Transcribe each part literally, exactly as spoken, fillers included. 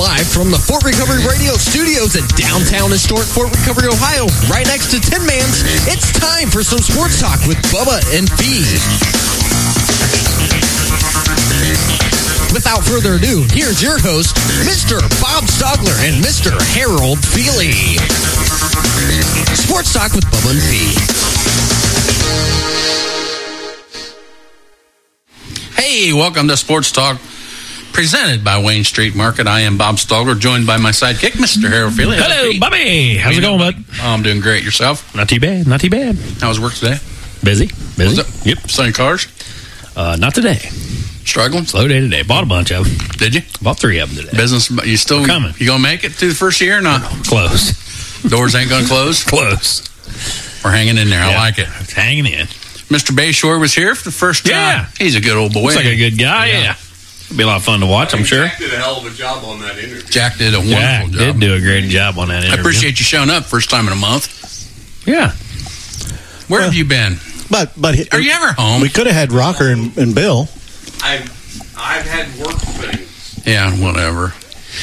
live from the Fort Recovery Radio Studios in downtown historic Fort Recovery, Ohio, right next to Tin Man's. It's time for some sports talk with Bubba and Fee. Without further ado, here's your host, Mister Bob Stogler and Mister Harold Feely. Sports talk with Bubba and Fee. Hey, welcome to Sports Talk, presented by Wayne Street Market. I am Bob Stogler, joined by my sidekick, Mister Harold Feely. Hello, Bobby. How's it going, bud? Oh, I'm doing great. Yourself? Not too bad. Not too bad. How was work today? Busy. Busy. Was it? Yep. Selling cars? Uh, not today. Struggling? Slow day today. Bought a bunch of them. Did you? Bought three of them today. Business? You still We're coming? You gonna make it through the first year or not? Close. Doors ain't gonna close. Close. We're hanging in there. Yeah. I like it. It's hanging in. Mister Bayshore was here for the first time. Yeah. He's a good old boy. Looks like a good guy. Yeah. yeah. It'll be a lot of fun to watch, I'm sure. Jack did a hell of a job on that interview. Jack did a wonderful Jack job. did do a great job on that interview. I appreciate you showing up first time in a month. Yeah. Where Well, have you been? But but Are you ever home? We could have had Rocker and, and Bill. I've I've had work things. Yeah, whatever.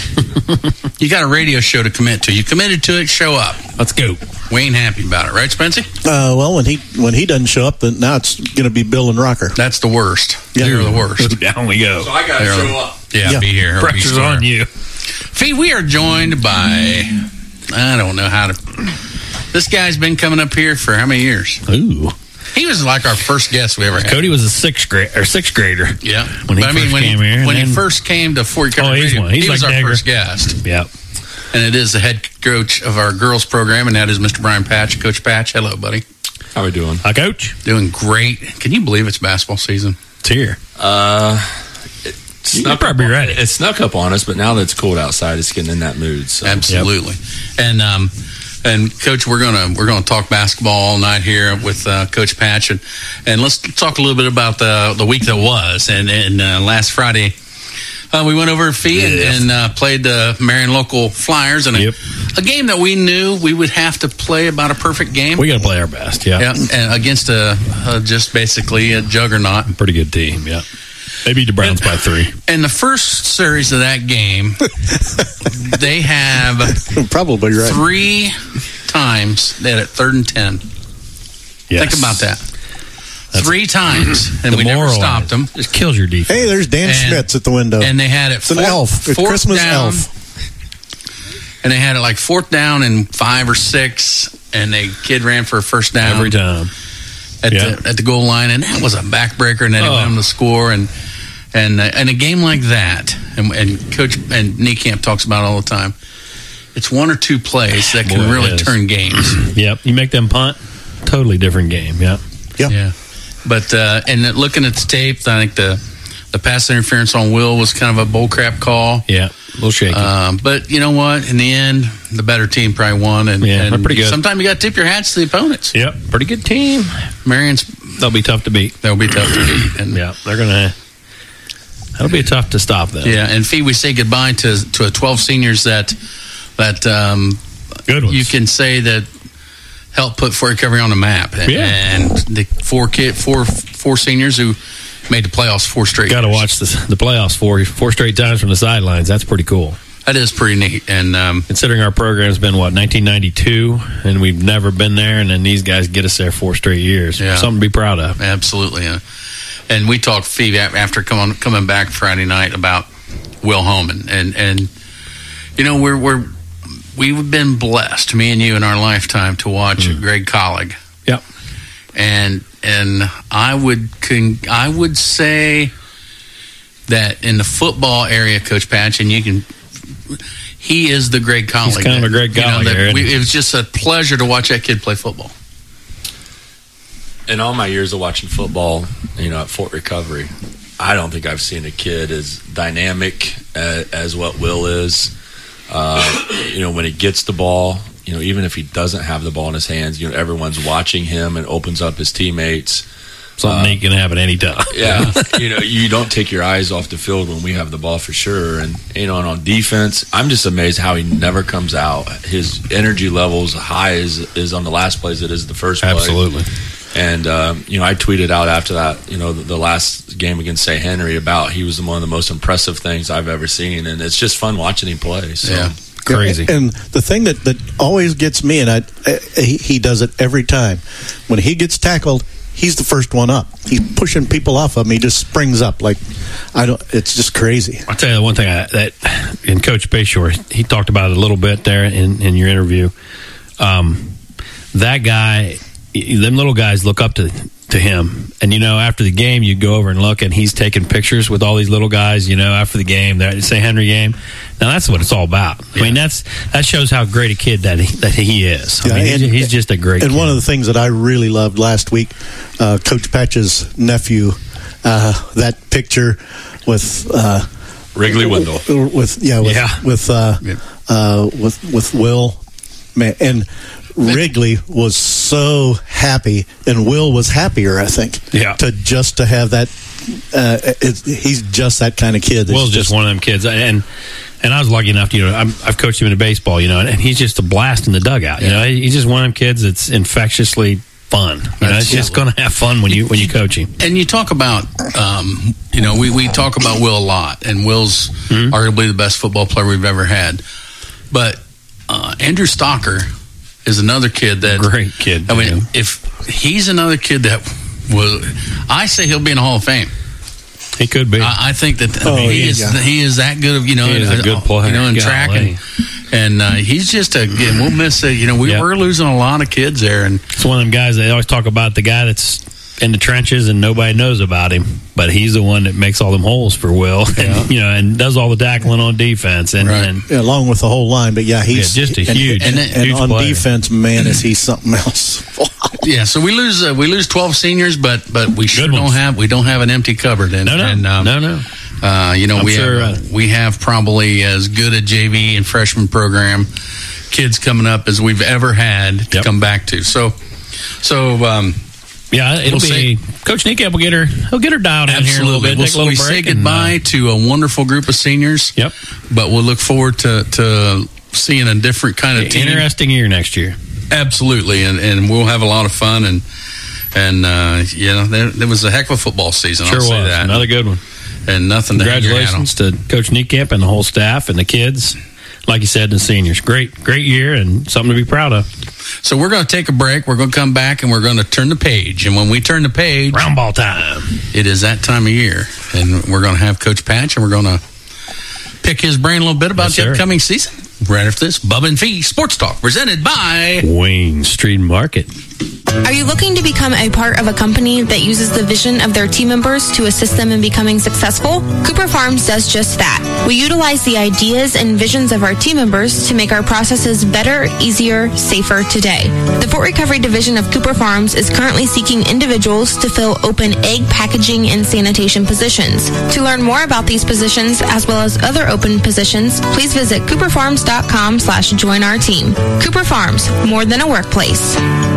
You got a radio show to commit to. You committed to it, show up. Let's go. We ain't happy about it, right, Spency? Uh, well, when he when he doesn't show up, then now it's going to be Bill and Rocker. That's the worst. Yeah. They're the worst. Down we go. So I got to They're- show up. Yeah, Yeah. be here. Or be Pressure's square. on you. Fee, we are joined by, I don't know how to, this guy's been coming up here for how many years? Ooh. He was like our first guest we ever had. Cody was a sixth grade or sixth grader. Yeah. When he But I mean, first when came he, here, When and he then- first came to Fort Oh, Recovery he's Radio, one. He's he was like our Dagger. first guest. Yep. And it is the head coach of our girls program, and that is Mister Brian Patch. Coach Patch, hello, buddy. How we doing? Hi, Coach. Doing great. Can you believe it's basketball season? It's here. Uh, it You're snuck probably up on- ready. It snuck up on us, but now that it's cold outside, it's getting in that mood. So. Absolutely. And um, and Coach, we're gonna we're gonna talk basketball all night here with uh, Coach Patch, and and let's talk a little bit about the the week that was. And and uh, last Friday, uh, we went over to Fee and, Yes. and uh, played the Marion local Flyers, and a, Yep. a game that we knew we would have to play about a perfect game. We got to play our best. Yeah. yeah, and against a, a just basically a juggernaut. Pretty good team. Yeah. They beat the Browns by three. In the first series of that game, they have Probably right. three times that at third and ten. Yes. Think about that. Three times, and we never Demoralized. stopped them. Just kills your defense. Hey, there's Dan And- Schmitz at the window. And they had it. it's an fourth- elf. It's fourth Christmas down, elf. And they had it like fourth down and five or six, and the kid ran for a first down Every time. at Yeah. the at the goal line, and that was a backbreaker, and then he Oh. went on to score, and and uh, and a game like that, and, and Coach and Niekamp talks about it all the time. It's one or two plays that can Boy, it really is. turn games. Yep. You make them punt, totally different game. Yep. Yeah. Yeah, but uh, and then looking at the tape, I think the the pass interference on Will was kind of a bullcrap call. Yeah. A little shaky. Um, but you know what? In the end, the better team probably won. And, Yeah, and they're pretty good. Sometimes you got to tip your hats to the opponents. yep. Pretty good team. Marion's, They'll be tough to beat. they'll be tough to beat. And Yeah. They're going to. That'll be tough to stop them. yeah, and Fee, we say goodbye to to a twelve seniors that that um, Good ones. you can say that helped put Fort Recovery on the map. And, Yeah. and the four kid, four four seniors who made the playoffs four straight. Got to years. watch this, the playoffs four four straight times from the sidelines. That's pretty cool. That is pretty neat. And um, Considering our program's been, what, nineteen ninety-two, and we've never been there, and then these guys get us there four straight years. Yeah. Something to be proud of. absolutely. Uh, and we talked, Fee, a- after coming coming back Friday night about Will Holman, and and you know we're we're we've been blessed, me and you, in our lifetime to watch Greg Collig, Yep. and and I would con- I would say that in the football area, Coach Patch, and you can. He is the Greg Collig. He's kind of a Greg You know, Collig that there, isn't we- he? It was just a pleasure to watch that kid play football. In all my years of watching football, you know, at Fort Recovery, I don't think I've seen a kid as dynamic as, as what Will is. Uh, you know, when he gets the ball, you know, even if he doesn't have the ball in his hands, you know, everyone's watching him and opens up his teammates. Something Uh, neat can happen anytime. Yeah, you know, you don't take your eyes off the field when we have the ball for sure. And, you know, and on defense, I'm just amazed how he never comes out. His energy level's high as is on the last plays it is the first play. Absolutely. And, um, you know, I tweeted out after that, you know, the, the last game against Saint Henry about he was one of the most impressive things I've ever seen. And it's just fun watching him play. So. Yeah. Crazy. And the thing that, that always gets me, and I, he, he does it every time, when he gets tackled, he's the first one up. He's pushing people off of him. He just springs up like I don't. It's just crazy. I'll tell you the one thing I, that in Coach Bayshore, he talked about it a little bit there in, in your interview. Um, that guy, them little guys look up to to him, and you know after the game you go over and look, and he's taking pictures with all these little guys. You know after the game, the Saint Henry game. Now that's what it's all about. I mean that's that shows how great a kid that he, that he is. I Yeah, mean and, he's, he's just a great. And kid. one of the things that I really loved last week, uh, Coach Patch's nephew, uh, that picture with uh, Wrigley Wendell. with yeah with Yeah. with uh, Yeah. uh, with with Will, man, and Wrigley was so happy, and Will was happier, I think. Yeah. To just to have that, uh, it, he's just that kind of kid. that's Will's just one of them kids, and and I was lucky enough to, you know, I'm, I've coached him in baseball, you know, and he's just a blast in the dugout. You Yeah. know, he's just one of them kids that's infectiously fun. You know, That's- it's just going to have fun when you when you coach him. And you talk about, um, you know, we, we talk about Will a lot, and Will's Mm-hmm. arguably the best football player we've ever had. But uh, Andrew Stocker is another kid that Great kid. I mean, man. if he's another kid that will, I say he'll be in the Hall of Fame. He could be. I, I think that I Oh, mean, he yeah, is yeah. he is that good of you know He is a uh, good player. you know in track Golly. and and uh, he's just a and we'll miss it. You know we, Yeah. we're losing a lot of kids there, and It's one of them guys they always talk about, the guy that's in the trenches and nobody knows about him, but he's the one that makes all them holes for Will, and, you know, and does all the tackling on defense, and, Right. and Yeah, along with the whole line. But yeah, he's Yeah, just a and, huge- and, and and huge on player. defense, man, is he something else? yeah. So we lose uh, we lose twelve seniors, but but we sure Good don't ones. have we don't have an empty cupboard. And, no, no, and, um, no, no. Uh, you know, I'm we sure, have, uh, we have probably as good a J V and freshman program kids coming up as we've ever had to Yep. come back to. So, so um, Yeah, it'll We'll be Coach Nieke will get her. He'll get her dialed in here a little absolutely, bit. we'll, take a little we break say and, goodbye uh, to a wonderful group of seniors. Yep, But we'll look forward to, to seeing a different kind of team. interesting year next year. Absolutely, and and we'll have a lot of fun and and uh, you know there, there was a heck of a football season. Sure I'll say was that. another good one. and nothing. To hang your hat on. Congratulations to Coach Niekamp and the whole staff and the kids. Like you said, the seniors. Great, great year and something to be proud of. So we're going to take a break. We're going to come back and we're going to turn the page. And when we turn the page, Round ball time. it is that time of year, and we're going to have Coach Patch, and we're going to pick his brain a little bit about Yes, the sir. upcoming season. Right after this, Bubba and Fee Sports Talk, presented by. Wayne Street Market. Are you looking to become a part of a company that uses the vision of their team members to assist them in becoming successful? Cooper Farms does just that. We utilize the ideas and visions of our team members to make our processes better, easier, safer today. The Fort Recovery Division of Cooper Farms is currently seeking individuals to fill open egg packaging and sanitation positions. To learn more about these positions, as well as other open positions, please visit cooperfarms.com slash join our team. Cooper Farms, more than a workplace.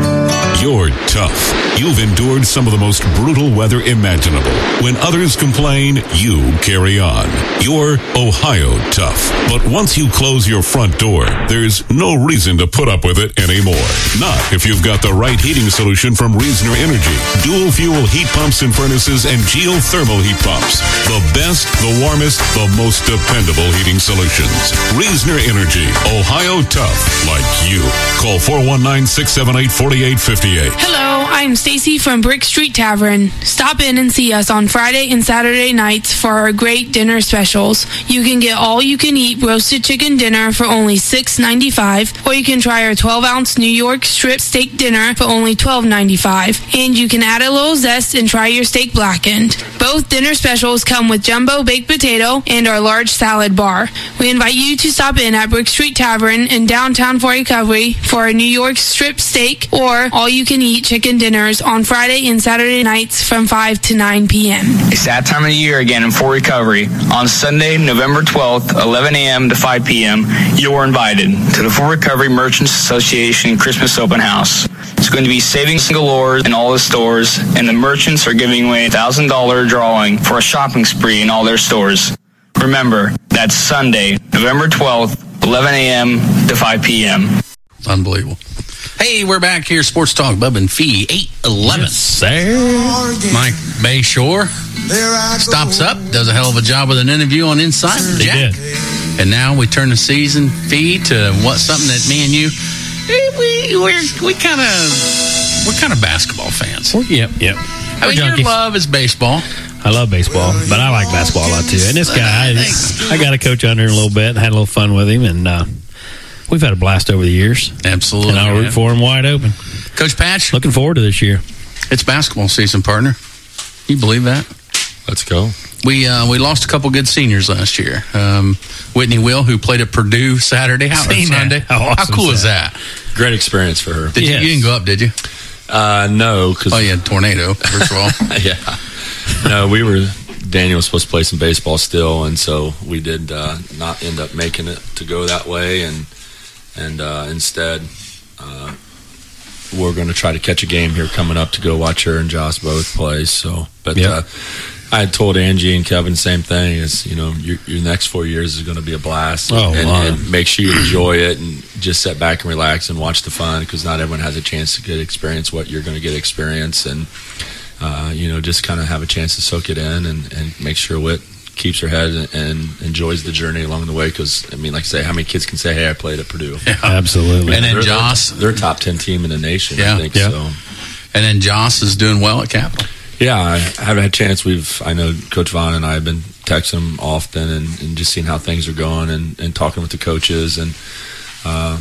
You're tough. You've endured some of the most brutal weather imaginable. When others complain, you carry on. You're Ohio tough. But once you close your front door, there's no reason to put up with it anymore. Not if you've got the right heating solution from Reasoner Energy. Dual fuel heat pumps and furnaces and geothermal heat pumps. The best, the warmest, the most dependable heating solutions. Reasoner Energy. Ohio tough. Like you. Call four one nine, six seven eight, four eight five eight. Hello, I'm Stacy from Brick Street Tavern. Stop in and see us on Friday and Saturday nights for our great dinner specials. You can get all-you-can-eat roasted chicken dinner for only six ninety-five, or you can try our twelve-ounce New York strip steak dinner for only twelve ninety-five, and you can add a little zest and try your steak blackened. Both dinner specials come with jumbo baked potato and our large salad bar. We invite you to stop in at Brick Street Tavern in downtown Fort Recovery for a New York strip steak or all-you-can-eat chicken dinners on Friday and Saturday nights from five to nine p.m. It's that time of the year again in Fort Recovery. On Sunday, November twelfth, eleven a.m. to five p.m., you're invited to the Fort Recovery Merchants Association Christmas Open House. It's going to be savings galore in all the stores, and the merchants are giving away a one thousand dollars drawing for a shopping spree in all their stores. Remember, that's Sunday, November twelfth, eleven a.m. to five p.m. Unbelievable. Hey, we're back here, Sports Talk, Bub and Fee, eight eleven. Yes, sir. Mike Bayshore stops up, does a hell of a job with an interview on Inside with They Jack. did. And now we turn the season, Fee, to what something that me and you, eh, we we're, we kind of we're kind of basketball fans. Yep, yep. I mean, We're your junkies. love is baseball. I love baseball, but I like basketball a lot too. And this guy, Thanks. I, I got to coach under him a little bit, had a little fun with him, and uh, we've had a blast over the years. Absolutely. And I'll root man. for him wide open. Coach Patch, Looking forward to this year. it's basketball season, partner. You believe that? Let's go. We uh, we lost a couple good seniors last year. Um, Whitney Will, who played at Purdue Saturday, how, Seen that. Sunday. How How awesome cool is is that? Great experience for her. Did you, Yes. you didn't go up, did you? Uh, no, because Oh, you had tornado, first of all. yeah, no, we were. Daniel was supposed to play some baseball still, and so we did uh, not end up making it to go that way, and and uh, instead uh, we're going to try to catch a game here coming up to go watch her and Josh both play. So, but Yep. uh, I had told Angie and Kevin the same thing: is you know your, your next four years is going to be a blast, Oh, and, wow. and make sure you enjoy it and just sit back and relax and watch the fun, because not everyone has a chance to get experience what you're going to get experience, and uh, you know just kind of have a chance to soak it in and, and make sure Whit keeps her head and, and enjoys the journey along the way. Because I mean, like I say, how many kids can say, "Hey, I played at Purdue"? Absolutely. And then They're- Joss. they're, they're a top ten team in the nation. Yeah. I think Yeah. so. And then Joss is doing well at Capital. Yeah, I haven't had a chance. We've, I know Coach Vaughn and I have been texting him often and, and just seeing how things are going and, and talking with the coaches. And uh,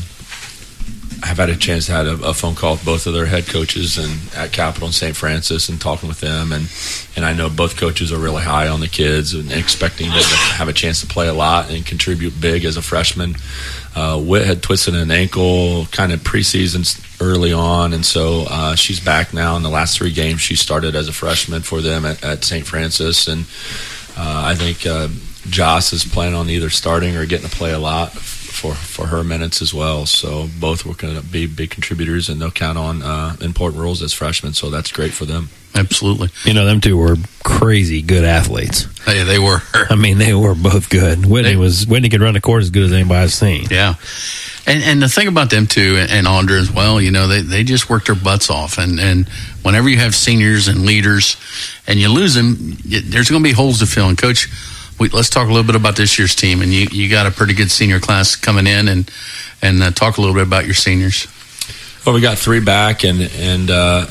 I've had a chance to have a, a phone call with both of their head coaches and at Capital and Saint Francis and talking with them. And, and I know both coaches are really high on the kids and expecting them to have a chance to play a lot and contribute big as a freshman. Uh, Whit had twisted an ankle kind of preseason early on, and so uh, she's back now. In the last three games, she started as a freshman for them at, at Saint Francis, and uh, I think uh, Joss is planning on either starting or getting to play a lot for for her minutes as well. So both were going to be big contributors, and they'll count on uh, important roles as freshmen. So that's great for them. Absolutely. You know, them two were crazy good athletes. Hey, they were. I mean, they were both good. Whitney They- was Whitney could run the court as good as anybody I've seen. Yeah. And and the thing about them too, and, and Andra as well, you know, they, they just work their butts off. And, and whenever you have seniors and leaders and you lose them, it, there's going to be holes to fill. And Coach, we, let's talk a little bit about this year's team. And you, you got a pretty good senior class coming in, and and uh, talk a little bit about your seniors. Well, we got three back, and and uh,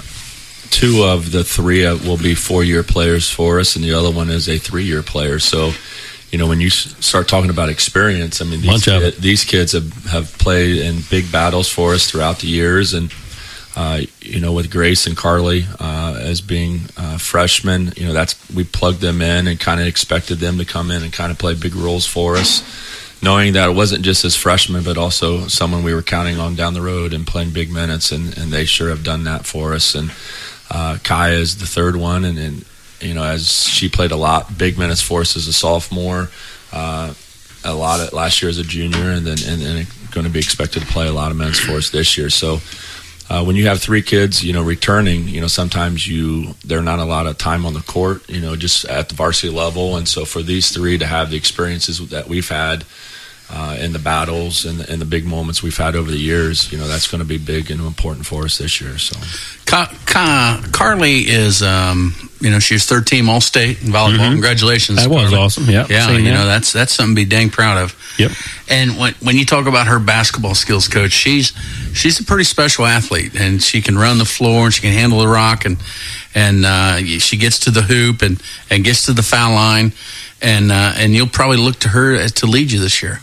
two of the three uh, will be four-year players for us, and the other one is a three-year player. So, you know, when you s- start talking about experience, I mean, these, Bunch of kid, it. these kids have, have played in big battles for us throughout the years, and uh, you know, with Grace and Carly uh, as being uh, freshmen, you know, that's we plugged them in and kind of expected them to come in and kind of play big roles for us, knowing that it wasn't just as freshmen, but also someone we were counting on down the road and playing big minutes, and, and they sure have done that for us. And uh, Kaya is the third one, and, and you know, as she played a lot big minutes for us as a sophomore, uh, a lot of last year as a junior, and then and, and going to be expected to play a lot of minutes for us this year. So. Uh, when you have three kids, you know, returning, you know, sometimes you there are not a lot of time on the court, you know, just at the varsity level, and so for these three to have the experiences that we've had uh, in the battles and the, and the big moments we've had over the years, you know, that's going to be big and important for us this year. So, Ka- Ka- Carly is, um, you know, she was third team All State in volleyball. Mhm. Congratulations, That was Carly. awesome. Yep, yeah, seen you that. know, that's that's something to be dang proud of. Yep. And when when you talk about her basketball skills, Coach, she's she's a pretty special athlete, and she can run the floor and she can handle the rock, and and uh, she gets to the hoop and, and gets to the foul line, and uh, and you'll probably look to her to lead you this year.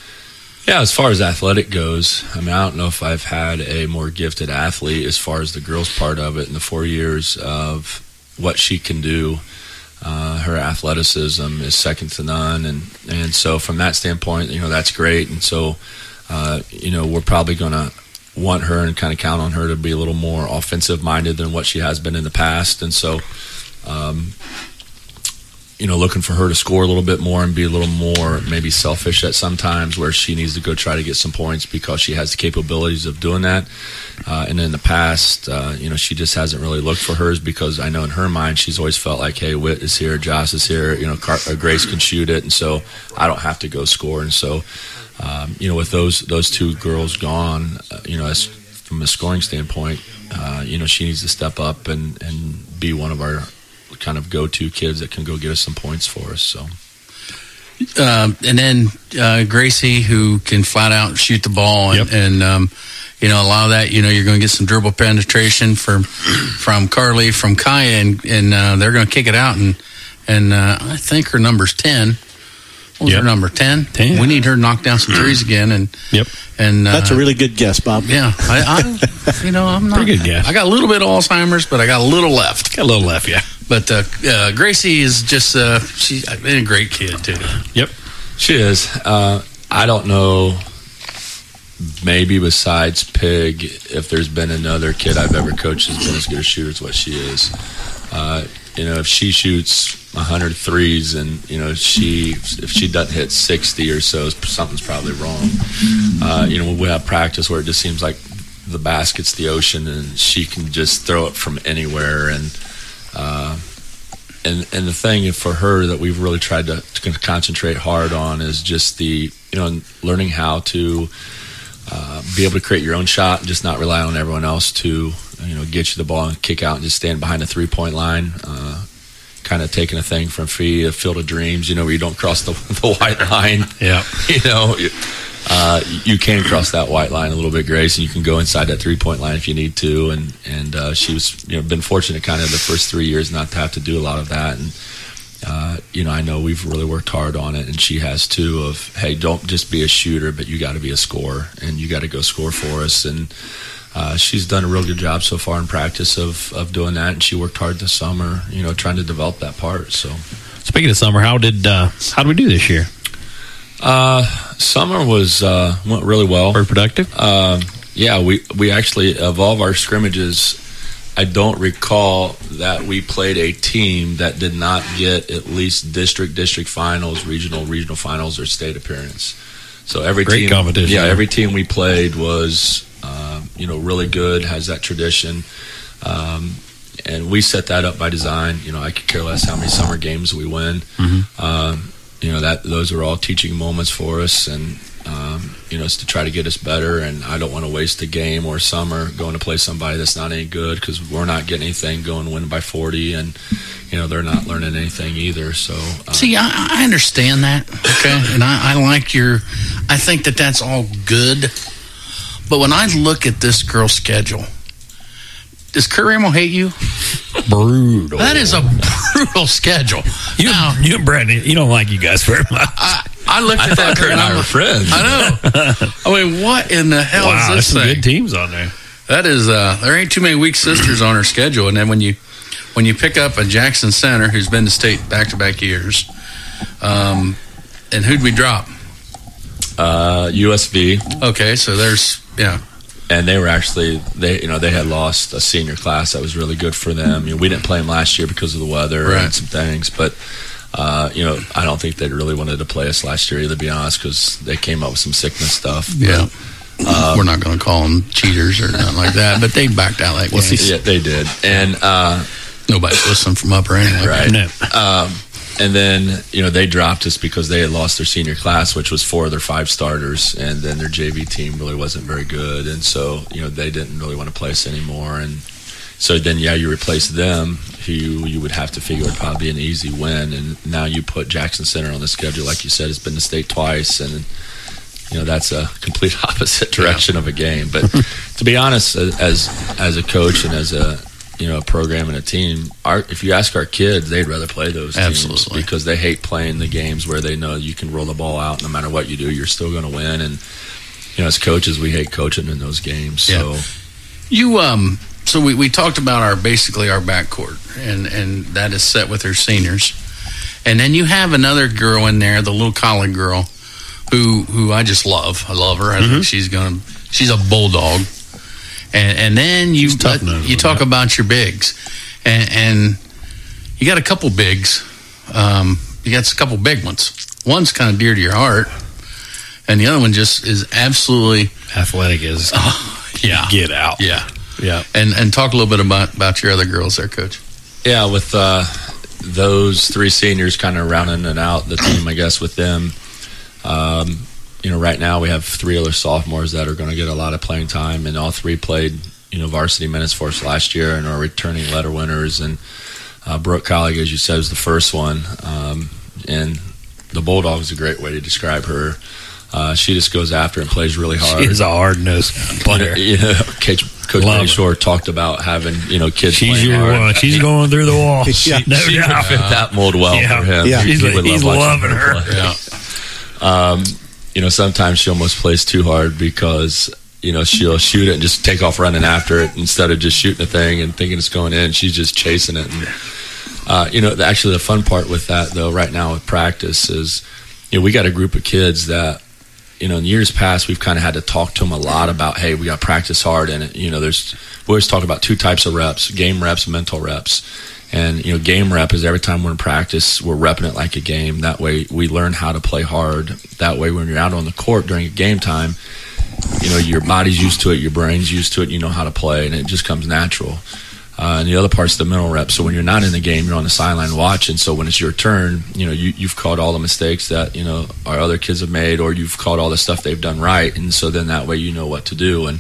yeah, as far as athletic goes, I mean, I don't know if I've had a more gifted athlete as far as the girls part of it in the four years of what she can do. Uh, her athleticism is second to none, and, and so from that standpoint, you know, that's great. And so, uh, you know, we're probably going to want her and kind of count on her to be a little more offensive minded than what she has been in the past. And so, um, you know, looking for her to score a little bit more and be a little more maybe selfish at some times where she needs to go try to get some points because she has the capabilities of doing that. Uh, and in the past, uh, you know, she just hasn't really looked for hers because I know in her mind she's always felt like, hey, Whit is here, Josh is here, you know, Car- uh, Grace can shoot it, and so I don't have to go score. And so, um, you know, with those those two girls gone, uh, you know, as from a scoring standpoint, uh, you know, she needs to step up and, and be one of our kind of go-to kids that can go get us some points for us. So, uh, and then uh, Gracie, who can flat out shoot the ball, and, Yep. and um, you know, a lot of that, you know, you're going to get some dribble penetration from from Carly, from Kaya, and, and uh, they're going to kick it out, and and uh, I think her number's ten. What was Yep. her number? ten? ten. We need her to knock down some threes again, and Yep. and uh, That's a really good guess, Bob. yeah. I, I you know, I'm not Pretty good guess. I got a little bit of Alzheimer's, but I got a little left. Got a little left, yeah. But uh, uh, Gracie is just uh, she's a great kid too. Yep. she is. Uh, I don't know, maybe besides Pig, if there's been another kid I've ever coached who's been as good a shooter as what she is. Uh, you know, if she shoots one hundred threes and, you know, she if she doesn't hit sixty or so, something's probably wrong. Uh, you know, we have practice where it just seems like the basket's the ocean and she can just throw it from anywhere. And uh, and and the thing for her that we've really tried to, to concentrate hard on is just the, you know, learning how to uh, be able to create your own shot and just not rely on everyone else to, you know, get you the ball and kick out and just stand behind a three-point line. Uh, kind of taking a thing from Fee, a Field of Dreams, you know, where you don't cross the, the white line. Yeah. You know, uh, you can cross that white line a little bit, Grace, and you can go inside that three-point line if you need to. And and uh, she was, you know, been fortunate kind of the first three years not to have to do a lot of that. And uh, you know, I know we've really worked hard on it, and she has too. Of hey, don't just be a shooter, but you got to be a scorer, and you got to go score for us. And Uh, she's done a real good job so far in practice of, of doing that, and she worked hard this summer, you know, trying to develop that part. So, Speaking of summer, how did uh, how did we do this year? uh, summer was uh, went really well. Very productive. Uh, yeah, we we actually, of all of our scrimmages, I don't recall that we played a team that did not get at least district district finals, regional regional finals, or state appearance. So every Great team, competition. yeah, every team we played was. Uh, you know, really good, has that tradition. Um, and we set that up by design. You know, I could care less how many summer games we win. Mm-hmm. Um, you know, that those are all teaching moments for us. And, um, you know, it's to try to get us better. And I don't want to waste a game or summer going to play somebody that's not any good because we're not getting anything going win by forty. And, you know, they're not learning anything either. So, uh, See, I, I understand that, okay? And I, I like your, I think that that's all good. But when I look at this girl's schedule, does Carremo hate you? Brutal. That is a brutal schedule. You, Now, you and Brandon, you don't like you guys very much. I, I looked I at thought that Kurt and I I'm- were friends. I know. I mean, what in the hell wow, is there's this some thing? good teams on there. That is, uh, there ain't too many weak sisters on her schedule. And then when you when you pick up a Jackson Center who's been to state back-to-back years, um, and who'd we drop? uh, U S V. Okay, so there's, yeah. And they were actually, they you know, they had lost a senior class that was really good for them. You know, we didn't play them last year because of the weather Right. and some things, but uh, you know, I don't think they really wanted to play us last year either, to be honest, because they came up with some sickness stuff. Yeah. Uh, We're not going to call them cheaters or nothing like that, but they backed out that game. Yeah, they did, and uh, Nobody's listening from upper anyway. right. No. Um, and then, you know, they dropped us because they had lost their senior class, which was four of their five starters, and then their J V team really wasn't very good, and so, you know, they didn't really want to play us anymore. And so then, yeah, you replace them, who you, you would have to figure would probably be an easy win, and now you put Jackson Center on the schedule. Like you said, it's been to state twice, and, you know, that's a complete opposite direction yeah. of a game. But to be honest, as as a coach and as a, you know, a program and a team, our, if you ask our kids, they'd rather play those teams Absolutely. because they hate playing the games where they know you can roll the ball out no matter what you do, you're still going to win. And, you know, as coaches, we hate coaching in those games. Yeah. So You, um, so we, we talked about our, basically our backcourt, and, and that is set with her seniors. And then you have another girl in there, the little college girl, who, who I just love. I love her. I Mm-hmm. think she's going to, she's a bulldog. And, and then you tough uh, nose you with talk that. about your bigs, and, and you got a couple bigs. Um, you got a couple big ones. One's kind of dear to your heart, and the other one just is absolutely Athletic is oh, yeah, get out. yeah, Yeah. and and talk a little bit about about your other girls there, Coach. yeah, with uh, those three seniors kind of rounding it out, the team, I guess, with them, um, you know, right now we have three other sophomores that are going to get a lot of playing time, and all three played, you know, varsity minutes for us last year and are returning letter winners. And uh, Brooke Collig, as you said, was the first one. Um, and the Bulldog is a great way to describe her. Uh, she just goes after and plays really hard. She's a hard-nosed player. You know, Coach, Coach Bayshore talked about having, you know, kids she's playing your hard. one. She's going through the wall. She, no she doubt. would fit that mold well yeah. for him. Yeah. He, He's, he would he's love loving her. her. Yeah. Um, you know, sometimes she almost plays too hard because, you know, she'll shoot it and just take off running after it instead of just shooting the thing and thinking it's going in. She's just chasing it. And, uh, you know, actually the fun part with that, though, right now with practice is, you know, we got a group of kids that, you know, in years past, we've kind of had to talk to them a lot about, hey, we got to practice hard. And, you know, there's, we always talk about two types of reps, game reps, mental reps. And, you know, game rep is every time we're in practice, we're repping it like a game. That way we learn how to play hard. That way when you're out on the court during a game time, you know, your body's used to it, your brain's used to it, you know how to play, and it just comes natural. Uh, and the other part's the mental rep. So when you're not in the game, you're on the sideline watching. So when it's your turn, you know, you, you've caught all the mistakes that, you know, our other kids have made, or you've caught all the stuff they've done right. And so then that way you know what to do. And,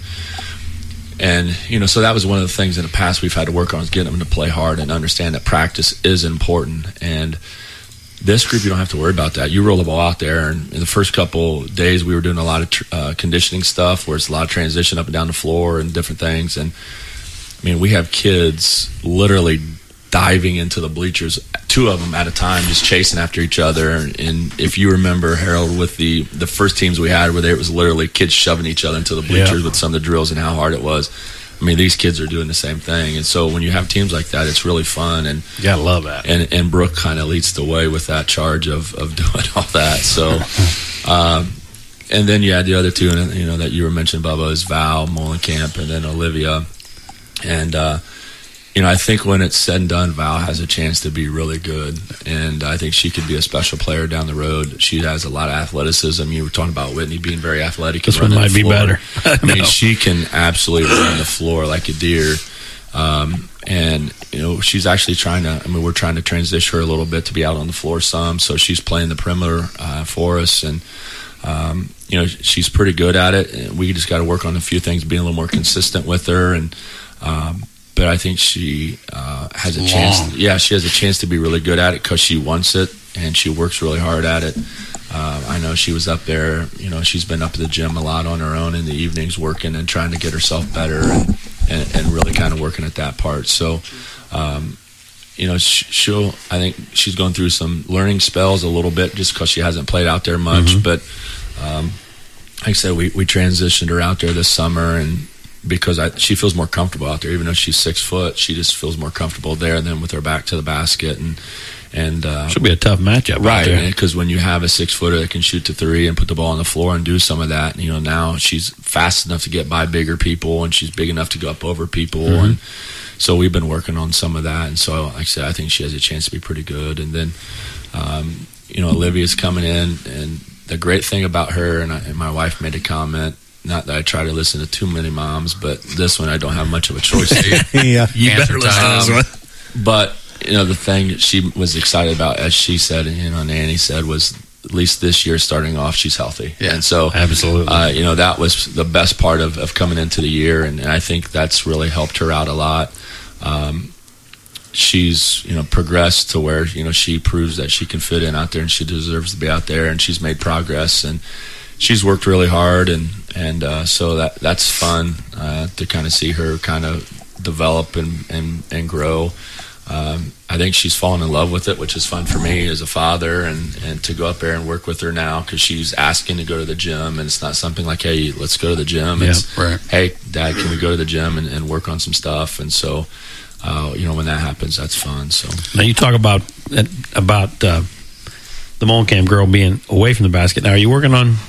and you know, so that was one of the things in the past we've had to work on, is getting them to play hard and understand that practice is important. And this group, you don't have to worry about that. You roll the ball out there, and in the first couple days we were doing a lot of tr- uh, conditioning stuff where it's a lot of transition up and down the floor and different things. And I mean, we have kids literally diving into the bleachers, two of them at a time, just chasing after each other. And if you remember, Harold, with the, the first teams we had where there, it was literally kids shoving each other into the bleachers yeah. with some of the drills and how hard it was. I mean, these kids are doing the same thing. And so when you have teams like that, it's really fun. And you gotta love that. And, and Brooke kind of leads the way with that charge of, of doing all that. So, um, and then you had the other two, you know, that you were mentioning, Bubba, is Val Molenkamp and then Olivia. And, uh, you know, I think when it's said and done, Val has a chance to be really good. And I think she could be a special player down the road. She has a lot of athleticism. You were talking about Whitney being very athletic. This one might be better. I mean, she can absolutely run the floor like a deer. Um, and, you know, she's actually trying to, I mean, we're trying to transition her a little bit to be out on the floor some. So she's playing the perimeter uh, for us. And, um, you know, she's pretty good at it. And we just got to work on a few things, being a little more consistent with her. And, um, but I think she uh, has a Long. chance. Yeah, she has a chance to be really good at it because she wants it and she works really hard at it. Uh, I know she was up there. You know, she's been up at the gym a lot on her own in the evenings, working and trying to get herself better and, and, and really kind of working at that part. So, um, you know, she'll. I think she's going through some learning spells a little bit just because she hasn't played out there much. Mm-hmm. But um, like I said, we we transitioned her out there this summer and. Because I, she feels more comfortable out there, even though she's six foot, she just feels more comfortable there than with her back to the basket. And and uh, should be a tough matchup, right? Because when you have a six footer that can shoot the three and put the ball on the floor and do some of that, you know, now she's fast enough to get by bigger people and she's big enough to go up over people. Mm-hmm. And so we've been working on some of that. And so, like I said, I think she has a chance to be pretty good. And then, um, you know, Olivia's coming in, and the great thing about her, and, I, and my wife made a comment. Not that I try to listen to too many moms, but this one I don't have much of a choice to. yeah, you better listen to this one. But you know, the thing she was excited about, as she said, and you know, Nanny said, was at least this year starting off, she's healthy. Yeah, and so absolutely, uh, you know, that was the best part of, of coming into the year, and, and I think that's really helped her out a lot. Um, she's you know progressed to where you know she proves that she can fit in out there, and she deserves to be out there, and she's made progress and. She's worked really hard, and and uh, so that that's fun uh, to kind of see her kind of develop and and, and grow. Um, I think she's fallen in love with it, which is fun for me as a father, and, and to go up there and work with her now because she's asking to go to the gym, and it's not something like, hey, let's go to the gym. Yeah, it's, right. hey, Dad, can we go to the gym and, and work on some stuff? And so, uh, you know, when that happens, that's fun. So now you talk about about uh, the Molenkamp girl being away from the basket. Now, are you working on?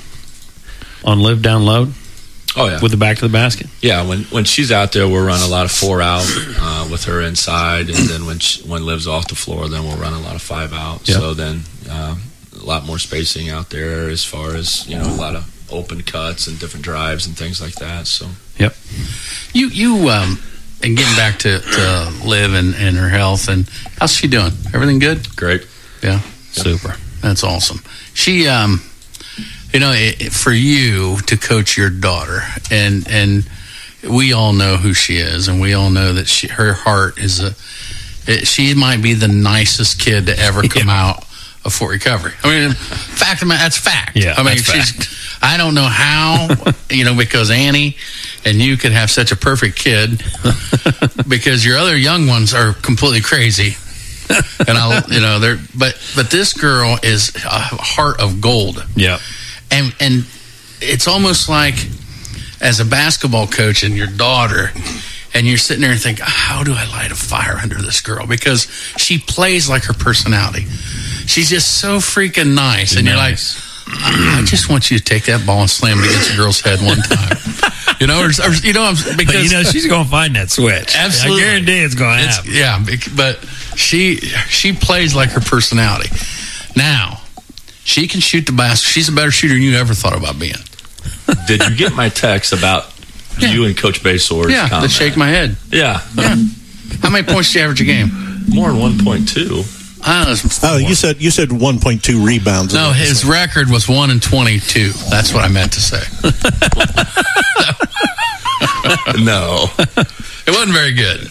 On live down load? Oh, yeah. With the back to the basket? Yeah, when when she's out there, we'll run a lot of four out uh, with her inside. And then when she, when Liv's off the floor, then we'll run a lot of five out. Yep. So then uh, a lot more spacing out there as far as, you know, a lot of open cuts and different drives and things like that. So, yep. You, you um, and getting back to, to Liv and, and her health, and how's she doing? Everything good? Great. Yeah. Super. That's awesome. She, um, You know, it, for you to coach your daughter, and and we all know who she is, and we all know that she, her heart is a. It, she might be the nicest kid to ever come yeah. out of Fort Recovery. I mean, fact, that's fact. Yeah, I mean, that's she's. Fact. I don't know how, you know, because Annie and you could have such a perfect kid, because your other young ones are completely crazy. And I'll, you know, they're, but, but this girl is a heart of gold. Yeah. And, and it's almost like, as a basketball coach and your daughter, and you're sitting there and think, how do I light a fire under this girl? Because she plays like her personality. She's just so freaking nice. And nice. You're like, I just want you to take that ball and slam it against a girl's head one time. You know, or, or you know, because but you know she's going to find that switch. Absolutely, I guarantee it's going to happen. Yeah, but she she plays like her personality. Now she can shoot the basket. She's a better shooter than you ever thought about being. Did you get my text about yeah. you and Coach Basor's Yeah, comment? that shake my head. Yeah. yeah. How many points do you average a game? More than one point two. Oh, you said you said one point two rebounds. No, his record was one and twenty-two. That's what I meant to say. No, it wasn't very good.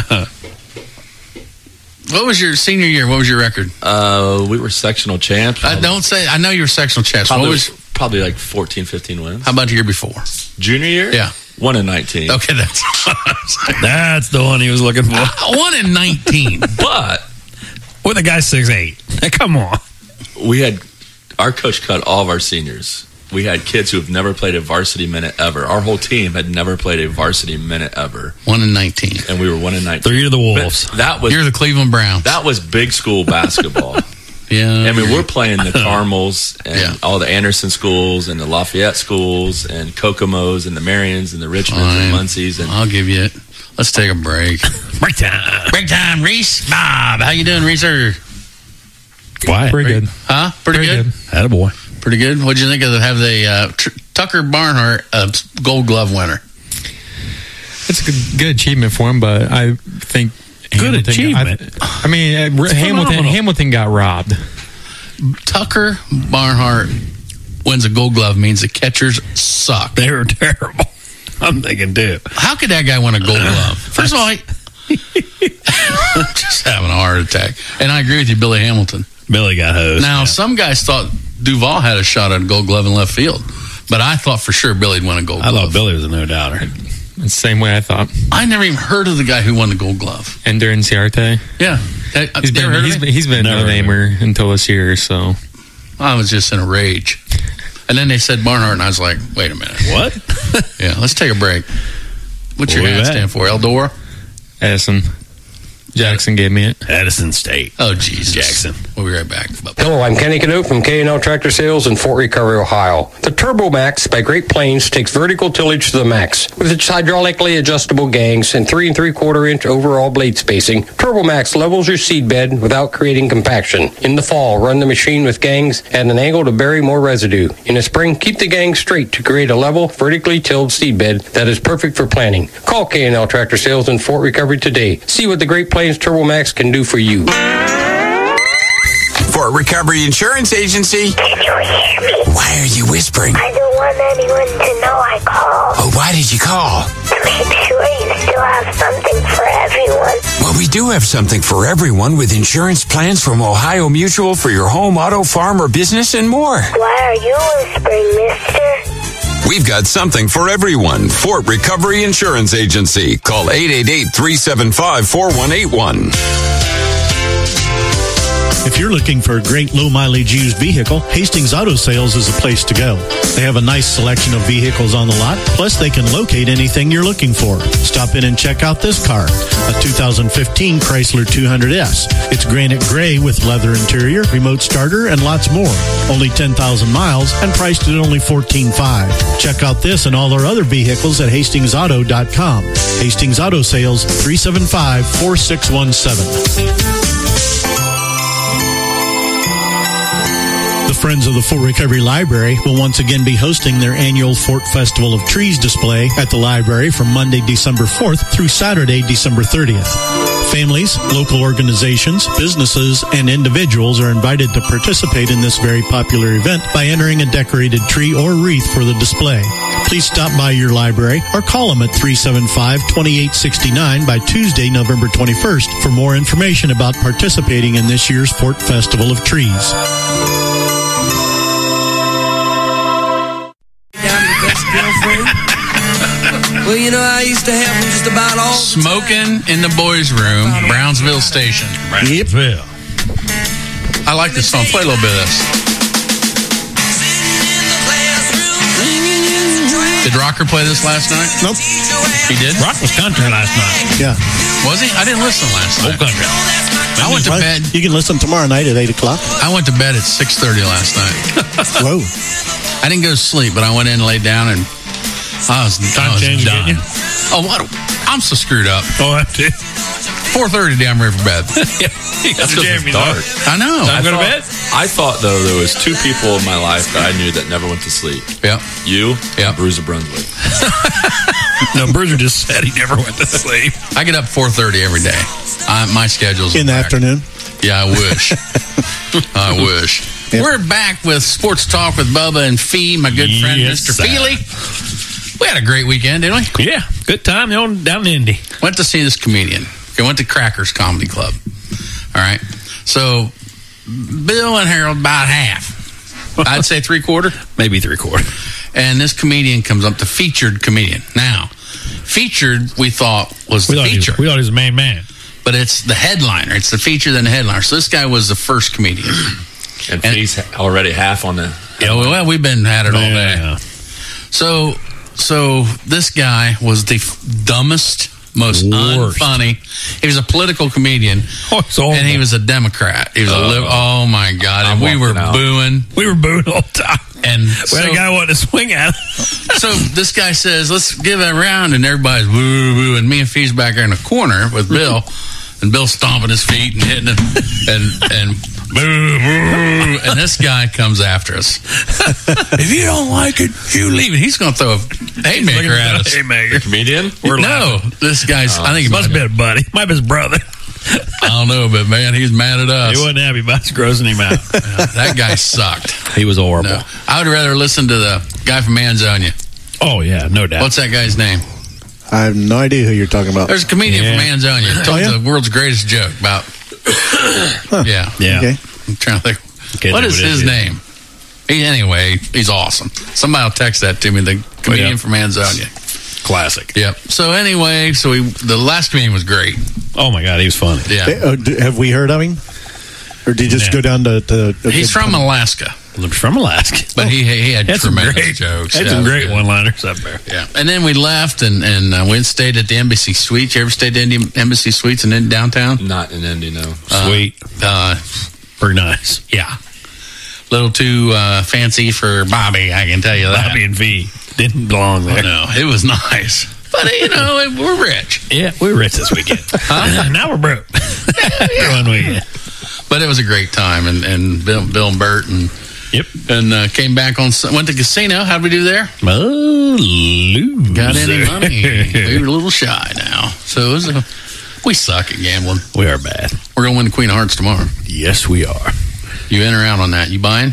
What was your senior year? What was your record? Uh, we were sectional champs. I don't say. I know you were sectional champs. Probably, what was probably like fourteen, fifteen wins. How about the year before? Junior year? Yeah, one and nineteen. Okay, that's that's the one he was looking for. Uh, one and nineteen, but. With a guy six eight. Come on. We had our coach cut all of our seniors. We had kids who have never played a varsity minute ever. Our whole team had never played a varsity minute ever. One and nineteen, and we were one and nineteen. Three to the Wolves. But that was you're the Cleveland Browns. That was big school basketball. Yeah, I mean we're playing the Carmels and yeah. all the Anderson schools and the Lafayette schools and Kokomos and the Marions and the Richmonds Fine. and Muncies. And I'll give you it. Let's take a break. Break time. Break time, Reese. Bob, how you doing, Reese? Why? Pretty good. Huh? Pretty, Pretty good? good. Attaboy. Pretty good. What'd you think of the, have the uh, Tr- Tucker Barnhart uh, Gold Glove winner? It's a good, good achievement for him, but I think good Hamilton, achievement. I, I mean, uh, Hamilton phenomenal. Hamilton got robbed. Tucker Barnhart wins a Gold Glove means the catchers suck. They were terrible. I'm thinking, dude, how could that guy win a Gold Glove? First of all, he, just having a heart attack. And I agree with you, Billy Hamilton. Billy got hosed. Now, yeah. some guys thought Duval had a shot at a Gold Glove in left field, but I thought for sure Billy'd win a Gold I Glove. I thought Billy was a no doubter. The same way I thought. I never even heard of the guy who won the Gold Glove. Ender Inciarte. Yeah, he's been he's been, he's been a no-namer until this year. So I was just in a rage. And then they said Barnhart, and I was like, wait a minute. What? Yeah, let's take a break. What's your What hat was that? stand for? Eldora? Edison. Jackson gave me it. Edison State. Oh, Jesus. Jackson. We'll be right back. Hello, I'm Kenny Canoe from K and L Tractor Sales in Fort Recovery, Ohio. The Turbo Max by Great Plains takes vertical tillage to the max. With its hydraulically adjustable gangs and three and three quarter inch overall blade spacing, Turbo Max levels your seed bed without creating compaction. In the fall, run the machine with gangs at an angle to bury more residue. In the spring, keep the gangs straight to create a level, vertically tilled seed bed that is perfect for planting. Call K and L Tractor Sales in Fort Recovery today. See what the Great Plains Turbo Max can do for you. Fort Recovery Insurance Agency. Can you hear me? Why are you whispering? I don't want anyone to know I called. Oh, why did you call? To make sure you still have something for everyone. Well, we do have something for everyone with insurance plans from Ohio Mutual for your home, auto, farm, or business, and more. Why are you whispering, mister? We've got something for everyone. Fort Recovery Insurance Agency. Call eight eight eight, three seven five, four one eight one. If you're looking for a great low-mileage used vehicle, Hastings Auto Sales is a place to go. They have a nice selection of vehicles on the lot, plus they can locate anything you're looking for. Stop in and check out this car, a two thousand fifteen Chrysler two hundred S. It's granite gray with leather interior, remote starter, and lots more. Only ten thousand miles and priced at only fourteen thousand five hundred dollars. Check out this and all our other vehicles at hastings auto dot com. Hastings Auto Sales, three seven five, four six one seven. The Friends of the Fort Recovery Library will once again be hosting their annual Fort Festival of Trees display at the library from Monday, December fourth through Saturday, December thirtieth. Families, local organizations, businesses, and individuals are invited to participate in this very popular event by entering a decorated tree or wreath for the display. Please stop by your library or call them at three seven five, two eight six nine by Tuesday, November twenty-first for more information about participating in this year's Fort Festival of Trees. Well, you know, I used to have them just about all the Smoking in the boys' room, Brownsville Station. Brownsville. I like this song. Play a little bit of this. Did Rocker play this last night? Nope. He did? Rock was country last night. Yeah. Was he? I didn't listen last night. Old country. I went to Well, bed. You can listen tomorrow night at eight o'clock. I went to bed at six thirty last night. Whoa. I didn't go to sleep, but I went in and laid down, and I was, I was change done. getting you? Oh, what? I'm so screwed up. Oh, I did. four thirty, damn ready for bed. That's because it's dark. I know. I go to thought, bed? I thought, though, there was two people in my life that I knew that never went to sleep. Yeah. You Yeah. and Bruiser Brunswick. No, Bruiser just said he never went to sleep. I get up four thirty every day. I, my schedule's In the back. afternoon. Yeah, I wish. I wish. Yep. We're back with Sports Talk with Bubba and Fee, my good friend, Yes, Mister sir. Feely. We had a great weekend, didn't we? Yeah, good time down, down in Indy. Went to see this comedian. Okay, went to Crackers Comedy Club. All right. So, Bill and Harold, about half. I'd say three quarter. Maybe three quarter. And this comedian comes up to featured comedian. Now, featured, we thought was We the thought, he was, feature. we thought he was the main man. But it's the headliner. It's the feature, then the headliner. So this guy was the first comedian. And, and he's already half on the... Yeah, well, we've been at it all day. Yeah. So, so this guy was the f- dumbest, most Worst. unfunny. He was a political comedian, Oh, it's horrible. and he was a Democrat. He was a li- oh my god! And I'm we were walking out. booing, We were booing all the time. and We so, had a guy wanting to swing at him. so this guy says, "Let's give it a round," and everybody's woo woo, and me and Fee's back there in the corner with Bill, and Bill stomping his feet and hitting it, and and. Boo, boo, and this guy comes after us. If you don't like it, you leave it. He's going to throw a haymaker at us. Haymaker. Comedian? We're no, laughing. this guy's. Oh, I think he Must have been a buddy. Might have been his brother. I don't know, but man, he's mad at us. He wasn't happy about us grossing him out. That guy sucked. He was horrible. No, I would rather listen to the guy from Manzonia. Oh, yeah, no doubt. What's that guy's name? I have no idea who you're talking about. There's a comedian Yeah. from Manzonia. Told Oh, yeah? the world's greatest joke about. Yeah, Yeah. Okay. I'm trying to think. Can't what think is what it his is. name? He, anyway, he's awesome. Somebody will text that to me. The comedian yeah. from Manzonia. Classic. Yep. So anyway, so we, the last comedian was great. Oh, my God, he was funny. Yeah. Hey, uh, d- have we heard of him? Or did he just Yeah. go down to... to, to He's from Alaska, He's from Alaska. but he he had Had some tremendous great jokes. Had Yeah, some it was great good. one-liners up there. Yeah, and then we left and and uh, went and stayed at the Embassy Suites. You ever stayed at the Embassy Suites in, in downtown? Not in Indy, no. Sweet. Uh, Pretty nice. yeah, little too uh, fancy for Bobby. I can tell you that. Bobby and V didn't belong there. No, it was nice, but you know we're rich. Yeah, we were rich this weekend. Now we're broke. One weekend. But it was a great time, and, and Bill, Bill and Bert and Yep. and uh, came back on. Went to casino. How'd we do there? Oh, loser. Got any money? We were a little shy now, so it was a, we suck at gambling. We are bad. We're gonna win the Queen of Hearts tomorrow. Yes, we are. You in or out on that? You buying?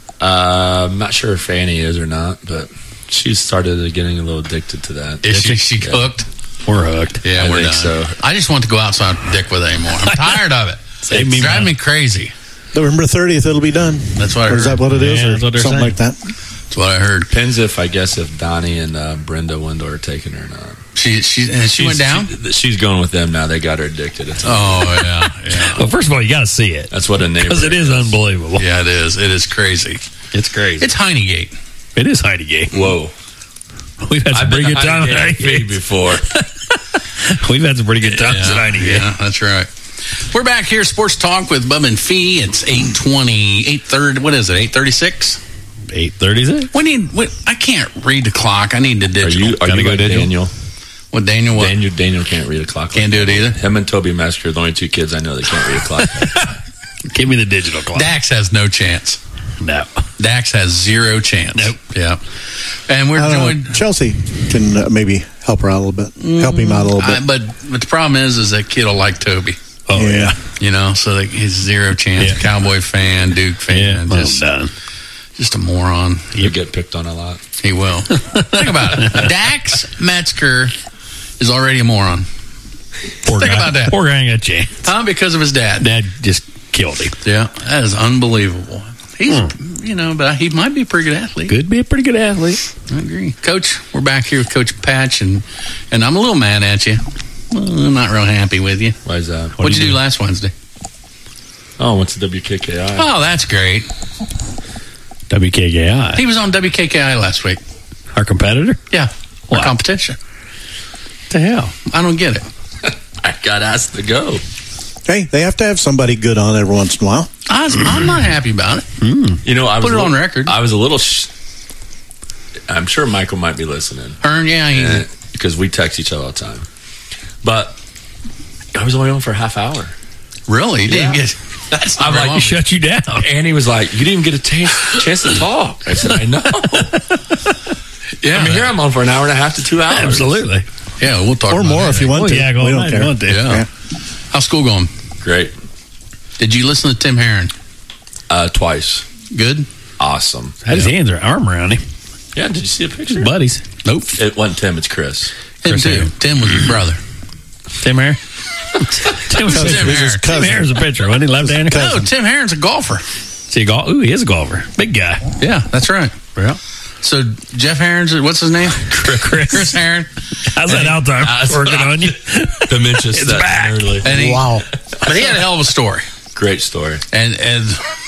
Uh, I'm not sure if Fanny is or not, but she started getting a little addicted to that. Is she, she Yeah. cooked? We're hooked. Yeah, I we're think done. so. I just want to go outside and dick with it anymore. I'm tired of it. Save It's me driving money. me crazy. November thirtieth, it'll be done. That's what I Or is heard. that what it is? Yeah, or that's what they're something saying. like that? That's what I heard. Depends if, I guess, if Donnie and uh, Brenda Wendell are taking her or not. She she and she went down. She, she's going with them now. They got her addicted. It's Oh yeah, yeah, Well, first of all, you got to see it. That's what a neighbor Because it is unbelievable. yeah. It is. It is crazy. It's crazy. It's Heinegate. It is Heidi Gate. Whoa. We've had some I've pretty been good to times at Heidi Heidi Gate Gate. before. We've had some pretty good times at Yeah, Heidi Gate. yeah, that's right. We're back here, Sports Talk with Bub and Fee. It's eight twenty, eight thirty. What is it? Eight thirty six. eight thirty. We need. We, I can't read the clock. I need the Are digital. you, are Gotta you go like digital. Daniel? What Daniel? What? Daniel Daniel can't read a clock. Can't do it either. Him and Toby Masker are the only two kids I know that can't read a clock. Give me the digital clock. Dax has no chance. No. Dax has zero chance. Nope. Yeah. And we're Uh, joined. Chelsea can uh, maybe help her out a little bit, help him out a little bit. I, but, but the problem is, is that kid will like Toby. Oh, yeah. yeah. You know, so like he's zero chance. Yeah. Cowboy fan, Duke fan. Yeah, just, well done. Just a moron. You get picked on a lot. He will. Think about it. Dax Metzger is already a moron. Poor Think guy. about that. Poor guy ain't got a chance. Huh? Because of his dad. Dad just killed him. Yeah, that is unbelievable. He's, hmm. you know, but he might be a pretty good athlete. Could be a pretty good athlete. I agree. Coach, we're back here with Coach Patch, and, and I'm a little mad at you. Well, I'm not real happy with you. Why is that? What What'd you do, do last Wednesday? Oh, went to W K K I. Oh, that's great. W K K I. He was on W K K I last week. Our competitor? Yeah. What? Our competition. What the hell? I don't get it. I got asked to go. Hey, they have to have somebody good on every once in a while. I was, I'm not happy about it. Mm. You know, I was Put it little, on record. I was a little... Sh- I'm sure Michael might be listening. Ern, yeah, he's... Because we text each other all the time. But I was only on for a half hour. Really? You Yeah. didn't get... That's I'm like, He shut you down. And he was like, you didn't even get a t- chance to talk. I said, I know. Yeah. I mean, here I'm on for an hour and a half to two hours. Absolutely. Yeah, we'll talk Or about more that. if you want Oh, to. yeah, go we on don't care. want to. Yeah. Yeah. How's school going? Great. Did you listen to Tim Herron? Uh, twice. Good? Awesome. Had his hands or arm around him. Yeah, did you see a picture? His buddies. Nope. It wasn't Tim, it's Chris. Tim, Chris too. Herron. Tim was his brother. Tim Herron? Tim, was Tim Tim, Herron. Tim Herron's a pitcher, wasn't he? Left-handed? No, Tim Herron's a golfer. See, a golf? Ooh, he is a golfer. Big guy. Yeah, that's right. Yeah. So Jeff Herron's, what's his name? Chris. Chris Herron. How's that out there working on you? Dementia It's set back. early. And he, Wow. But he had a hell of a story. Great story. And and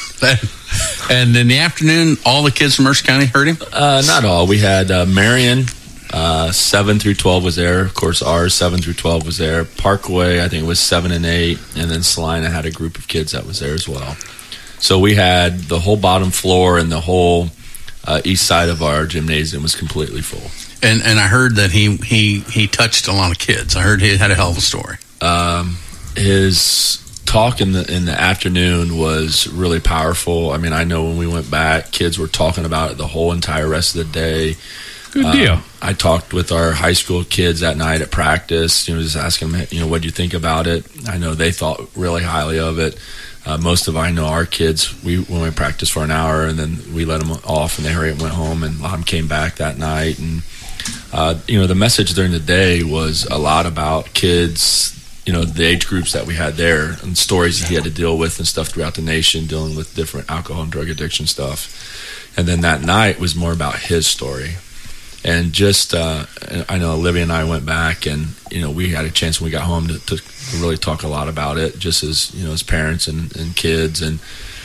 and in the afternoon, all the kids from Mercer County heard him? Uh, not all. We had uh, Marion, uh, seven through twelve was there. Of course, ours, seven through twelve was there. Parkway, I think it was seven and eight. And then Salina had a group of kids that was there as well. So we had the whole bottom floor and the whole uh, east side of our gymnasium was completely full. And and I heard that he, he, he touched a lot of kids. I heard he had a hell of a story. Um, his talk in the in the afternoon was really powerful. I mean, I know when we went back, kids were talking about it the whole entire rest of the day. Good um, deal. I talked with our high school kids that night at practice. You know, just asking them, you know, what do you think about it? I know they thought really highly of it. Uh, most of I know our kids, we when we practiced for an hour and then we let them off and they hurried and went home, and a lot of them came back that night. And uh, you know, the message during the day was a lot about kids. You know, the age groups that we had there and stories that he had to deal with and stuff throughout the nation, dealing with different alcohol and drug addiction stuff. And then that night was more about his story. And just, uh, I know Olivia and I went back and, you know, we had a chance when we got home to, to really talk a lot about it, just as, you know, as parents and, and kids. And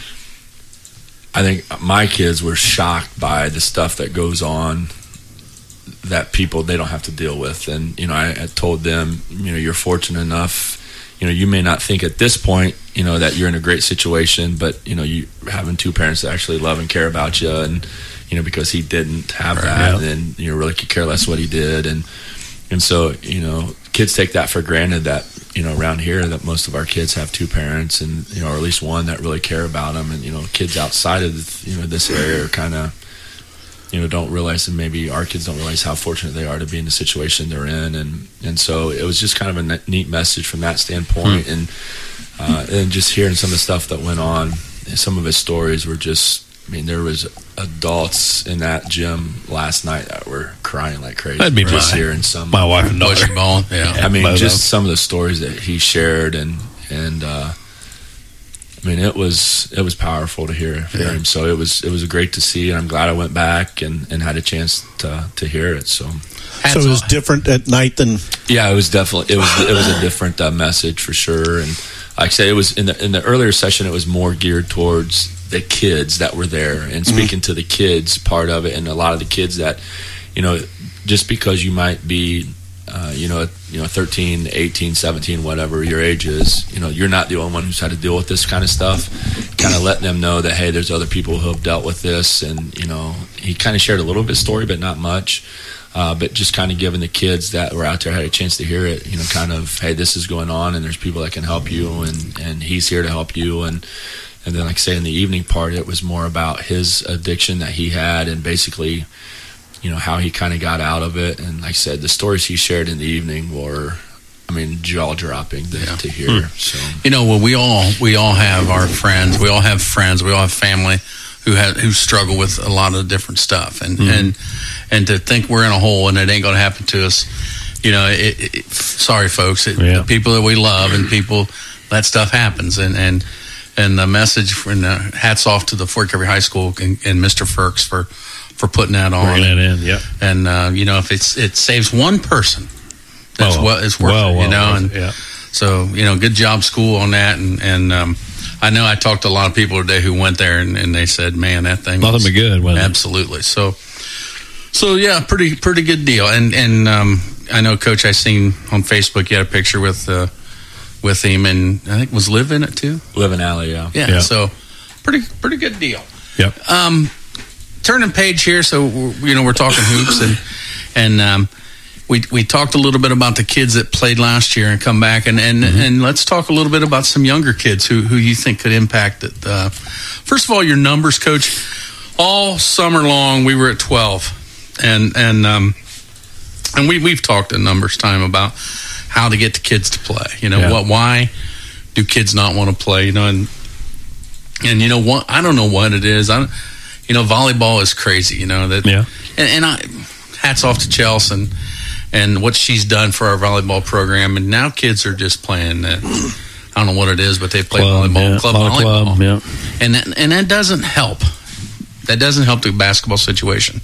I think my kids were shocked by the stuff that goes on that people, they don't have to deal with. And, you know, I, I told them, you know, you're fortunate enough, you know, you may not think at this point, you know, that you're in a great situation, but, you know, you having two parents that actually love and care about you, and, you know, because he didn't have Right, that, yeah. and, you know, really could care less what he did. And, and so, you know, kids take that for granted that, you know, around here that most of our kids have two parents and, you know, or at least one that really care about them. And, you know, kids outside of, the, you know, this area are kind of, you know, don't realize, and maybe our kids don't realize how fortunate they are to be in the situation they're in. And, and so it was just kind of a ne- neat message from that standpoint. Hmm. And, uh, and just hearing some of the stuff that went on, some of his stories were just, I mean, there was adults in that gym last night that were crying like crazy. That'd be just my- hearing some, my wife and daughter. Bushy ball, yeah. I mean, Both of just them. some of the stories that he shared, and, and, uh, I mean, it was it was powerful to hear, hear Yeah. him. So it was it was great to see, and I'm glad I went back and, and had a chance to to hear it. So, So it was different at night than yeah, it was definitely it was it was a different uh, message for sure. And like I said, it was in the in the earlier session, it was more geared towards the kids that were there and speaking to the kids part of it, and a lot of the kids that, you know, just because you might be. Uh, you know, you know, thirteen, eighteen, seventeen, whatever your age is, you know, you're not the only one who's had to deal with this kind of stuff. Kind of letting them know that, hey, there's other people who have dealt with this. And, you know, he kind of shared a little bit of story, but not much. Uh, but just kind of giving the kids that were out there had a chance to hear it, you know, kind of, hey, this is going on and there's people that can help you, and, and he's here to help you. And, and then, like I say, in the evening part, it was more about his addiction that he had, and basically, you know, how he kind of got out of it. And like I said, the stories he shared in the evening were, I mean, jaw-dropping to, yeah. to hear. Hmm. So, you know, well, we all we all have our friends. We all have friends. We all have family who have who struggle with a lot of different stuff. And mm-hmm. and and to think we're in a hole and it ain't going to happen to us, you know, it, it, sorry, folks. It, yeah. The people that we love and people, that stuff happens. And and and the message, and uh, hats off to the Fort Recovery High School and, and Mister Firks for, for putting that on. Bringing that in, yeah. And uh, you know, if it's it saves one person, that's well, what it's worth. Well, it, you well, know, and yeah. so you know, good job, school, on that. And and um, I know I talked to a lot of people today who went there, and, and they said, "Man, that thing nothing was but good." Wasn't absolutely. It? So, so yeah, pretty pretty good deal. And and um, I know, Coach, I seen on Facebook you had a picture with uh, with him, and I think was Liv in it too. Liv and Allie, yeah. yeah, yeah. So pretty pretty good deal. Yep. Um, turning page here, so you know we're talking hoops, and and um, we we talked a little bit about the kids that played last year and come back, and and, mm-hmm. and let's talk a little bit about some younger kids who who you think could impact it. Uh, first of all, your numbers, Coach. All summer long, we were at twelve, and and um, and we we've talked a numbers time about how to get the kids to play. You know, yeah. what why do kids not want to play? You know, and and you know what? I don't know what it is. I, you know, volleyball is crazy. You know that. Yeah. And, and I, hats off to Chelsea and and what she's done for our volleyball program. And now kids are just playing that. I don't know what it is, but they play club, volleyball, yeah. club volleyball, club, yeah. and that, and that doesn't help. That doesn't help the basketball situation.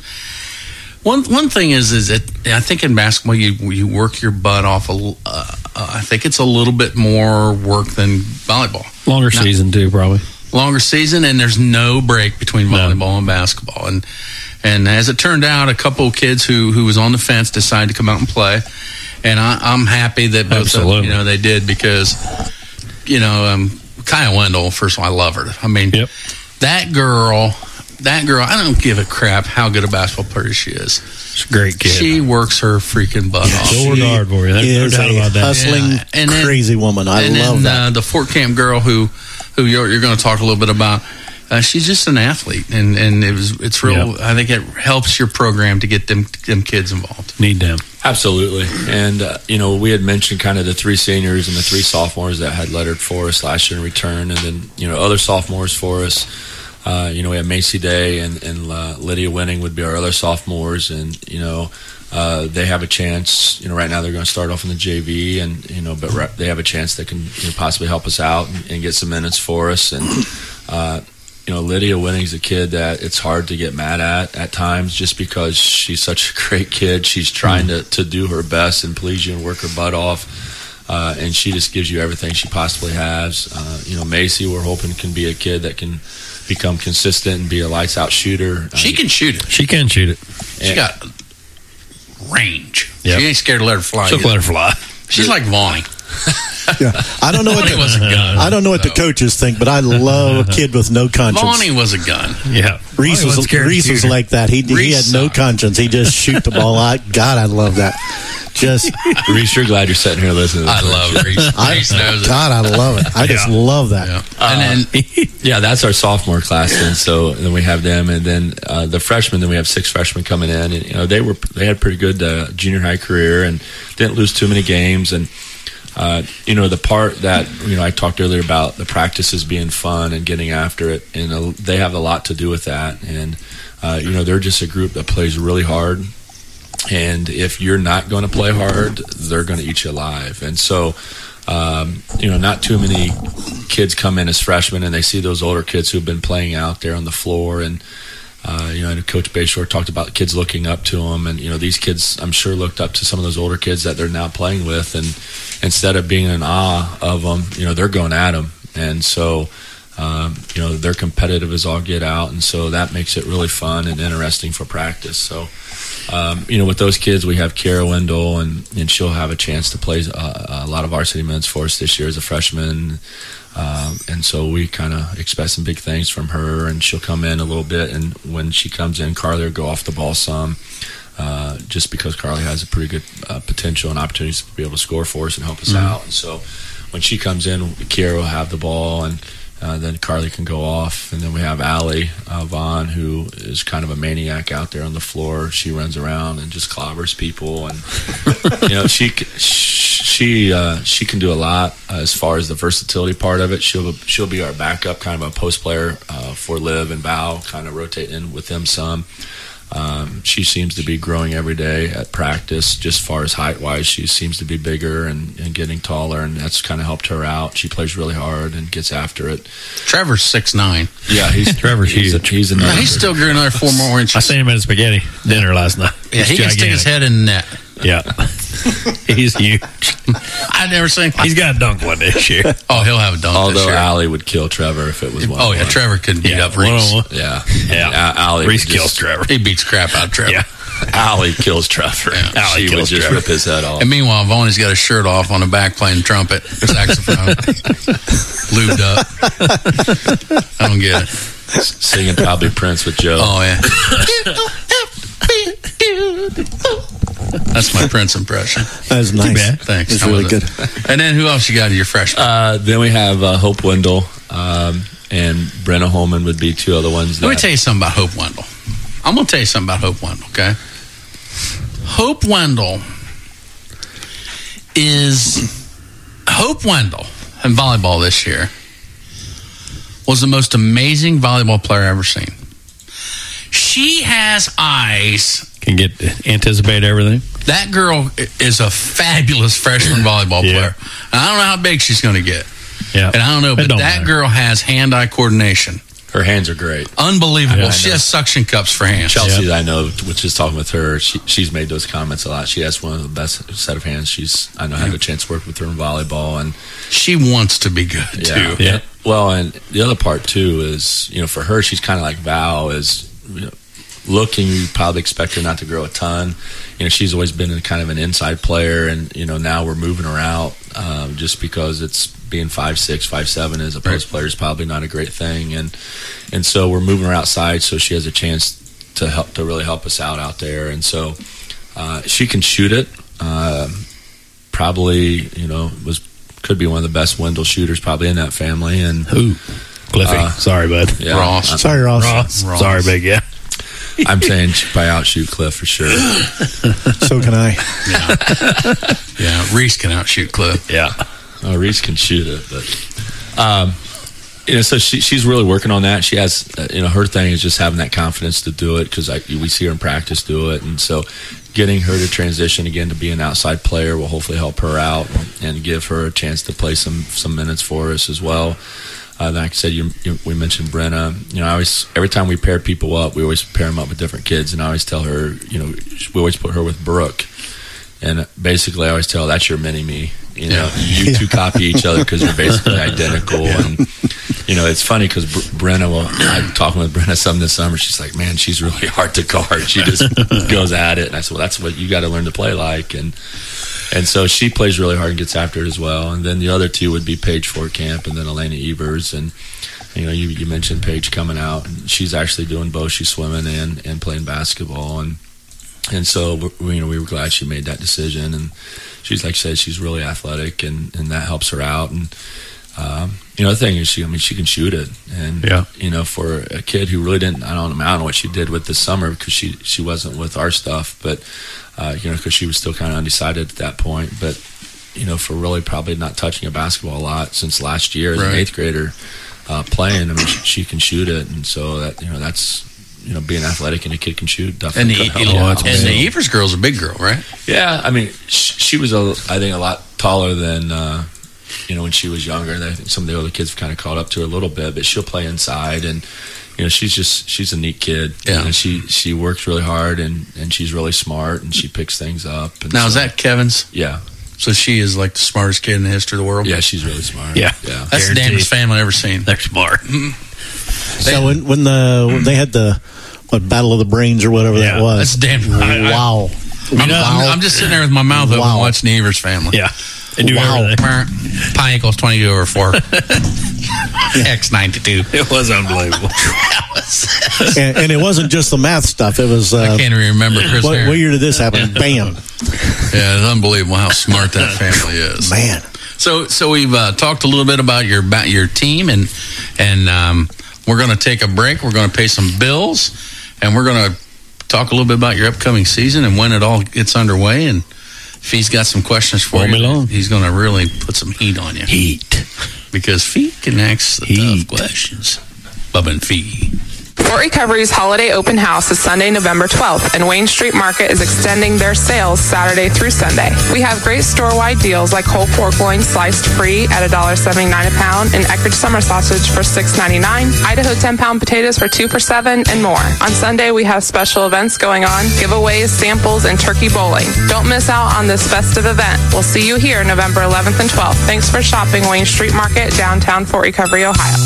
One one thing is is that I think in basketball you you work your butt off. A, uh, uh, I think it's a little bit more work than volleyball. Longer now, season too, probably. Longer season, and there's no break between volleyball no. and basketball. And and as it turned out, a couple of kids who who was on the fence decided to come out and play. And I, I'm happy that both of them, you know, they did, because you know um, Kaya Wendell. First of all, I love her. I mean, yep. that girl. That girl, I don't give a crap how good a basketball player she is. She's a great kid. She works her freaking butt off. She'll work hard for you. There's no doubt about that. Hustling, yeah. and then, crazy woman. I and love then, that. Uh, the Fort Camp girl who, who you're, you're going to talk a little bit about. Uh, she's just an athlete, and, and it was it's real. Yep. I think it helps your program to get them them kids involved. Need them. Absolutely. And, uh, you know, we had mentioned kind of the three seniors and the three sophomores that had lettered for us last year in return, and then, you know, other sophomores for us. Uh, you know, we have Macy Day and, and uh, Lydia Winning would be our other sophomores, and you know, uh, they have a chance. You know, right now they're going to start off in the J V, and you know, but re- they have a chance that can you know, possibly help us out and, and get some minutes for us. And uh, you know, Lydia Winning's a kid that it's hard to get mad at at times, just because she's such a great kid. She's trying mm. to to do her best and please you and work her butt off. Uh, and she just gives you everything she possibly has. Uh, you know, Macy, we're hoping can be a kid that can become consistent and be a lights out shooter. She uh, can shoot it. She can shoot it. She got range. Yep. She ain't scared to let her fly. She'll let her fly. She's like Vonnie. Yeah, I don't know what the, was a gun, I don't know what the coaches think, but I love a kid with no conscience. Vonnie was a gun. Yeah, Reese was Reese was like that. He he had no conscience. He just shoot the ball out. God, I love that. Just Reese, you're glad you're sitting here listening. I love Reese. I, Reese knows God, I love it. I yeah. just love that. Yeah. Uh, and then, yeah, that's our sophomore class. And so then we have them, and then uh, the freshmen. Then we have six freshmen coming in, and you know they were they had a pretty good uh, junior high career and didn't lose too many games. And uh, you know the part that you know I talked earlier about the practices being fun and getting after it, and uh, they have a lot to do with that. And uh, you know they're just a group that plays really hard. And if you're not going to play hard, they're going to eat you alive. And so, um, you know, not too many kids come in as freshmen and they see those older kids who've been playing out there on the floor. And, uh, you know, and Coach Bayshore talked about kids looking up to them. And, you know, these kids, I'm sure, looked up to some of those older kids that they're now playing with. And instead of being in awe of them, you know, they're going at them. And so, um, you know, they're competitive as all get out. And so that makes it really fun and interesting for practice. So, Um, you know, with those kids, we have Kiara Wendell, and, and she'll have a chance to play uh, a lot of varsity minutes for us this year as a freshman. Uh, and so we kind of expect some big things from her, and she'll come in a little bit. And when she comes in, Carly will go off the ball some, uh, just because Carly has a pretty good uh, potential and opportunities to be able to score for us and help us mm-hmm. out. And so when she comes in, Kiara will have the ball, and uh, then Carly can go off. And then we have Allie uh, Vaughn, who is kind of a maniac out there on the floor. She runs around and just clobbers people, and you know she she uh, she can do a lot uh, as far as the versatility part of it. She'll she'll be our backup, kind of a post player uh, for Liv and Val, kind of rotating with them some. Um, she seems to be growing every day at practice. Just as far as height wise, she seems to be bigger and, and getting taller, and that's kind of helped her out. She plays really hard and gets after it. Trevor's six nine. Yeah, he's Trevor's he's huge. A, he's No, another. he's still grew another four more inches. I seen him at a spaghetti dinner last night. Yeah, He's he can stick his gigantic. head in the net. Yeah, he's huge. I've never seen. He's got a dunk one this year. Oh, he'll have a dunk Although this year. Allie would kill Trevor if it was one. Oh yeah, Trevor could beat Yeah, up Reese. one-on-one. Yeah, Yeah. A- Allie Reese would kills just, Trevor. He beats crap out of Trevor. Yeah. Allie kills Trevor. Yeah. Allie she kills would just Trevor. rip his head off. And meanwhile, Vonnie's got his shirt off on the back playing trumpet, saxophone, lubed up. I don't get it. Singing probably Prince with Joe. Oh yeah. That's my Prince impression. That's nice. bad. Thanks. It's How really was good. it? And then who else you got in your freshman? Uh, then we have uh, Hope Wendell um, and Brenna Holman would be two other ones. That, Let me tell you something about Hope Wendell. I'm going to tell you something about Hope Wendell, okay? Hope Wendell is... Hope Wendell in volleyball this year was the most amazing volleyball player I've ever seen. She has eyes... Can get anticipate everything. That girl is a fabulous freshman volleyball Yeah. player. And I don't know how big she's going to get. Yeah, And I don't know, It but don't that matter. girl has hand-eye coordination. her hands are great. Unbelievable. Yeah, I she know. has suction cups for hands. Chelsea, I know, which is talking with her, she, she's made those comments a lot. She has one of the best set of hands. She's I know I had a chance to work with her in volleyball, and she wants to be good yeah, too. yeah. Well, and the other part too is, you know, for her, she's kind of like Val, is, you know, looking, you probably expect her not to grow a ton. You know, she's always been a kind of an inside player, and you know, now we're moving her out um, just because it's being five six, five seven as a post player is probably not a great thing, and and so we're moving her outside so she has a chance to help to really help us out out there, and so uh, she can shoot it. Uh, probably, you know, was could be one of the best Wendell shooters probably in that family, and who Cliffy. Uh, Sorry, bud. Yeah, Ross. I'm- Sorry, Ross. Ross. Ross. Sorry, big yeah. I'm saying she'd probably outshoot Cliff for sure. So can I. Yeah, yeah. Reese can outshoot Cliff. Yeah. Oh, Reese can shoot it, but um, you know, so she, she's really working on that. She has, uh, you know, her thing is just having that confidence to do it because we see her in practice do it, and so getting her to transition again to be an outside player will hopefully help her out and give her a chance to play some some minutes for us as well. Uh, like I said, you, you, we mentioned Brenna. You know, I always every time we pair people up, we always pair them up with different kids, and I always tell her, you know, we always put her with Brooke, and basically I always tell her, that's your mini me. You know, you two copy each other because you're basically identical. Yeah. And you know, it's funny because Br- Brenna. Well, I'm talking with Brenna some this summer. She's like, "Man, she's really hard to guard. She just goes at it." And I said, "Well, that's what you got to learn to play like." And and so she plays really hard and gets after it as well. And then the other two would be Paige Fortcamp and then Elena Evers. And you know, you, you mentioned Paige coming out, and she's actually doing both. She's swimming and and playing basketball. And and so we, you know, we were glad she made that decision. And she's, like I said, she's really athletic, and, and that helps her out. And um, you know, the thing is, she I mean, she can shoot it. And Yeah. you know, for a kid who really didn't, I don't know, I don't know what she did with this summer because she she wasn't with our stuff, but uh, you know, because she was still kind of undecided at that point. But you know, for really probably not touching a basketball a lot since last year as Right. an eighth grader uh, playing, I mean, she, she can shoot it, and so that you know, that's. You know, being athletic and a kid can shoot And definitely. the, could and help. the Evers girl's a big girl, right? Yeah, I mean, sh- she was, a, I think, a lot taller than, uh, you know, when she was younger. I think some of the other kids have kind of caught up to her a little bit, but she'll play inside, and, you know, she's just, she's a neat kid. Yeah. You know, she, she works really hard, and, and she's really smart, and she picks things up. And Now, is so- that Kevin's? Yeah. So she is like the smartest kid in the history of the world? Yeah, she's really smart. Yeah. Yeah. That's the Guaranteed. damnest family I've ever seen. They're smart. So when when the when they had the what Battle of the Brains or whatever Yeah, that was, that's damn- I- I- wow. I'm, I'm, I'm just sitting there with my mouth open Wow. watching the Evers family. Yeah. They do Wow. everything. Pi equals twenty-two over four. X ninety-two. It was unbelievable. and, and it wasn't just the math stuff. It was. Uh, I can't even remember Chris what, Aaron. what year did this happen? Bam, Yeah, it's unbelievable how smart that family is. man. So, so we've uh, talked a little bit about your about your team, and and um, we're going to take a break. We're going to pay some bills, and we're going to talk a little bit about your upcoming season and when it all gets underway. And if he's got some questions for Won't you, be long. he's going to really put some heat on you. Heat, because Fee can ask the Heat. tough questions. Bubba and Fee. Fort Recovery's holiday open house is Sunday, November twelfth, and Wayne Street Market is extending their sales Saturday through Sunday. We have great store-wide deals like whole pork loin sliced free at one dollar seventy-nine a pound and Eckrich summer sausage for six ninety-nine, Idaho ten-pound potatoes for two for seven, and more. On Sunday, we have special events going on, giveaways, samples, and turkey bowling. Don't miss out on this festive event. We'll see you here November eleventh and twelfth. Thanks for shopping Wayne Street Market, downtown Fort Recovery, Ohio.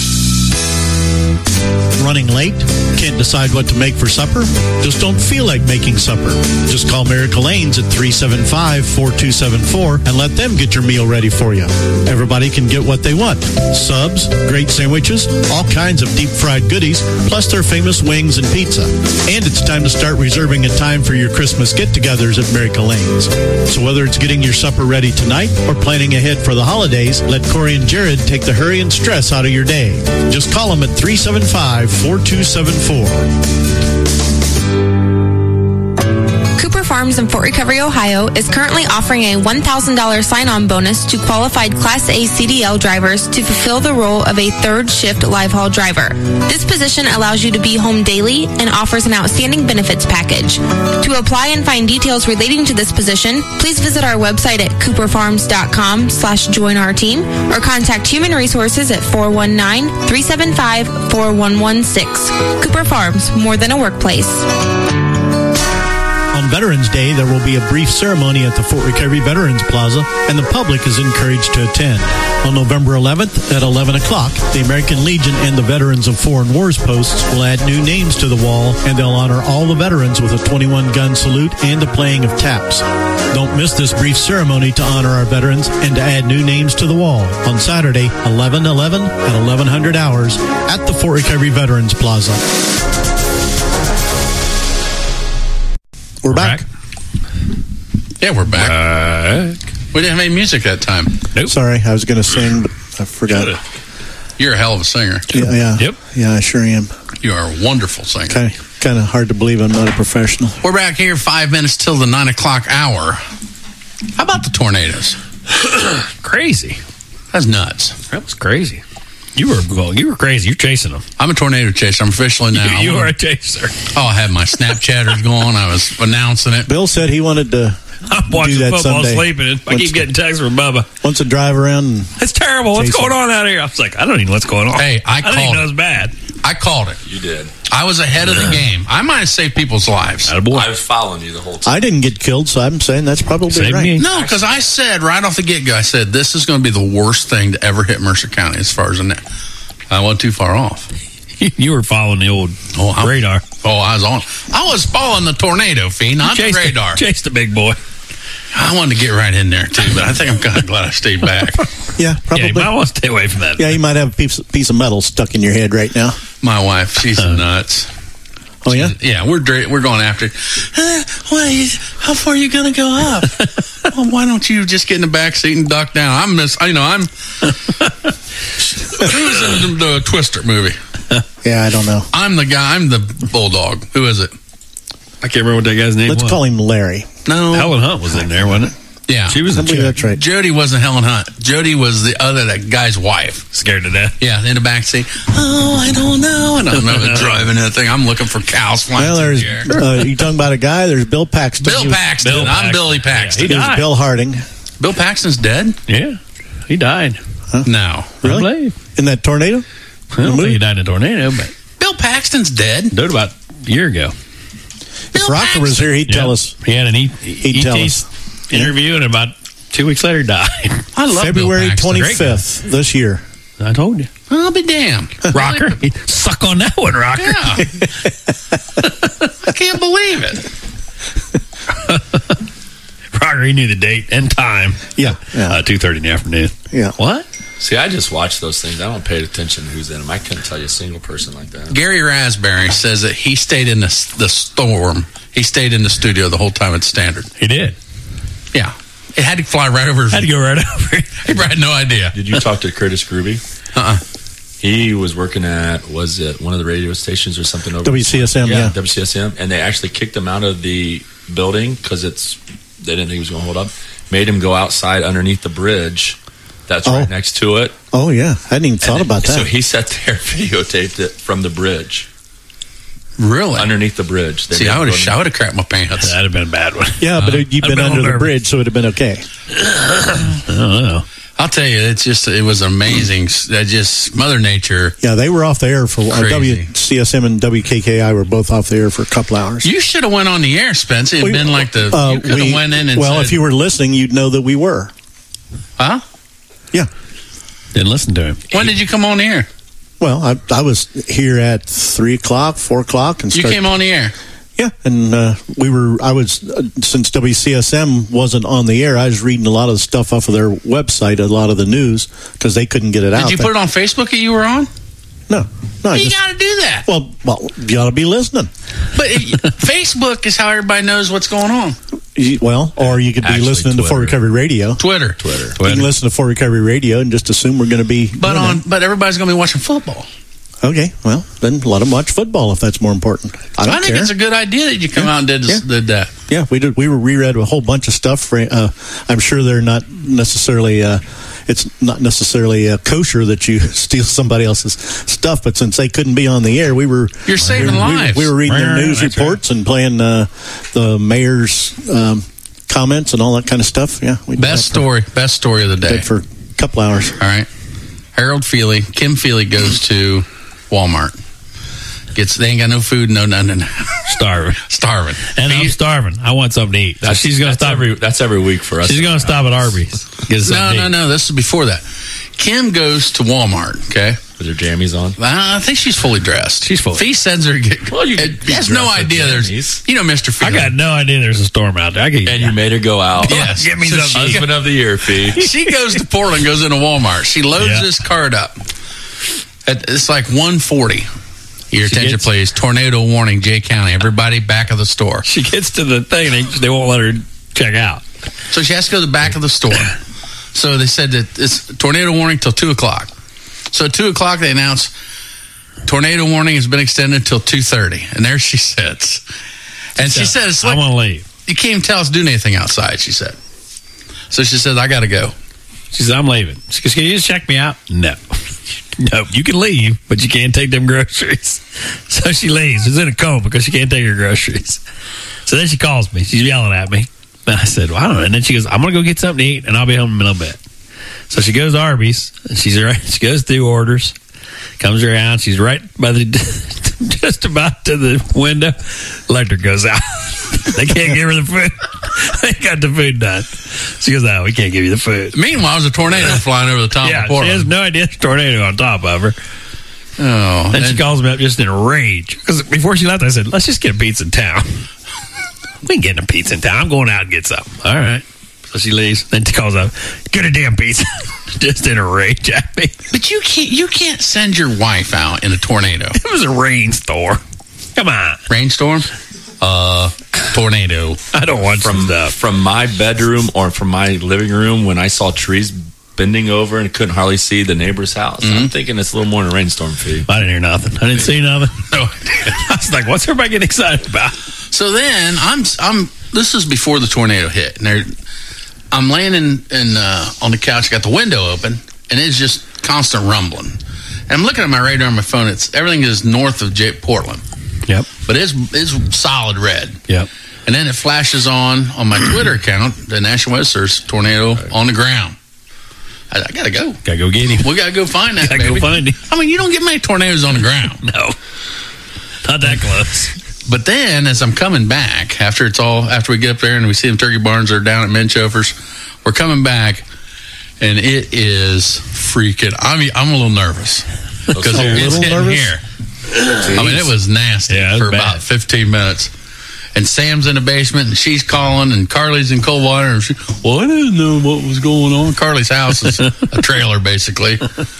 Running late? Can't decide what to make for supper? Just don't feel like making supper. Just call Miracle Lanes at three seven five, four two seven four and let them get your meal ready for you. Everybody can get what they want. Subs, great sandwiches, all kinds of deep fried goodies, plus their famous wings and pizza. And it's time to start reserving a time for your Christmas get-togethers at Miracle Lanes. So whether it's getting your supper ready tonight or planning ahead for the holidays, let Corey and Jared take the hurry and stress out of your day. Just call them at three seven five, four two seven four. Cooper Farms in Fort Recovery, Ohio is currently offering a one thousand dollars sign-on bonus to qualified Class A C D L drivers to fulfill the role of a third shift live haul driver. This position allows you to be home daily and offers an outstanding benefits package. To apply and find details relating to this position, please visit our website at cooper farms dot com slash join our team or contact Human Resources at four one nine, three seven five, four one one six. Cooper Farms, more than a workplace. On Veterans Day, there will be a brief ceremony at the Fort Recovery Veterans Plaza, and the public is encouraged to attend. On November eleventh at eleven o'clock, the American Legion and the Veterans of Foreign Wars posts will add new names to the wall, and they'll honor all the veterans with a twenty-one gun salute and the playing of taps. Don't miss this brief ceremony to honor our veterans and to add new names to the wall on Saturday, eleven eleven at eleven hundred hours at the Fort Recovery Veterans Plaza. We're back. Yeah, we're back. back. We didn't have any music that time. Nope. Sorry, I was going to sing, but I forgot. You're a hell of a singer. Yeah, yeah. Yep. Yeah, I sure am. You are a wonderful singer. Kind of, kind of hard to believe I'm not a professional. We're back here five minutes till the nine o'clock hour. How about the tornadoes? Crazy. That's nuts. That was crazy. You were well, you were crazy. You're chasing them. I'm a tornado chaser. I'm officially now. You, you are a chaser. Oh, I had my Snapchatters going. I was announcing it. Bill said he wanted to I'm watching do that football someday. sleeping. And I Once- keep getting texts from Bubba. Wants to drive around. And It's terrible. What's Chase going it. on out here? I was like, I don't even know what's going on. Hey, I I didn't called even know it. it was bad. I called it. You did. I was ahead of the game. I might have saved people's lives. Attaboy. I was following you the whole time. I didn't get killed, so I'm saying that's probably Save right. me. No, because I said right off the get-go, I said, this is going to be the worst thing to ever hit Mercer County as far as the net. I wasn't too far off. You were following the old Oh, I- radar. Oh, I was on. I was following the tornado, Fee, not the Chased radar. Chased the big boy. I wanted to get right in there, too, but I think I'm kind of glad I stayed back. Yeah, probably. Yeah, you might want to stay away from that. Yeah, you might have a piece, piece of metal stuck in your head right now. My wife, she's nuts. Oh, yeah? Yeah, we're dra- we're going after it. Uh, wait, how far are you going to go up? Well, why don't you just get in the back seat and duck down? I'm miss. You know, I'm. Who's in the, the Twister movie? Yeah, I don't know. I'm the guy. I'm the bulldog. Who is it? I can't remember what that guy's name Let's was. call him Larry. No, Helen Hunt was in there, wasn't it? Yeah, She was I in believe charge. that's right. Jody wasn't Helen Hunt. Jody was the other that guy's wife. Scared to death. Yeah, in the back seat. Oh, I don't know. I don't know. Driving that thing. I'm looking for cows flying Well, through there's, the air. uh, you talking about a guy? There's Bill Paxton. Bill He was- Paxton. Bill I'm Paxton. Billy Paxton. Yeah, He was died. Bill Harding. Bill Paxton's dead? Yeah, he died. No. Really? I believe. In that tornado? I don't think he died in a tornado, but Bill Paxton's dead. died about a year ago. If Rocker was here, he'd tell Yeah. us. He had an E- He'd tell E T us. interview, and about two weeks later, died. I love February Bill Paxton. twenty-fifth this year. I told you. I'll be damned. Rocker. Suck on that one, Rocker. Yeah. I can't believe it. Rocker, he knew the date and time. Yeah. Yeah. Uh, two thirty in the afternoon. Yeah. What? See, I just watch those things. I don't pay attention to who's in them. I couldn't tell you a single person like that. Gary Raspberry says that he stayed in the, the storm. He stayed in the studio the whole time at Standard. He did. Yeah. It had to fly right over. Had to go right over. He had no idea. Did you talk to Curtis Gruby? Uh-uh. He was working at, was it one of the radio stations or something? Over W C S M, yeah. W C S M. And they actually kicked him out of the building because it's they didn't think he was going to hold up. Made him go outside underneath the bridge that's Oh. right next to it. Oh, yeah. I hadn't even thought And about that. So he sat there, videotaped it from the bridge. Really? Underneath the bridge. They See, made I him would go have I would have crapped my pants. That'd have been a bad one. yeah, but it, you've I'd been been a under little the nervous. bridge, so it would have been okay. I don't know. I'll tell you, it's just it was amazing. That just Mother Nature. Yeah, they were off the air for uh, Crazy. W C S M and W K K I were both off the air for a couple hours. You should have went on the air, Spence. It'd We- been like the Uh, you could have we- went in and well, said, if you were listening, you'd know that we were. huh? Yeah. Didn't listen to him. When did you come on the air? Well, I, I was here at three o'clock, four o'clock, and You start- came on the air. Yeah, and uh, we were. I was uh, since W C S M wasn't on the air. I was reading a lot of the stuff off of their website, a lot of the news because they couldn't get it out. Did you put it on Facebook that you were on? No, no. I You just, got to do that. well, well, you ought to be listening. But it, Facebook is how everybody knows what's going on. You- Well, or you could be Actually, listening to Twitter. Fort Recovery Radio. Twitter, Twitter. You can listen to Fort Recovery Radio and just assume we're going to be. But doing on, that. but everybody's going to be watching football. Okay, well, then let them watch football if that's more important. I don't I think care. it's a good idea that you come out and did, Yeah. did that. Yeah, we did. We were reread a whole bunch of stuff. For, uh, I'm sure they're not necessarily. Uh, it's not necessarily uh, kosher that you steal somebody else's stuff, but since they couldn't be on the air, we were. You're saving we, were- lives. We were reading their Right, news that's reports and playing uh, the mayor's um, comments and all that kind of stuff. Yeah, we did Best that for- story, best story of the day. did for a couple hours. All right. Harold Feely, Kim Feely goes to Walmart. Gets they ain't got no food, no nothing. Starving. Starving. And I'm starving. I want something to eat. So That's, she's going to that's stop. every that's every week for us. She's going to stop at Arby's. Get us No, something to no, eat. no. This is before that. Kim goes to Walmart. Okay. With her jammies on. I think she's fully dressed. She's fully- Fee sends her to get. Well, you uh, could be has no dressed with idea. There's, jammies. you know, Mister Fee. I got no idea there's a storm out there. I can, And you made her go out. Yes. Give me So something. she- Husband of the year, Fee. She goes to Portland, goes into Walmart. She loads Yeah. this cart up. At, it's like one forty. Your She attention, gets- please. Tornado warning, Jay County. Everybody back of the store. She gets to the thing, they, they won't let her check out. So she has to go to the back of the store. So they said that it's tornado warning till two o'clock. So at two o'clock they announce tornado warning has been extended till two thirty, and there she sits. And she said, "It's I like want to leave. you can't even tell us doing anything outside." She said. So she said, "I got to go." She says, I'm leaving. She goes, can you just check me out? No. No, you can leave, but you can't take them groceries. So she leaves. She's in a coma because she can't take her groceries. So then she calls me. She's yelling at me. And I said, well, I don't know. And then she goes, I'm going to go get something to eat, and I'll be home in a little bit. So she goes to Arby's, and she's right. She goes through orders, comes around. She's right by the, just about to the window. Electric goes out. They can't give her the food. They got the food done. She goes, oh, we can't give you the food. Meanwhile, there's a tornado flying over the top Yeah, of Portland. she has no idea there's a tornado on top of her. Oh, Then she and- calls me up just in a rage. Because before she left, I said, let's just get a pizza in town. We ain't getting a pizza in town. I'm going out and get some. All right. So she leaves. Then she calls up, get a damn pizza. Just in a rage at me. But you can't you can't send your wife out in a tornado. It was a rainstorm. Come on. Rainstorm? Uh, tornado. I don't want from some stuff. from my bedroom or from my living room when I saw trees bending over and couldn't hardly see the neighbor's house. I'm thinking it's a little more than a rainstorm, Fee. I didn't hear nothing. I didn't see nothing. No. I was like, what's everybody getting excited about? So then I'm I'm this is before the tornado hit, and there, I'm laying in, in uh, on the couch, got the window open, and it's just constant rumbling. And I'm looking at my radar on my phone. It's everything is north of J- Portland, Yep. but it's it's solid red. Yep. And then it flashes on on my Twitter account, the National Weather Service tornado on the ground. I, I gotta go. Gotta go get him. We gotta go find that. Gotta baby. go find him. I mean, you don't get many tornadoes on the ground. No. Not that close. But then, as I'm coming back, after it's all, after we get up there and we see them turkey barns are down at Menchofers, we're coming back, and it is freaking. I mean, I'm a little nervous because A it's little hitting nervous? here. I mean, it was nasty Yeah, it was for bad. about fifteen minutes. And Sam's in the basement, and she's calling, and Carly's in Coldwater. And she, well, I didn't know what was going on. Carly's house is a trailer, basically.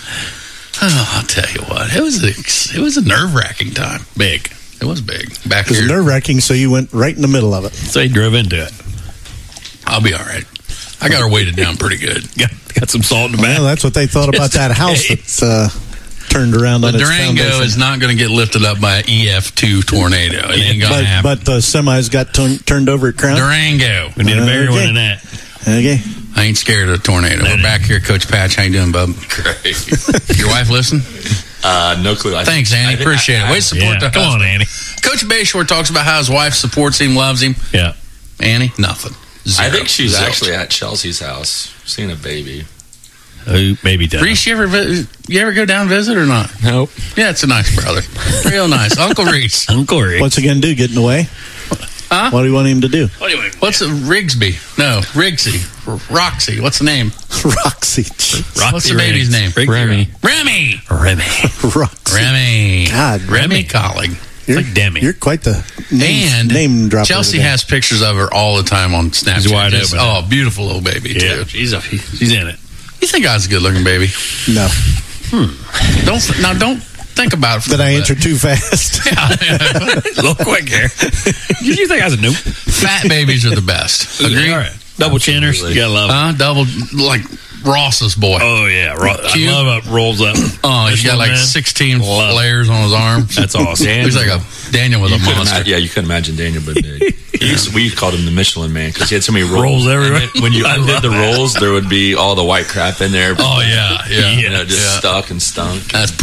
Oh, I'll tell you what, it was a, it was a nerve wracking time. Big, it was big. Back It was here, nerve wracking, so you went right in the middle of it. So he drove into it. I'll be all right. I got her weighted down pretty good. Got, got some salt in the back. Well, that's what they thought about Just that in house case. that uh, turned around The on its Durango foundation. is not going to get lifted up by an E F two tornado. It ain't going to but, happen. but the semis got turn, turned over at Crown. Durango. We need a bigger Okay. one than that. Okay. I ain't scared of a tornado. We're back here, Coach Patch. How you doing, bub? Great. Your wife listen? Uh, no clue. I Thanks, think- Andy. I think- Appreciate I- it. Way to support Yeah, the come on, husband. Andy. Coach Bayshore talks about how his wife supports him, loves him. Yeah. Annie, nothing. Zero. I think she's Zilch. actually at Chelsea's house, seeing a baby. Oh, maybe done. Reese, you ever vi- you ever go down and visit or not? Nope. Yeah, it's a nice brother. Real nice. Uncle Reese. Uncle Reese. What's he going to do? Get in the way? Huh? What do you want him to do? What do you mean? What's a Rigsby? No, Rigsy. R- Roxy. What's the name? Roxy. Roxy What's the baby's name? Riggs. Remy. Remy. Remy. Roxy. Remy. God, Remy Collig. You're, like Demi. You're quite the name, And name dropper. Chelsea today. has pictures of her all the time on Snapchat. She's wide Just- open. Oh, beautiful little baby, Yeah, too. she's, a, she's in it. You think I was a good looking baby? No. Don't Now, don't think about it. for Did a I little answer bit. too fast? A little quick here. Did you think I was a nope? Fat babies are the best. Agree? All right. Double chinners. You gotta love it. Huh? Double, like Ross's boy. Oh, yeah. Ro- I Cute. love it. Rolls up. Oh, he's This got one, like man. sixteen Love it. layers on his arm. That's awesome. Looks like a Daniel with You a couldn't monster. ima- yeah, you couldn't imagine Daniel but big. He used, we called him the Michelin Man because he had so many rolls, Rolls everywhere. And then when you I undid love the that. rolls, there would be all the white crap in there. Oh, yeah, yeah. You know, just yeah. stuck and stunk. That's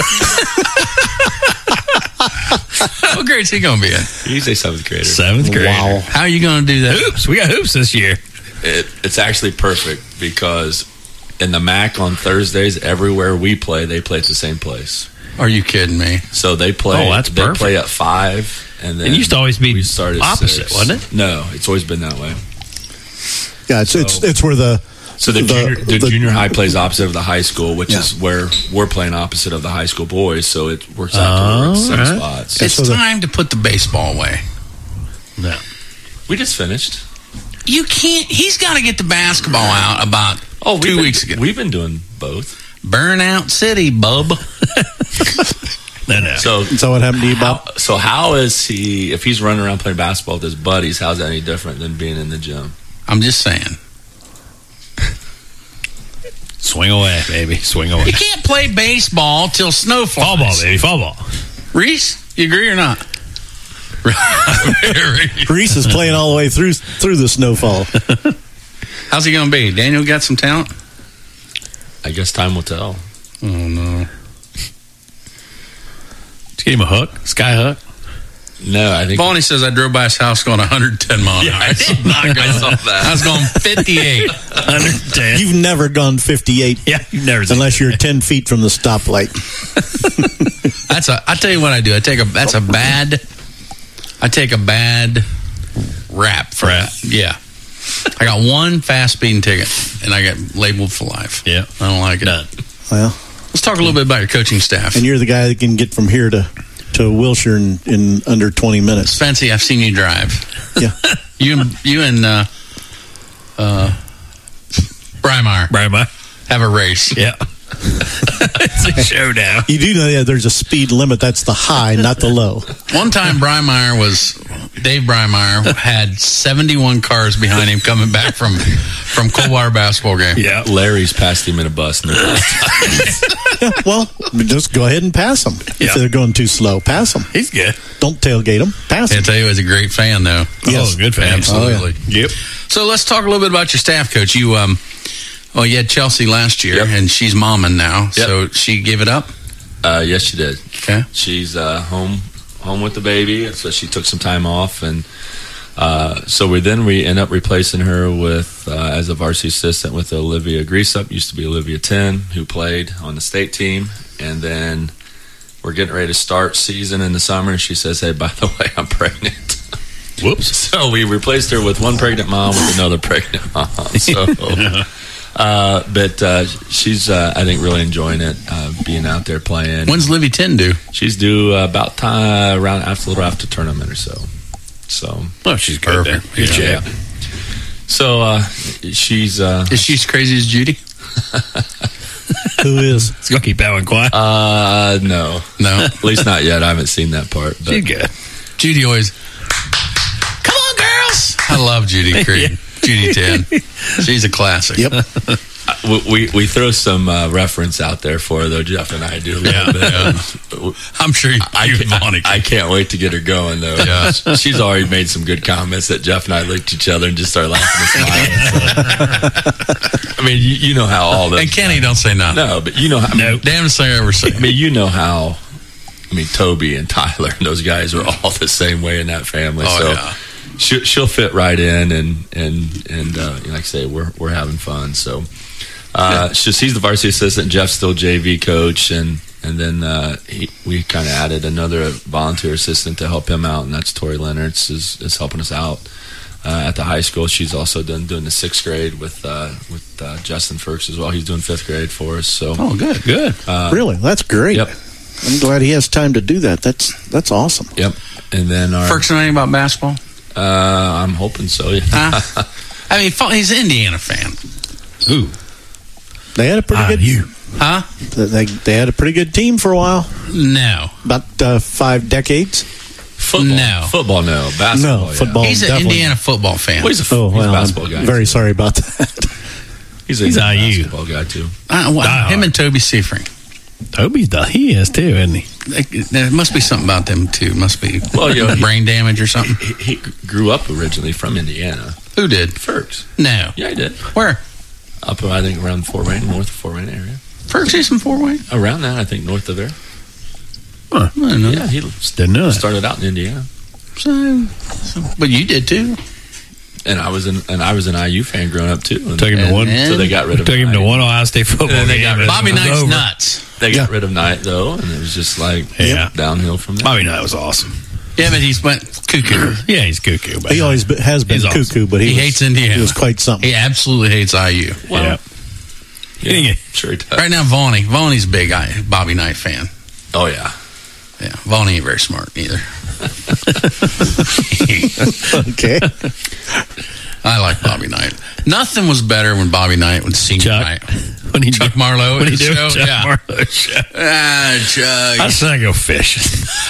what grade's he going to be in? He's a seventh grader. Seventh grade. Wow. How are you going to do that? Hoops. We got hoops this year. It, it's actually perfect because in the M A C on Thursdays, everywhere we play, they play at the same place. Are you kidding me? So they play. Oh, that's they perfect. play at five, and then It used to always be we started opposite, six. wasn't it? No, it's always been that way. Yeah, it's, it's, So- it's where the. So the, The- junior, the, the- junior high plays opposite of the high school, which Yeah. is where we're playing opposite of the high school boys. So it works out to where it's Oh, six right. spots. It's so the- time to put the baseball away. No. We just finished. You can't. He's got to get the basketball out about Oh, we've two been, weeks ago. We've been doing both. Burnout City, bub. No, no. So, Is that what happened to you, how, Bob? so how is he? If he's running around playing basketball with his buddies, how's that any different than being in the gym? I'm just saying. Swing away, baby. Swing away. You can't play baseball till snow flies. Fall ball, baby. Fall ball. Reese, you agree or not? Reese is playing all the way through through the snowfall. How's he going to be? Daniel got some talent? I guess time will tell. Oh, no. Just give him a hook. Sky hook. No, I think. Bonnie says I drove by his house going one hundred ten miles an hour. I saw, I saw that. I was going fifty-eight. one hundred ten. You've never gone fifty-eight Yeah, you've never seen unless you're ten feet from the stoplight. That's a. I tell you what I do. I take a. That's a bad. I take a bad rap for Rap. that. Yeah. I got one fast speeding ticket, and I get labeled for life. Yeah. I don't like it. Done. Well, Let's talk a little bit about your coaching staff. and you're the guy that can get from here to to Wilshire in, in under twenty minutes. Fancy, I've seen you drive. Yeah. You and you and uh, uh, Breimeyer Right, bye. have a race. Yeah. It's a showdown. You do know that there's a speed limit. That's the high, not the low. One time, Breimeyer was Dave Breimeyer had seventy-one cars behind him coming back from from Coldwater basketball game. Yeah. Larry's passed him in a bus. And Yeah, well, just go ahead and pass them. Yeah. If they're going too slow, pass them. He's good. Don't tailgate them. Pass I them. tell you, he was a great fan, though. Yes. Oh, good fan. Absolutely. Yep. So let's talk a little bit about your staff, Coach. You, um, well, you had Chelsea last year, Yep. and she's momming now. Yep. So she gave it up. Uh, yes, she did. Okay. She's uh, home home with the baby, so she took some time off, and uh, so we then we end up replacing her with uh, as a varsity assistant with Olivia Greasup. Used to be Olivia Ten, who played on the state team, and then we're getting ready to start season in the summer. And she says, "Hey, by the way, I'm pregnant." Whoops. So we replaced her with one pregnant mom with another pregnant mom. So. Uh, but uh, she's, uh, I think, really enjoying it, uh, being out there playing. When's Livy ten due? She's due uh, about time around after a little after tournament or so. So, Oh, she's good then. Perfect. Good Yeah. shape. so uh, she's. Uh, Is she as crazy as Judy? Who is? It's going to keep that one quiet. uh, no, No. at least not yet. I haven't seen that part. But She's good. Judy always, come on, girls. I love Judy Creed. Judy ten. She's a classic. Yep. we, we we throw some uh, reference out there for her, though. Jeff and I do a little Yeah, bit. yeah. I'm sure you, I, you can't, Vonnie I, I can't wait to get her going, though. Yeah. She's already made some good comments that Jeff and I looked at each other and just started laughing and smiling. I mean, you, you know how all this. And Kenny don't say nothing. No, but you know how. I mean, Damnest thing I ever say. I mean, you know how. I mean, Toby and Tyler and those guys are all the same way in that family. Oh, so yeah. she'll, she'll fit right in, and and and uh, like I say, we're we're having fun. So uh, yeah. she's, he's the varsity assistant. Jeff's still J V coach, and and then uh, he, we kind of added another volunteer assistant to help him out, and that's Tori Leonards is is helping us out uh, at the high school. She's also done doing the sixth grade with uh, with uh, Justin Firks as well. He's doing fifth grade for us. So oh, good, good. Uh, really, that's great. Yep. I'm glad he has time to do that. That's that's awesome. Yep. And then our Firks know anything about basketball? Uh, I'm hoping so. Yeah. Huh? I mean, he's an Indiana fan. Ooh. They had a pretty Ah, good. you. Huh? They they had a pretty good team for a while. No. About uh, five decades. Football. No. Football, no. Basketball, No, yeah. football. He's an definitely. Indiana football fan. Well, he's a, Oh, he's well, a basketball I'm guy. very too. sorry about that. He's a He's I U. basketball guy, too. Uh, well, him and Toby Seafring. Toby's the, he is too, isn't he? There must be something about them too. Must be Well, you know, he- brain damage or something. He, he grew up originally from Indiana. Who did? Fergs. No. Yeah, he did. Where? Up, I think, around Fort Wayne, north of Fort Wayne area. Fergs is from Fort Wayne. Around that, I think, north of there. Huh. I don't know. Yeah, he Didn't know that. started out in Indiana. So, so- but you did too. And I was an and I was an I U fan growing up, too. And, Took him to And one. then- so they got rid of Took him to Knight. one Ohio State football And then they game. got rid of Bobby It was Knight's over. nuts. They got Yeah. rid of Knight, though, and it was just like Yeah. downhill from there. Bobby Knight was awesome. Yeah, but he's went cuckoo. Yeah, he's cuckoo. But He always be, has been He's awesome. cuckoo, but he, He was, hates Indiana. He was quite something. He absolutely hates I U. Well, yeah. yeah, sure he does. Right now, Vonnie. Vonnie's a big I, Bobby Knight fan. Oh, yeah. Yeah, Vonnie ain't very smart either. Okay. I like Bobby Knight. Nothing was better when Bobby Knight was senior Chuck. night. When he Chuck did- Marlowe when at he the did show. Chuck Yeah. Marlowe show. Ah, Chuck. I just want to go fishing.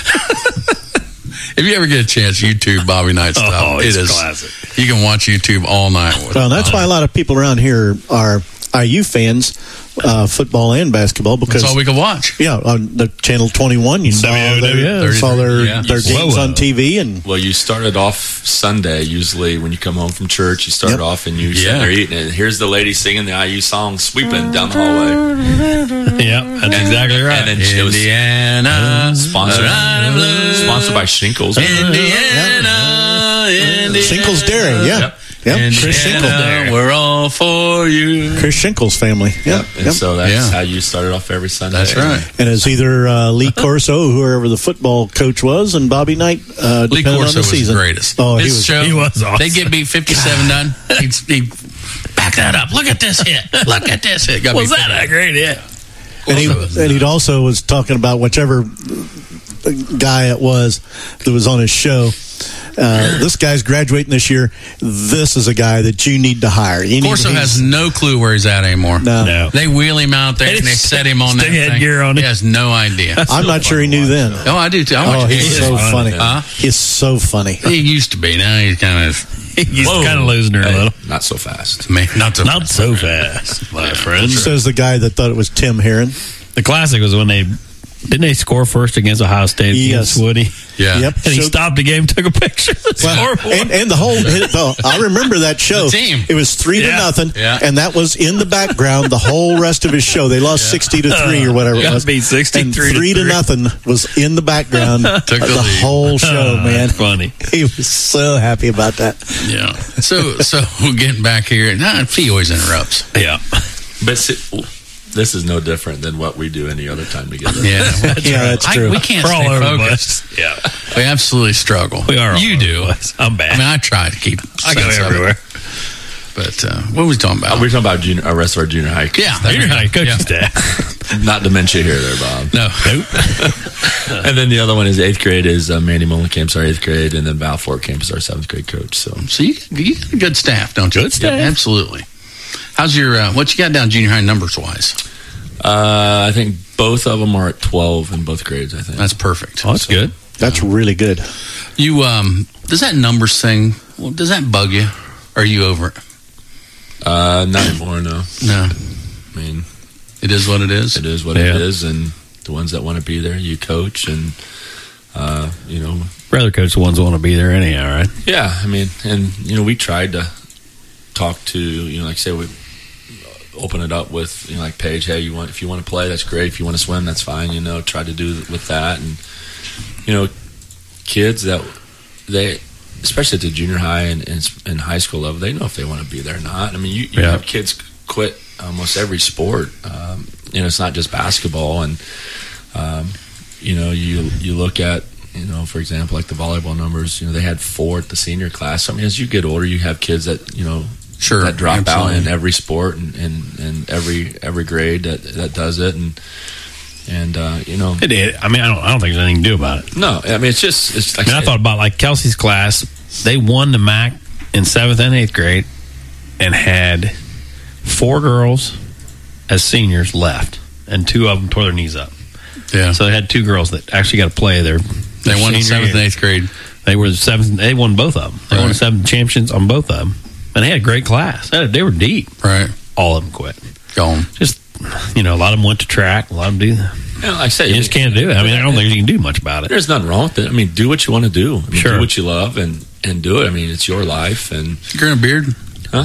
If you ever get a chance, YouTube Bobby Knight stuff. Oh, it it's is classic. You can watch YouTube all night. With Well, that's why a lot of people around here are I U fans, uh, football and basketball, because That's all we can watch. yeah, on the channel twenty-one, you saw W W F. their, saw their, Yeah. their games Whoa. on T V, and Well, you started off Sunday. Usually, when you come home from church, you start Yep. off and you Yeah. sit there eating. And here's the lady singing the I U song, sweeping down the hallway. Yeah, that's exactly right. And then it was Indiana, sponsored, Line of Blue. sponsored by Shinkles. Indiana, Indiana. Shinkles Dairy, yeah. Yep. Yep. Chris Shinkles Indiana, there. we're all for you. Chris Shinkles family. Yep. Yep. And yep. so that's Yeah. how you started off every Sunday. That's right. And it's either uh, Lee Corso, whoever the football coach was, and Bobby Knight, uh, Lee depending on Corso the was season. the greatest. Oh, he His was. show, he was awesome. They get beat fifty-seven done. He'd, he'd back that up. Look at this hit. Look at this hit. Got Was beat that a great hit? And he and he'd also was talking about whichever guy it was that was on his show. Uh, this guy's graduating this year. This is a guy that you need to hire. You need, Corso he's- has no clue where he's at anymore. No. No. They wheel him out there They and they just set him on that stick thing. headgear on he him. has no idea. I'm not sure he knew then. Oh, I do too. I Oh, watch he's him. so funny. Huh? He's so funny. He used to be. Now he's kind of He's Whoa. kind of losing her a Hey, little. not so fast. man, not so Not so fast, my friend. Says the guy that thought it was Tim Herron. The classic was when they didn't they score first against Ohio State Yes. against Woody. Yeah. Yep. And he So- stopped the game, took a picture of the Well, scoreboard. and, and the whole, the, I remember that show. The team. It was three Yeah. to nothing, Yeah. and that was in the background the whole rest of his show. They lost sixty to three or whatever Yeah, it was. beat sixty-three and to three to three. nothing was in the background Took the the lead. whole show. Oh, Man, that's funny. He was so happy about that. Yeah. So, so getting back here, nah, he always interrupts. Yeah. But see, this is no different than what we do any other time together. Yeah. Yeah, that's I- true. we can't We're all stay over the focused. place. Yeah. We absolutely struggle. We are all You over do. the place. I'm bad. I mean, I try to keep. I go sense of it. everywhere. But uh, what were we talking about? Uh, we're talking about junior, our rest of our junior high. yeah, Junior high coaching Yeah. staff. Not dementia here, there, Bob. No. And then the other one is eighth grade is uh, Mandy Mullencamp's our eighth grade, and then Val Fort Camp is our seventh grade coach. So, So you, you got a good staff, don't you? Good staff. Yeah, absolutely. How's your uh, what you got down junior high numbers wise? uh, I think both of them are at twelve in both grades. I think That's perfect. Oh, that's good. That's really good. You um, does that numbers thing? Well, does that bug you, or Or are you over it? Uh, not anymore, no. No. I mean, it is what it is. It is what Yeah. it is, and the ones that want to be there, you coach, and uh, you know, Rather coach the ones that want to be there anyhow, right? yeah. I mean, and you know, we tried to talk to, you know, like say we open it up with, you know, like Paige. Hey, you want if you want to play, that's great. If you want to swim, that's fine. You know, try to do with that, and you know, kids that they. Especially at the junior high and, and, and high school level, they know if they want to be there or not. I mean, you, you Yeah. have kids quit almost every sport. Um, you know, it's not just basketball. And, um, you know, you you look at, you know, for example, like the volleyball numbers, you know, they had four at the senior class. I mean, as you get older, you have kids that, you know, Sure, that drop absolutely. out in every sport and, and, and every every grade that, that does it. And, and uh, you know, It did. I mean, I don't. I don't think there's anything to do about it. no, I mean, it's just, it's like I mean, I thought about like Kelsey's class. They won the M A C in seventh and eighth grade, and had four girls as seniors left, and two of them tore their knees up. Yeah. So they had two girls that actually got to play their. They their won in senior seventh and year. eighth grade. They were the seventh. They won both of them. They won Right. the seven championships on both of them, and they had a great class. They, they were deep. Right. All of them quit. Gone. Just you know, a lot of them went to track. A lot of them do that. you know, like I say, You just can't do it. I mean, I don't think you can do much about it. There's nothing wrong with it. I mean, do what you want to do. I mean, Sure. do what you love and, and do it. I mean, it's your life. And You growing a beard? huh?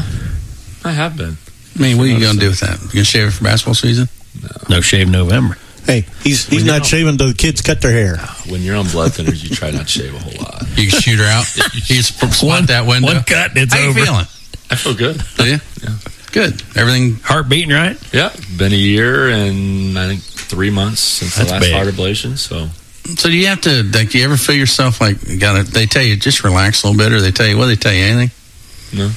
I have been. I mean, what are you going to do with that? You going to shave it for basketball season? No shave November. Hey, he's he's not shaving till the kids cut their hair. When you're on blood thinners, you try not to shave a whole lot. You can shoot her out. You just spot that window. One cut, it's How over. you feeling? I feel good. Do you? Yeah. Good. Everything. Heart beating right. Yeah, been a year and I think three months since That's the last big. heart ablation. So So do you have to? Like, do you ever feel yourself like you got to? They tell you just relax a little bit, or they tell you what? They tell you anything? no,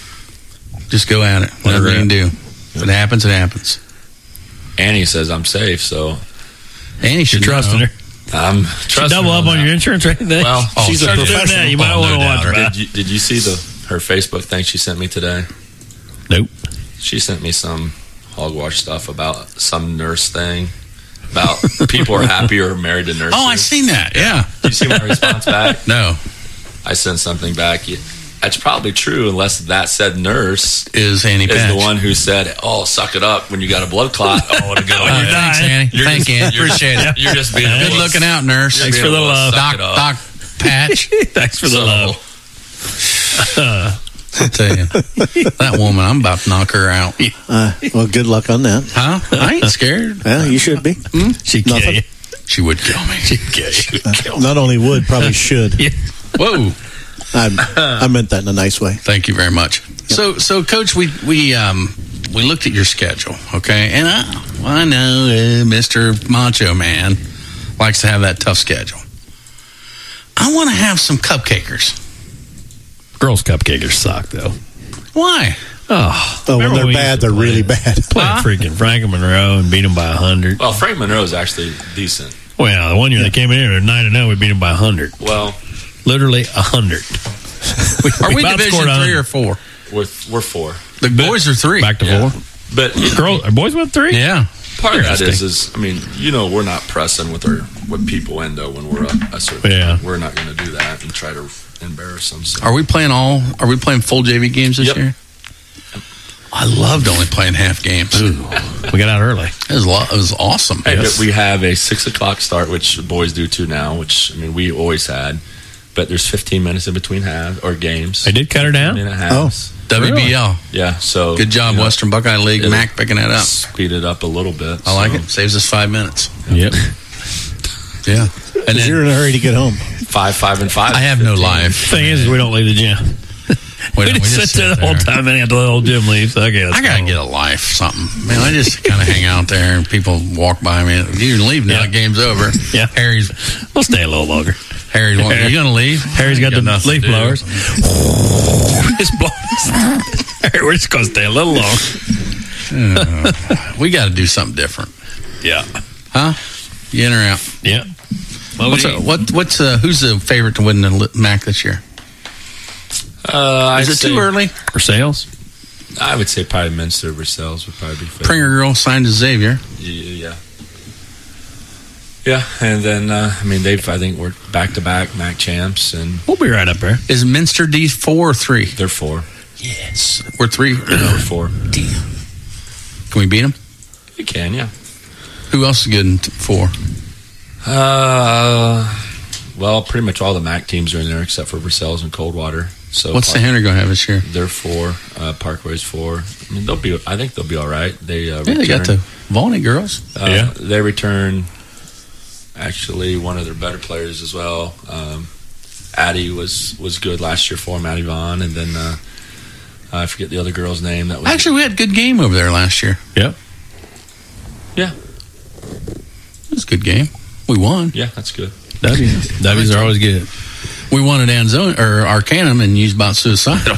Just go at it. Whatever you can do. If it happens, it happens. Annie says I'm safe, so Annie should You're trusting know. her. I'm Should trusting double her up on that. your insurance right there. Well, Oh, she's a sure. professional. You might Oh, want to no watch doubt. her. Did you, did you see the her Facebook thing she sent me today? Nope. She sent me some hogwash stuff about some nurse thing. About people are happy or married to nurses. Oh, I seen that. Yeah. Did you see my response back? No. I sent something back. That's probably true unless that said nurse Is Annie is Patch. the one who said, "Oh, suck it up when you got a blood clot." Oh, to go. Oh, thanks, Annie. You're Thank just- you. you're- Appreciate it. You're just being a Good little- looking out, nurse. you're Thanks being for a the little love. suck Doc, it up. Doc Patch. Thanks for the So, love. I'll tell you, that woman, I'm about to knock her out. Uh, well, good luck on that. Huh? I ain't scared. Well, you should be. She kill Nothing. you. She would kill me. She kill you. Uh, not only would, probably should. Yeah. Whoa. I, I meant that in a nice way. Thank you very much. So, so, Coach, we we um we looked at your schedule, okay, and I, well, I know uh, Mister Macho Man likes to have that tough schedule. I want to have some cupcakers. Girls' cupcakers suck, though. Why? Oh, Oh, when remember they're we bad, used to they're play- really bad. Play Huh? freaking Franklin Monroe and beat them by a hundred. Well, Frank Monroe is actually decent. Well, the one year they came in here, they're nine and zero. We beat them by a hundred. Well, Literally a hundred. Are we about Division scored three one. or four? we're we're four, The boys are three. Back to Yeah. four. but Girls, are boys with three? Yeah. part of that is, Interesting. is I mean, you know, we're not pressing with our with people endo when we're a, a certain. Yeah. We're not going to do that and try to embarrass them. So. Are we playing all? Are we playing full J V games this Yep. year? I loved only playing half games. We got out early. It was lo- it was awesome. Hey, but we have a six o'clock start, which the boys do too now. Which I mean, we always had. But there's fifteen minutes in between halves or games. They did cut her down? Minute halves. W B L. Yeah. So Good job, you know, Western Buckeye League. it'll Mac picking that up. Speed it up a little bit. I like so it. Saves us five minutes. Yep. Yeah. And Because then you're in a hurry to get home. Five, five, and five. I have no fifteen. live. Thing is, is, we don't leave the gym. We We, don't- just we sit just there sit the whole there. time and until the whole gym leaves. Okay, let's I gotta go. get a life, something. Man, I just kind of hang out there and people walk by me. You can leave now. Yeah. The game's over. Yeah. Harry's. We'll stay a little longer. Harry's. Want, you gonna leave? Harry's got the nothing leaf to do. blowers. Just blow- We're just gonna stay a little long. Uh, we got to do something different, Yeah. huh? You in or out? Yeah. Well, What's we- a, what? What's uh, who's the favorite to win the Li- M A C this year? Uh, I'd Is it say, too early? for sales? I would say probably Minster Versailles would probably be favorite. Pringer girl signed to Xavier. Yeah. Yeah, and then uh, I mean they've I think we're back to back M A C champs and We'll be right up there. Is Minster D four or three? they're four. Yes. We're three. No, we're four. Damn. Can we beat them? You can, yeah. Who else is good in t- four? Uh, well, pretty much all the M A C teams are in there except for Versailles and Coldwater. So what's the Henry going to have this year? They're four. Uh, Parkway's four. I mean, they'll be. I think they'll be all right. They uh, yeah, they got the Volney girls. Uh, yeah, they return. Actually, one of their better players as well. Um, Addie was was good last year for him, Addie Vaughn, and then uh, I forget the other girl's name. That was actually we had a good game over there last year. Yep. Yeah, it was a good game. We won. Yeah, that's good. W's, W's are always good. We won at Anzone or Arcanum, and you was about suicidal.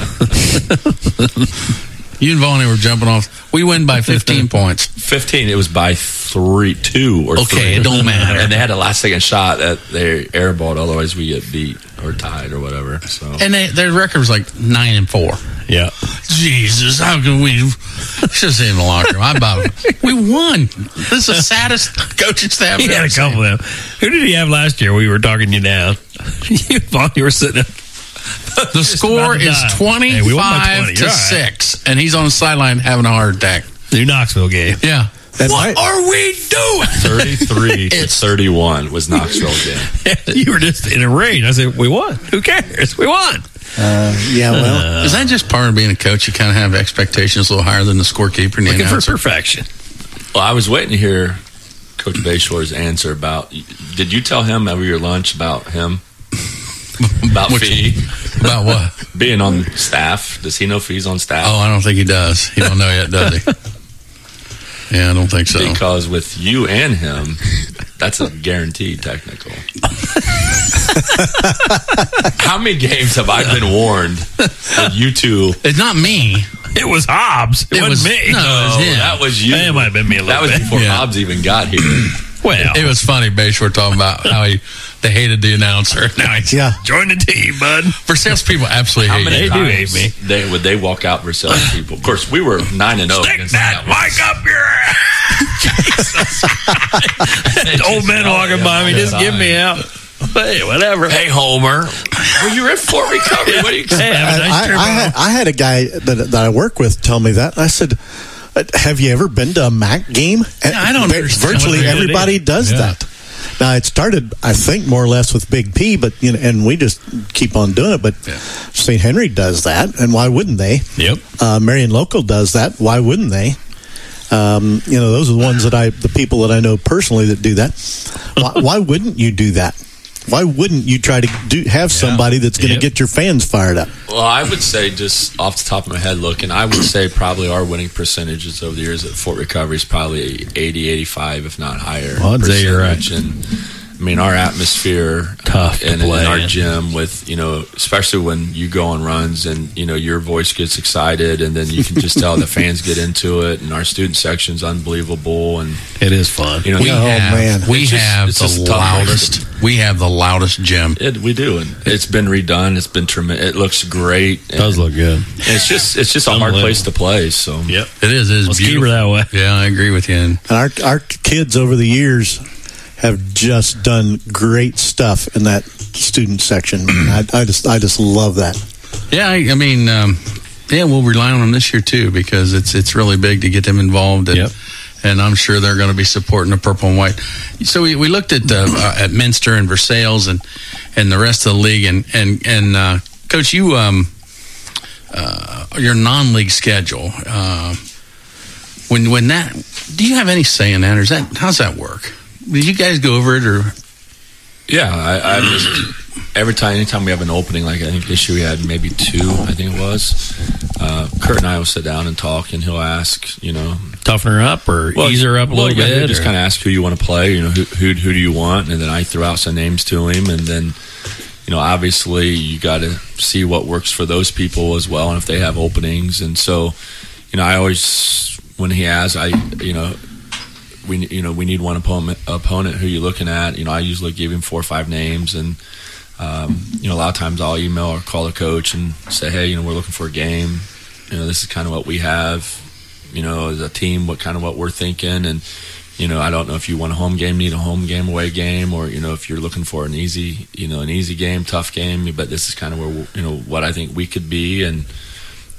You and Volney were jumping off. We win by fifteen points. Fifteen. It was by three, two or okay, three. It don't matter. And they had a last second shot that they airballed. Otherwise, we get beat or tied or whatever. So and they, their record was like nine and four. Yeah. Jesus, how can we? Should say in the locker room. I about we won. This is the saddest coaching staff. He had a couple of them. Who did he have last year? We were talking you down. You thought you were sitting. The score is twenty-five hey, twenty. to right. six, and he's on the sideline having a heart attack. New Knoxville game. Yeah. That what might, are we doing? Thirty-three to thirty-one was Knoxville game. You were just in a rage. I said, "We won. Who cares? We won." Uh, yeah. Well, uh, is that just part of being a coach? You kind of have expectations a little higher than the scorekeeper and the looking announcer. for perfection. Well, I was waiting to hear Coach Bayshore's answer about. Did you tell him over your lunch about him? About Which, fee? About what? Being on staff. Does he know fees on staff? Oh, I don't think he does. He don't know yet, does he? Yeah, I don't think so. Because with you and him, that's a guaranteed technical. How many games have I been warned that you two? It's not me. It was Hobbs. It, it wasn't was me. No, it was him. That was you. It might have been me a little That was bit. before yeah. Hobbs even got here. Well, it was funny. Bayshore talking about how he they hated the announcer. Now he's yeah. join the team, bud. Versailles people absolutely How hate many you. They do hate me. They would they walk out Versailles people. Of course, we were nine and zero. Stick that mic up your ass. Old men walking by me, just give me out. Hey, whatever. Hey, Homer. Well, you're at Fort Recovery. What do you expect? Hey, have a nice I, trip I, had, I had a guy that, that I work with tell me that. I said, "Have you ever been to a M A C game?" Yeah, I don't understand Virtually what everybody does yeah. that. Now it started, I think, more or less with Big P, but you know, and we just keep on doing it. But yeah. Saint Henry does that, and why wouldn't they? Yep. Uh, Marion Local does that. Why wouldn't they? Um, you know, those are the ones that I, the people that I know personally that do that. Why, why wouldn't you do that? Why wouldn't you try to do, have somebody that's going to Yep. get your fans fired up? Well, I would say, just off the top of my head looking, I would say probably our winning percentages over the years at Fort Recovery is probably eighty, eighty-five, if not higher. Well, I'd say you're right. And, I mean, our atmosphere Tough to in, play in our in. gym with, you know, especially when you go on runs and, you know, your voice gets excited and then you can just tell the fans get into it, and our student section's unbelievable. And it is fun. You know, We Oh, have, man. we It's just- have it's just the tough loudest. We have the loudest gym. It, we do, and it's been redone. It's been tremendous. It looks great. It does look good. And it's just it's just a hard Unbelievable. place to play. So Yep. It is. It is Let's beautiful. keep her that way. Yeah, I agree with you. And And our our kids over the years have just done great stuff in that student section. I, I just I just love that. yeah, I, I mean, um, yeah, we'll rely on them this year too, because it's it's really big to get them involved. And, Yep. and I'm sure they're going to be supporting the purple and white. So we, we looked at uh, uh, at Minster and Versailles and and the rest of the league. And and and uh, Coach, you um, uh, your non-league schedule. Uh, when when that, do you have any say in that, or is that how's that work? Did you guys go over it, or? yeah, I, I just every time, anytime we have an opening, like I think this year we had maybe two, I think it was. Uh, Kurt and I will sit down and talk, and he'll ask, you know, Toughen her up or well, ease her up a well, little yeah, bit. he'll just or- kind of ask who you want to play. You know, who, who who do you want, and then I throw out some names to him, and then. You know, obviously, you got to see what works for those people as well, and if they have openings. And so, you know, I always, when he has, I, you know, we, you know, we need one opponent. Opponent who you're looking at. You know, I usually give him four or five names, and um, you know, a lot of times I'll email or call the coach and say, hey, you know, we're looking for a game. You know, this is kind of what we have. You know, as a team, what kind of what we're thinking, and. You know, I don't know if you want a home game, need a home game, away game, or, you know, if you're looking for an easy, you know, an easy game, tough game, but this is kind of where, you know, what I think we could be. And,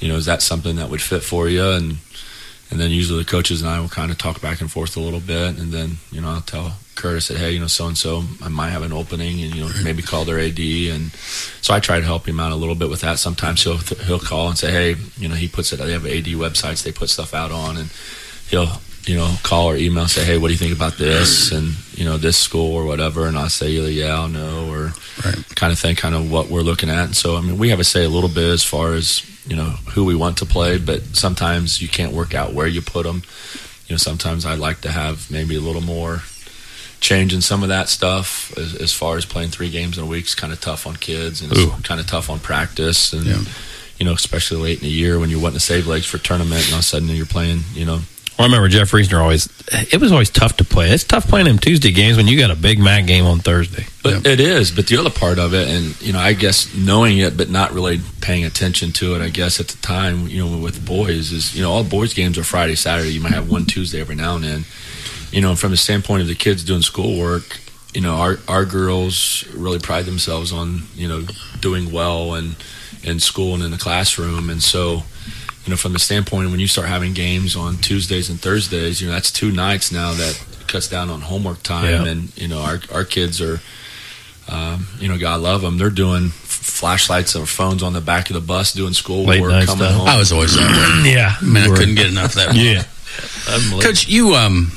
you know, is that something that would fit for you? And and then usually the coaches and I will kind of talk back and forth a little bit, and then, you know, I'll tell Curtis that, hey, you know, so-and-so, I might have an opening, and, you know, maybe call their A D. And so I try to help him out a little bit with that. Sometimes he'll he'll call and say, hey, you know, he puts it, they have A D websites they put stuff out on, and he'll, you know, call or email and say, hey, what do you think about this, and, you know, this school or whatever, and I'll say either yeah or no, or right. kind of thing, kind of what we're looking at. And so, I mean, we have a say a little bit as far as, you know, who we want to play, but sometimes you can't work out where you put them. You know, sometimes I'd like to have maybe a little more change in some of that stuff as, as far as playing three games in a week is kind of tough on kids, and it's kind of tough on practice, and, yeah. you know, especially late in the year when you're wanting to save legs for tournament, and all of a sudden you're playing, you know. Well, I remember Jeff Reesner always, it was always tough to play. It's tough playing them Tuesday games when you got a Big Mac game on Thursday. But yeah. It is. But the other part of it, and, you know, I guess knowing it but not really paying attention to it, I guess at the time, you know, with boys is, you know, all boys games are Friday, Saturday. You might have one Tuesday every now and then. You know, from the standpoint of the kids doing schoolwork, you know, our our girls really pride themselves on, you know, doing well and in school and in the classroom. And so, you know, from the standpoint of when you start having games on Tuesdays and Thursdays, you know, that's two nights now that cuts down on homework time. Yeah. And, you know, our our kids are, um, you know, God love them. They're doing flashlights or phones on the back of the bus doing schoolwork, coming stuff. home. I was always that way. Yeah. Man, I couldn't get enough of that. Yeah. Coach, you, um,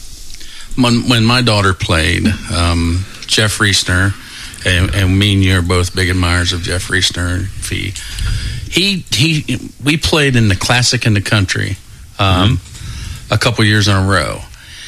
when, when my daughter played, um, Jeff Reesner, and, and me and you are both big admirers of Jeff Reesner and Fee. He he. We played in the Classic in the Country um, mm-hmm. a couple years in a row,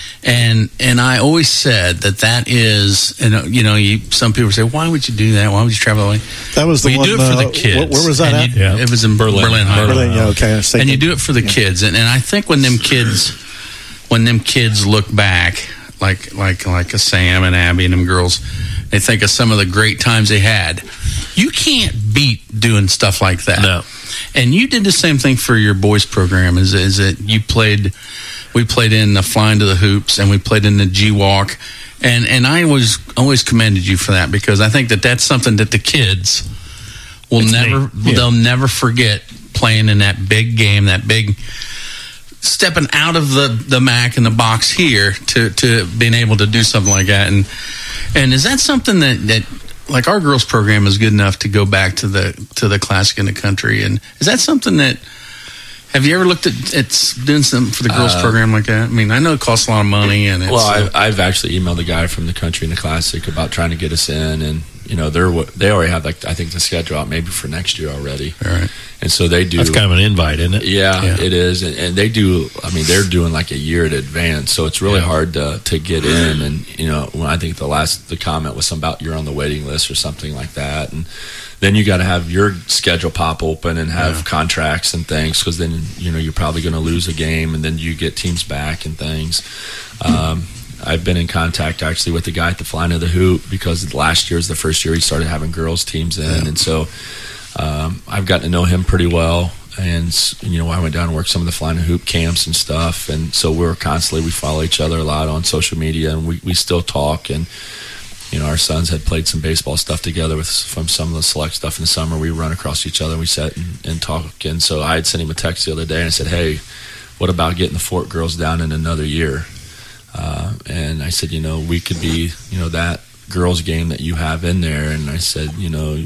and and I always said that that is, and you know, you, some people say, why would you do that? Why would you travel away? That was the well, you one. do it for uh, the kids. Where, where was that at? You, yeah. It was in Berlin, Berlin, Berlin. Yeah, okay. I was thinking, and you do it for the yeah. kids, and, and I think when them kids, when them kids look back, like like like a Sam and Abby and them girls, they think of some of the great times they had. You can't beat doing stuff like that. No. And you did the same thing for your boys program. Is is it you played? We played in the Flying to the Hoops, and we played in the G Walk, and and I always always commended you for that, because I think that that's something that the kids will it's never yeah. they'll never forget, playing in that big game, that big stepping out of the the M A C and the box here to to being able to do something like that. And and is that something that that like our girls program is good enough to go back to the to the Classic in the Country? And is that something that, have you ever looked at, at doing something for the girls uh, program like that? I mean, I know it costs a lot of money. And it's, well, I've, I've actually emailed the guy from the Country in the Classic about trying to get us in, and you know, they're they already have, like, I think the schedule out maybe for next year already. All right. And so they do. That's kind of an invite, isn't it? Yeah, yeah. it is. And, and they do, I mean, they're doing like a year in advance. So it's really yeah. hard to, to get in. And, you know, when I think the last, the comment was something about you're on the waiting list or something like that. And then you got to have your schedule pop open and have yeah. contracts and things, because then, you know, you're probably going to lose a game, and then you get teams back and things. Um, I've been in contact actually with the guy at the Flying to the Hoop, because last year is the first year he started having girls teams in. Yeah. And so um, I've gotten to know him pretty well. And, you know, I went down and worked some of the Flying to Hoop camps and stuff. And so we're constantly, we follow each other a lot on social media, and we, we still talk. And, you know, our sons had played some baseball stuff together with from some of the select stuff in the summer. We run across each other and we sat and, and talk. And so I had sent him a text the other day and I said, hey, what about getting the Fort girls down in another year? Uh, and I said, you know, we could be, you know, that girls game that you have in there. And I said, you know,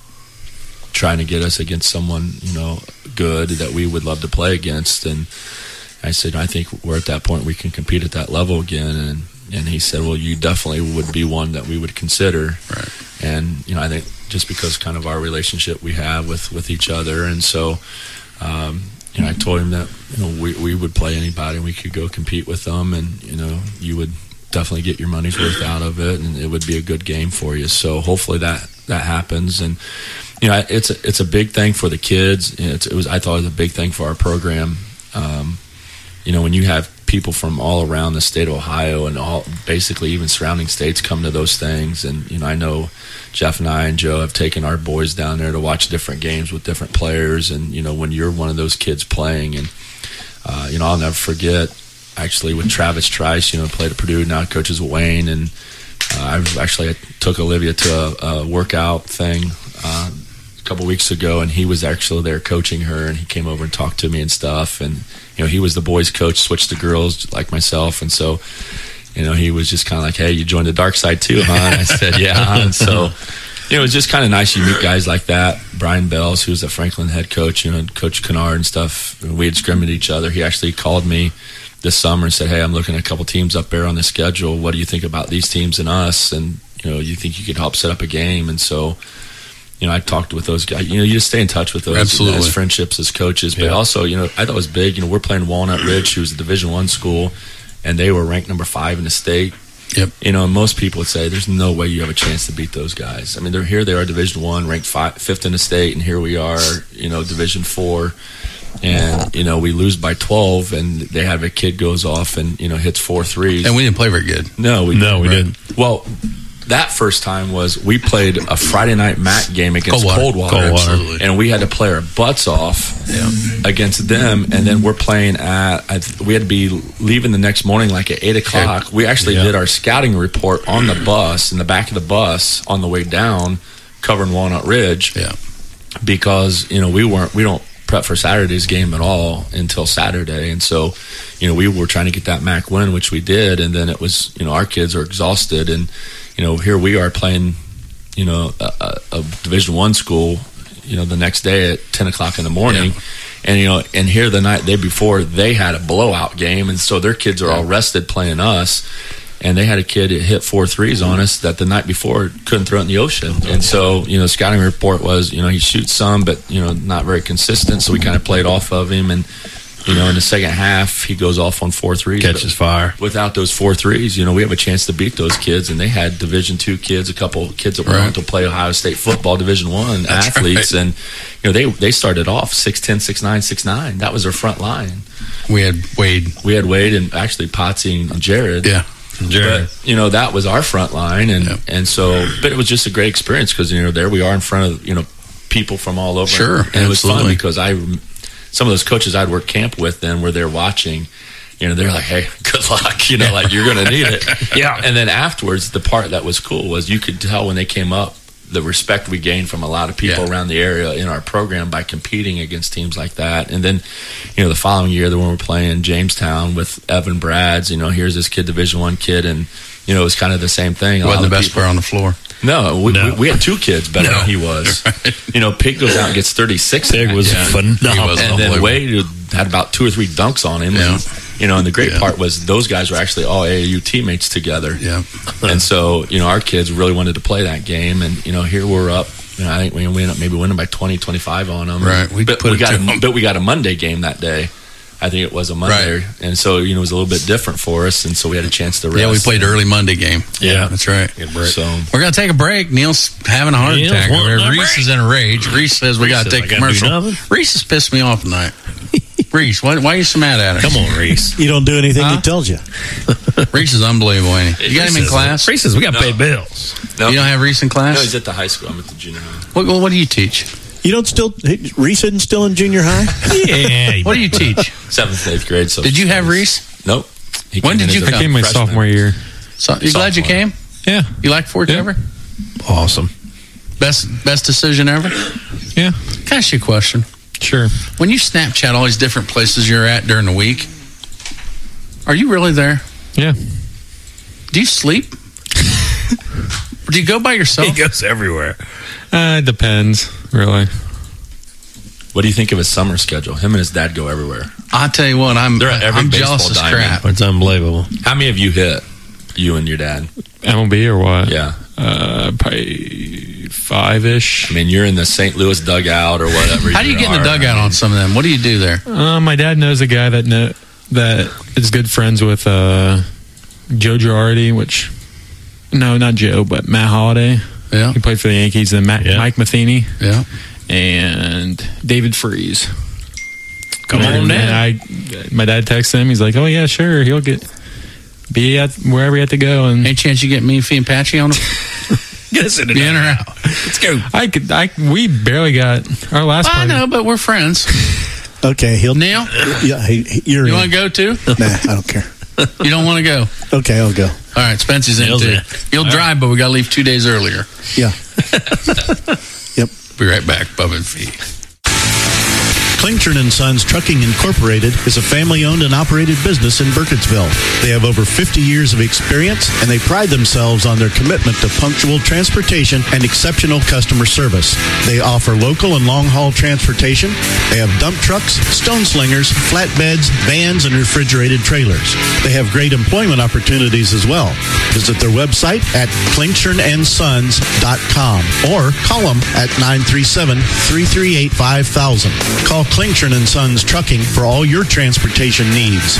trying to get us against someone, you know, good that we would love to play against. And I said, I think we're at that point we can compete at that level again. And and he said, well, you definitely would be one that we would consider. Right. And, you know, I think just because kind of our relationship we have with, with each other. And so, um, you know, I told him that, you know, we, we would play anybody and we could go compete with them, and, you know, you would definitely get your money's worth out of it, and it would be a good game for you. So hopefully that, that happens. And, you know, it's a, it's a big thing for the kids. It's, it was, I thought it was a big thing for our program. Um, you know, when you have people from all around the state of Ohio and all basically even surrounding states come to those things. And, you know, I know Jeff and I and Joe have taken our boys down there to watch different games with different players. And, you know, when you're one of those kids playing, and, uh, you know, I'll never forget actually with Travis Trice, you know, played at Purdue, now coaches with Wayne. And uh, I've actually I took Olivia to a, a workout thing uh, a couple weeks ago, and he was actually there coaching her, and he came over and talked to me and stuff. And you know, he was the boys' coach, switched to girls like myself, and so you know, he was just kind of like, "Hey, you joined the dark side too, huh?" And I said, "Yeah." And so you know, it was just kind of nice. You meet guys like that. Brian Bells, who's the Franklin head coach, you know, Coach Kennard and stuff. We had scrimmed at each other. He actually called me this summer and said, "Hey, I'm looking at a couple teams up there on the schedule. What do you think about these teams and us? And you know, you think you could help set up a game?" And so, you know, I talked with those guys. You know, you just stay in touch with those Absolutely. as friendships, as coaches. But Yeah. also, you know, I thought it was big. You know, we're playing Walnut Ridge, who's a Division One school, and they were ranked number five in the state. Yep. You know, and most people would say there's no way you have a chance to beat those guys. I mean, they're here. They are Division One, ranked five, fifth in the state, and here we are. You know, Division Four. And you know, we lose by twelve, and they have a kid goes off and you know hits four threes. And we didn't play very good. No, we No, didn't. we right? didn't. Well, that first time was we played a Friday night M A C game against Coldwater. Coldwater, Coldwater. Absolutely. and we had to play our butts off against them. And then we're playing at I th- we had to be leaving the next morning like at eight o'clock. We actually Yeah. did our scouting report on the bus in the back of the bus on the way down, covering Walnut Ridge. Yeah. Because you know we weren't we don't prep for Saturday's game at all until Saturday, and so you know we were trying to get that M A C win, which we did, and then it was you know our kids are exhausted, and you know here we are playing you know a, a, a Division One school you know the next day at ten o'clock in the morning. Yeah. And you know, and here the night day before they had a blowout game, and so their kids are all rested playing us. And they had a kid that hit four threes on us that the night before couldn't throw it in the ocean. And so, you know, scouting report was, you know, he shoots some, but, you know, not very consistent. So we kind of played off of him. And, you know, in the second half, he goes off on four threes. Catches fire. Without those four threes, you know, we have a chance to beat those kids. And they had Division two kids, a couple kids that went Right. on to play Ohio State football, Division one That's athletes. right. And, you know, they, they started off six ten, six nine, six nine. That was their front line. We had Wade. We had Wade and actually Potsy and Jared. Yeah. Jared. But, you know, that was our front line. And, Yep. and so, but it was just a great experience because, you know, there we are in front of, you know, people from all over. Sure, And it was fun absolutely. because I, some of those coaches I'd work camp with then were there watching, you know, they're like, hey, good luck, you know, like you're going to need it. Yeah. And then afterwards, the part that was cool was you could tell when they came up, the respect we gained from a lot of people Yeah. around the area in our program by competing against teams like that. And then, you know, the following year, when we're playing Jamestown with Evan Brads, you know, here's this kid, Division One kid, and you know, it was kind of the same thing. A lot Wasn't the of best people- player on the floor. No, we, No. we, we had two kids better No. than he was. You know, Pig goes out and gets thirty-six. Pig was Yeah. phenomenal. He was and then unbelievable. Wade had about two or three dunks on him. Yeah. And, you know, and the great Yeah. part was those guys were actually all A A U teammates together. Yeah. And so, you know, our kids really wanted to play that game. And, you know, here we're up. You know, I think we ended up maybe winning by twenty, twenty-five on them. Right. We but, put we it got to a, 'em. but we got a Monday game that day. I think it was a Monday. Right. And so, you know, it was a little bit different for us. And so we had a chance to rest. Yeah, we played early Monday game. Yeah. That's right. So, We're going to take a break. Neil's having a heart Neil's attack. wanting over there. a Reese break. is in a rage. Reese says we Reese got to says, take "I a gotta do commercial. nothing." Reese has pissed me off tonight. Reese, why, why are you so mad at us? Come on, Reese. You don't do anything Huh? he tells you. Reese is unbelievable, ain't he? You got him in Reese is- class? Reese says we got to No. pay bills. no, You don't have Reese in no, class? he's at the high school. I'm at the junior high. What, what, what do you teach? You don't still Reese isn't still in junior high? Yeah. What do you teach? Seventh, eighth grade. So Did you have Reese? Nope. He When came did in you as a come? I came my freshman. sophomore year. So, you glad you Sophomore. came? Yeah. You like Fort Yeah. Cover? Awesome. Best best decision ever? Yeah. Can I ask you a question? Sure. When you Snapchat all these different places you're at during the week, are you really there? Yeah. Do you sleep? Or do you go by yourself? He goes everywhere. Uh, it depends, really. What do you think of his summer schedule? Him and his dad go everywhere. I'll tell you what, I'm They're at every I'm jealous as baseball diamond. crap. It's unbelievable. How many have you hit? You and your dad? M L B or what? Yeah. Uh, probably five-ish. I mean, you're in the Saint Louis dugout or whatever. How do you get in the are. dugout on some of them? What do you do there? Uh, my dad knows a guy that know, that is good friends with uh, Joe Girardi, which no, not Joe, but Matt Holliday. Yeah, He played for the Yankees. And Matt, Yeah. Mike Matheny yeah. and David Freeze. Come and on, then man. I, my dad texted him. He's like, "Oh yeah, sure. He'll get be at wherever he had to go." And Any chance you get me, Fee, and Patchy on them? Get us in In or out? Let's go. I could, I we barely got our last. I party. know, but we're friends. Okay, he'll. Neil, Yeah, he, he- you're you in. want to go too? Nah, I don't care. You don't want to go? Okay, I'll go. All right, Spency's in Neil's too. in. He'll drive, but we got to leave two days earlier. Yeah. Yep. Be right back. Bubba and Fee. Klingtron and Sons Trucking Incorporated is a family-owned and operated business in Burkittsville. They have over fifty years of experience, and they pride themselves on their commitment to punctual transportation and exceptional customer service. They offer local and long-haul transportation. They have dump trucks, stone slingers, flatbeds, vans, and refrigerated trailers. They have great employment opportunities as well. Visit their website at klingtron and sons dot com or call them at nine three seven, three three eight, five thousand. Call Klingtron and Sons Trucking for all your transportation needs.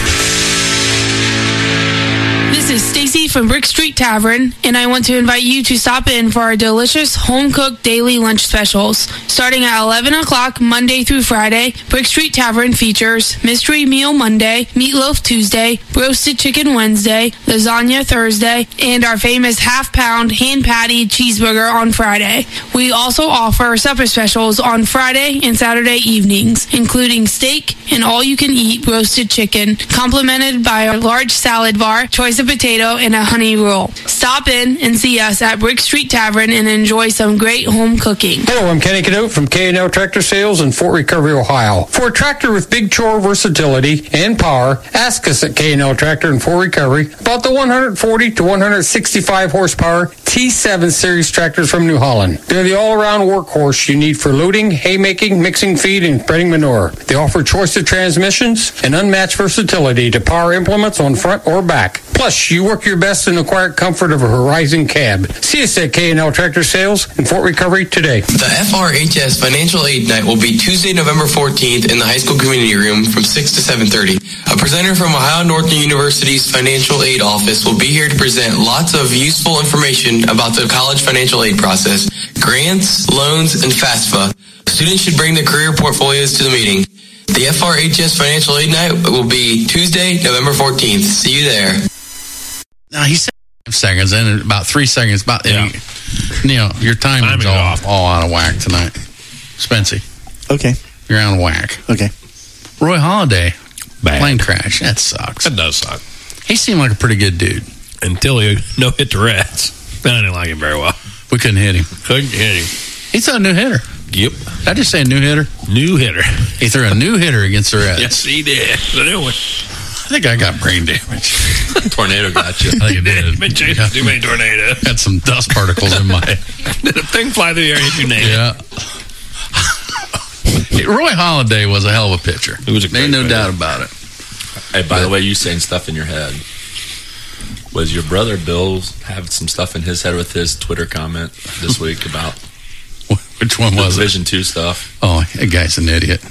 This is Stacy from Brick Street Tavern, and I want to invite you to stop in for our delicious home-cooked daily lunch specials. Starting at eleven o'clock Monday through Friday, Brick Street Tavern features Mystery Meal Monday, Meatloaf Tuesday, Roasted Chicken Wednesday, Lasagna Thursday, and our famous half-pound hand-patty cheeseburger on Friday. We also offer supper specials on Friday and Saturday evenings, including steak and all-you-can-eat roasted chicken, complemented by a large salad bar, choice of potato, and a honey roll. Stop in and see us at Brick Street Tavern and enjoy some great home cooking. Hello, I'm Kenny Cadote from K and L Tractor Sales in Fort Recovery, Ohio. For a tractor with big chore versatility and power, ask us at K and L Tractor in Fort Recovery about the one forty to one sixty-five horsepower T seven series tractors from New Holland. They're the all-around workhorse you need for loading, haymaking, mixing feed, and spreading manure. They offer choice of transmissions and unmatched versatility to power implements on front or back. Plus, you work your best in the quiet comfort of a Horizon cab. See us at K and L Tractor Sales in Fort Recovery today. The F R H S Financial Aid Night will be Tuesday, November fourteenth in the high school community room from six to seven thirty. A presenter from Ohio Northern University's Financial Aid Office will be here to present lots of useful information about the college financial aid process, grants, loans, and FAFSA. Students should bring their career portfolios to the meeting. The F R H S Financial Aid Night will be Tuesday, November fourteenth. See you there. Now, he said five seconds, and about three seconds, about, yeah. you know, your timing's all, off. all out of whack tonight. Spency. Okay. You're out of whack. Okay. Roy Halladay. Bad. Plane crash. That sucks. That does suck. He seemed like a pretty good dude. Until he no hit the Reds. I didn't like him very well. We couldn't hit him. Couldn't hit him. He's a new hitter. Yep. Did I just say a new hitter? New hitter. He threw a new hitter against the Reds. Yes, he did. The new one. I think I got brain damage. Tornado got you. I think it did. Been chasing too many tornadoes. Had some dust particles in my head. Did a thing fly through the air and hit your name? Yeah. Roy Halladay was a hell of a pitcher. He was a great Ain't no player. doubt about it. Hey, by but, the way, you saying stuff in your head. Was your brother Bill have some stuff in his head with his Twitter comment this week about which one was Division it? Two stuff? Oh, that guy's an idiot.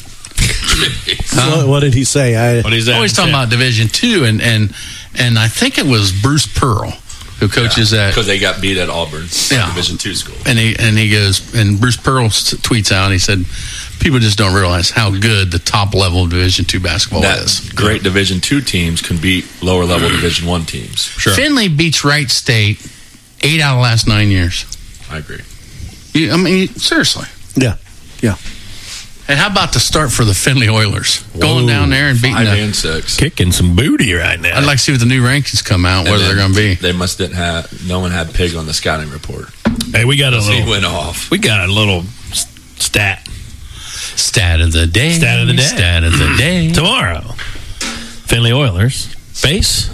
What, what did he say? I, what is that? Oh, he's talking about Division Two, and and and I think it was Bruce Pearl who coaches yeah, at because they got beat at Auburn, yeah. Division Two school. And he and he goes and Bruce Pearl tweets out. He said, "People just don't realize how good the top level of Division Two basketball that is. Great Division Two teams can beat lower level Division One teams. Sure. Finley beats Wright State eight out of the last nine years. I agree. You, I mean, seriously. Yeah, yeah. And how about the start for the Finley Oilers? Whoa, going down there and beating five the, and six, kicking some booty right now. I'd like to see what the new rankings come out, and whether they're going to be. They must didn't have. No one had Pig on the scouting report. Hey, we got a little. He went off. We got a little stat. Stat of the day. Stat of the day. Stat of the day. Tomorrow, Finley Oilers face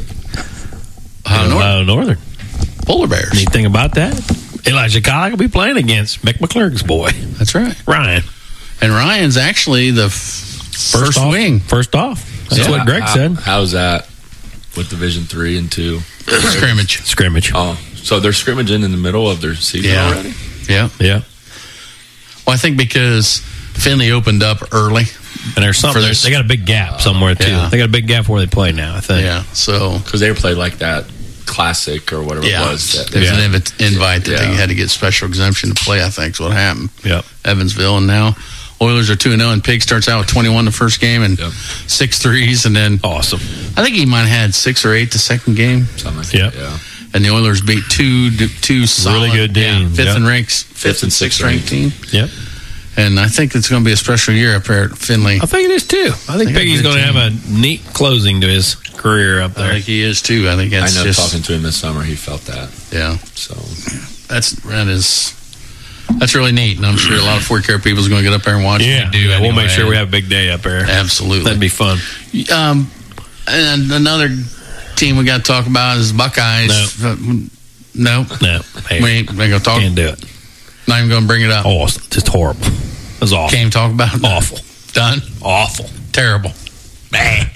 Ohio Northern. Ohio Northern. Polar Bears. Neat thing about that, Elijah Collick will be playing against Mick McClurg's boy. That's right. Ryan. And Ryan's actually the f- first, first off, wing. First off. That's yeah, what Greg how, said. How's that with Division Three and Two? Scrimmage. Scrimmage. Oh, so they're scrimmaging in the middle of their season yeah. already? Yeah. Yeah. Well, I think because Finley opened up early. And there's something. They got a big gap somewhere, too. Yeah. They got a big gap where they play now, I think. Yeah. So. Because they played like that Classic or whatever yeah. it was. That, There's yeah. an inv- invite that yeah. they had to get special exemption to play, I think is what happened. Yep. Evansville. And now Oilers are two and oh, and Pig starts out with twenty-one the first game and yep. six threes. And then. Awesome. I think he might have had six or eight the second game. Something like yep. that, yeah. And the Oilers beat two two solid, really good teams. Yeah, fifth yep. and ranks, fifth, fifth and sixth ranked team. Yep. And I think it's going to be a special year up there at Finley. I think it is too. I think, think Piggy's going to have a neat closing to his career up there. I think he is too. I think that's I know just, talking to him this summer, he felt that. Yeah. So that's that is That's really neat, and I'm sure a lot of Fort Care people is going to get up there and watch. Yeah, do yeah anyway. we'll make sure we have a big day up there. Absolutely, that'd be fun. Um, and another team we got to talk about is Buckeyes. No, uh, no, no. Hey, we ain't going to talk. Can't do it. Not even going to bring it up. Oh, it's just horrible. It was awful. Can't even talk about it. Awful. Done. Awful. Terrible. Man,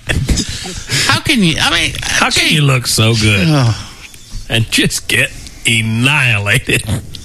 how can you? I mean, how can you look so good oh. and just get annihilated?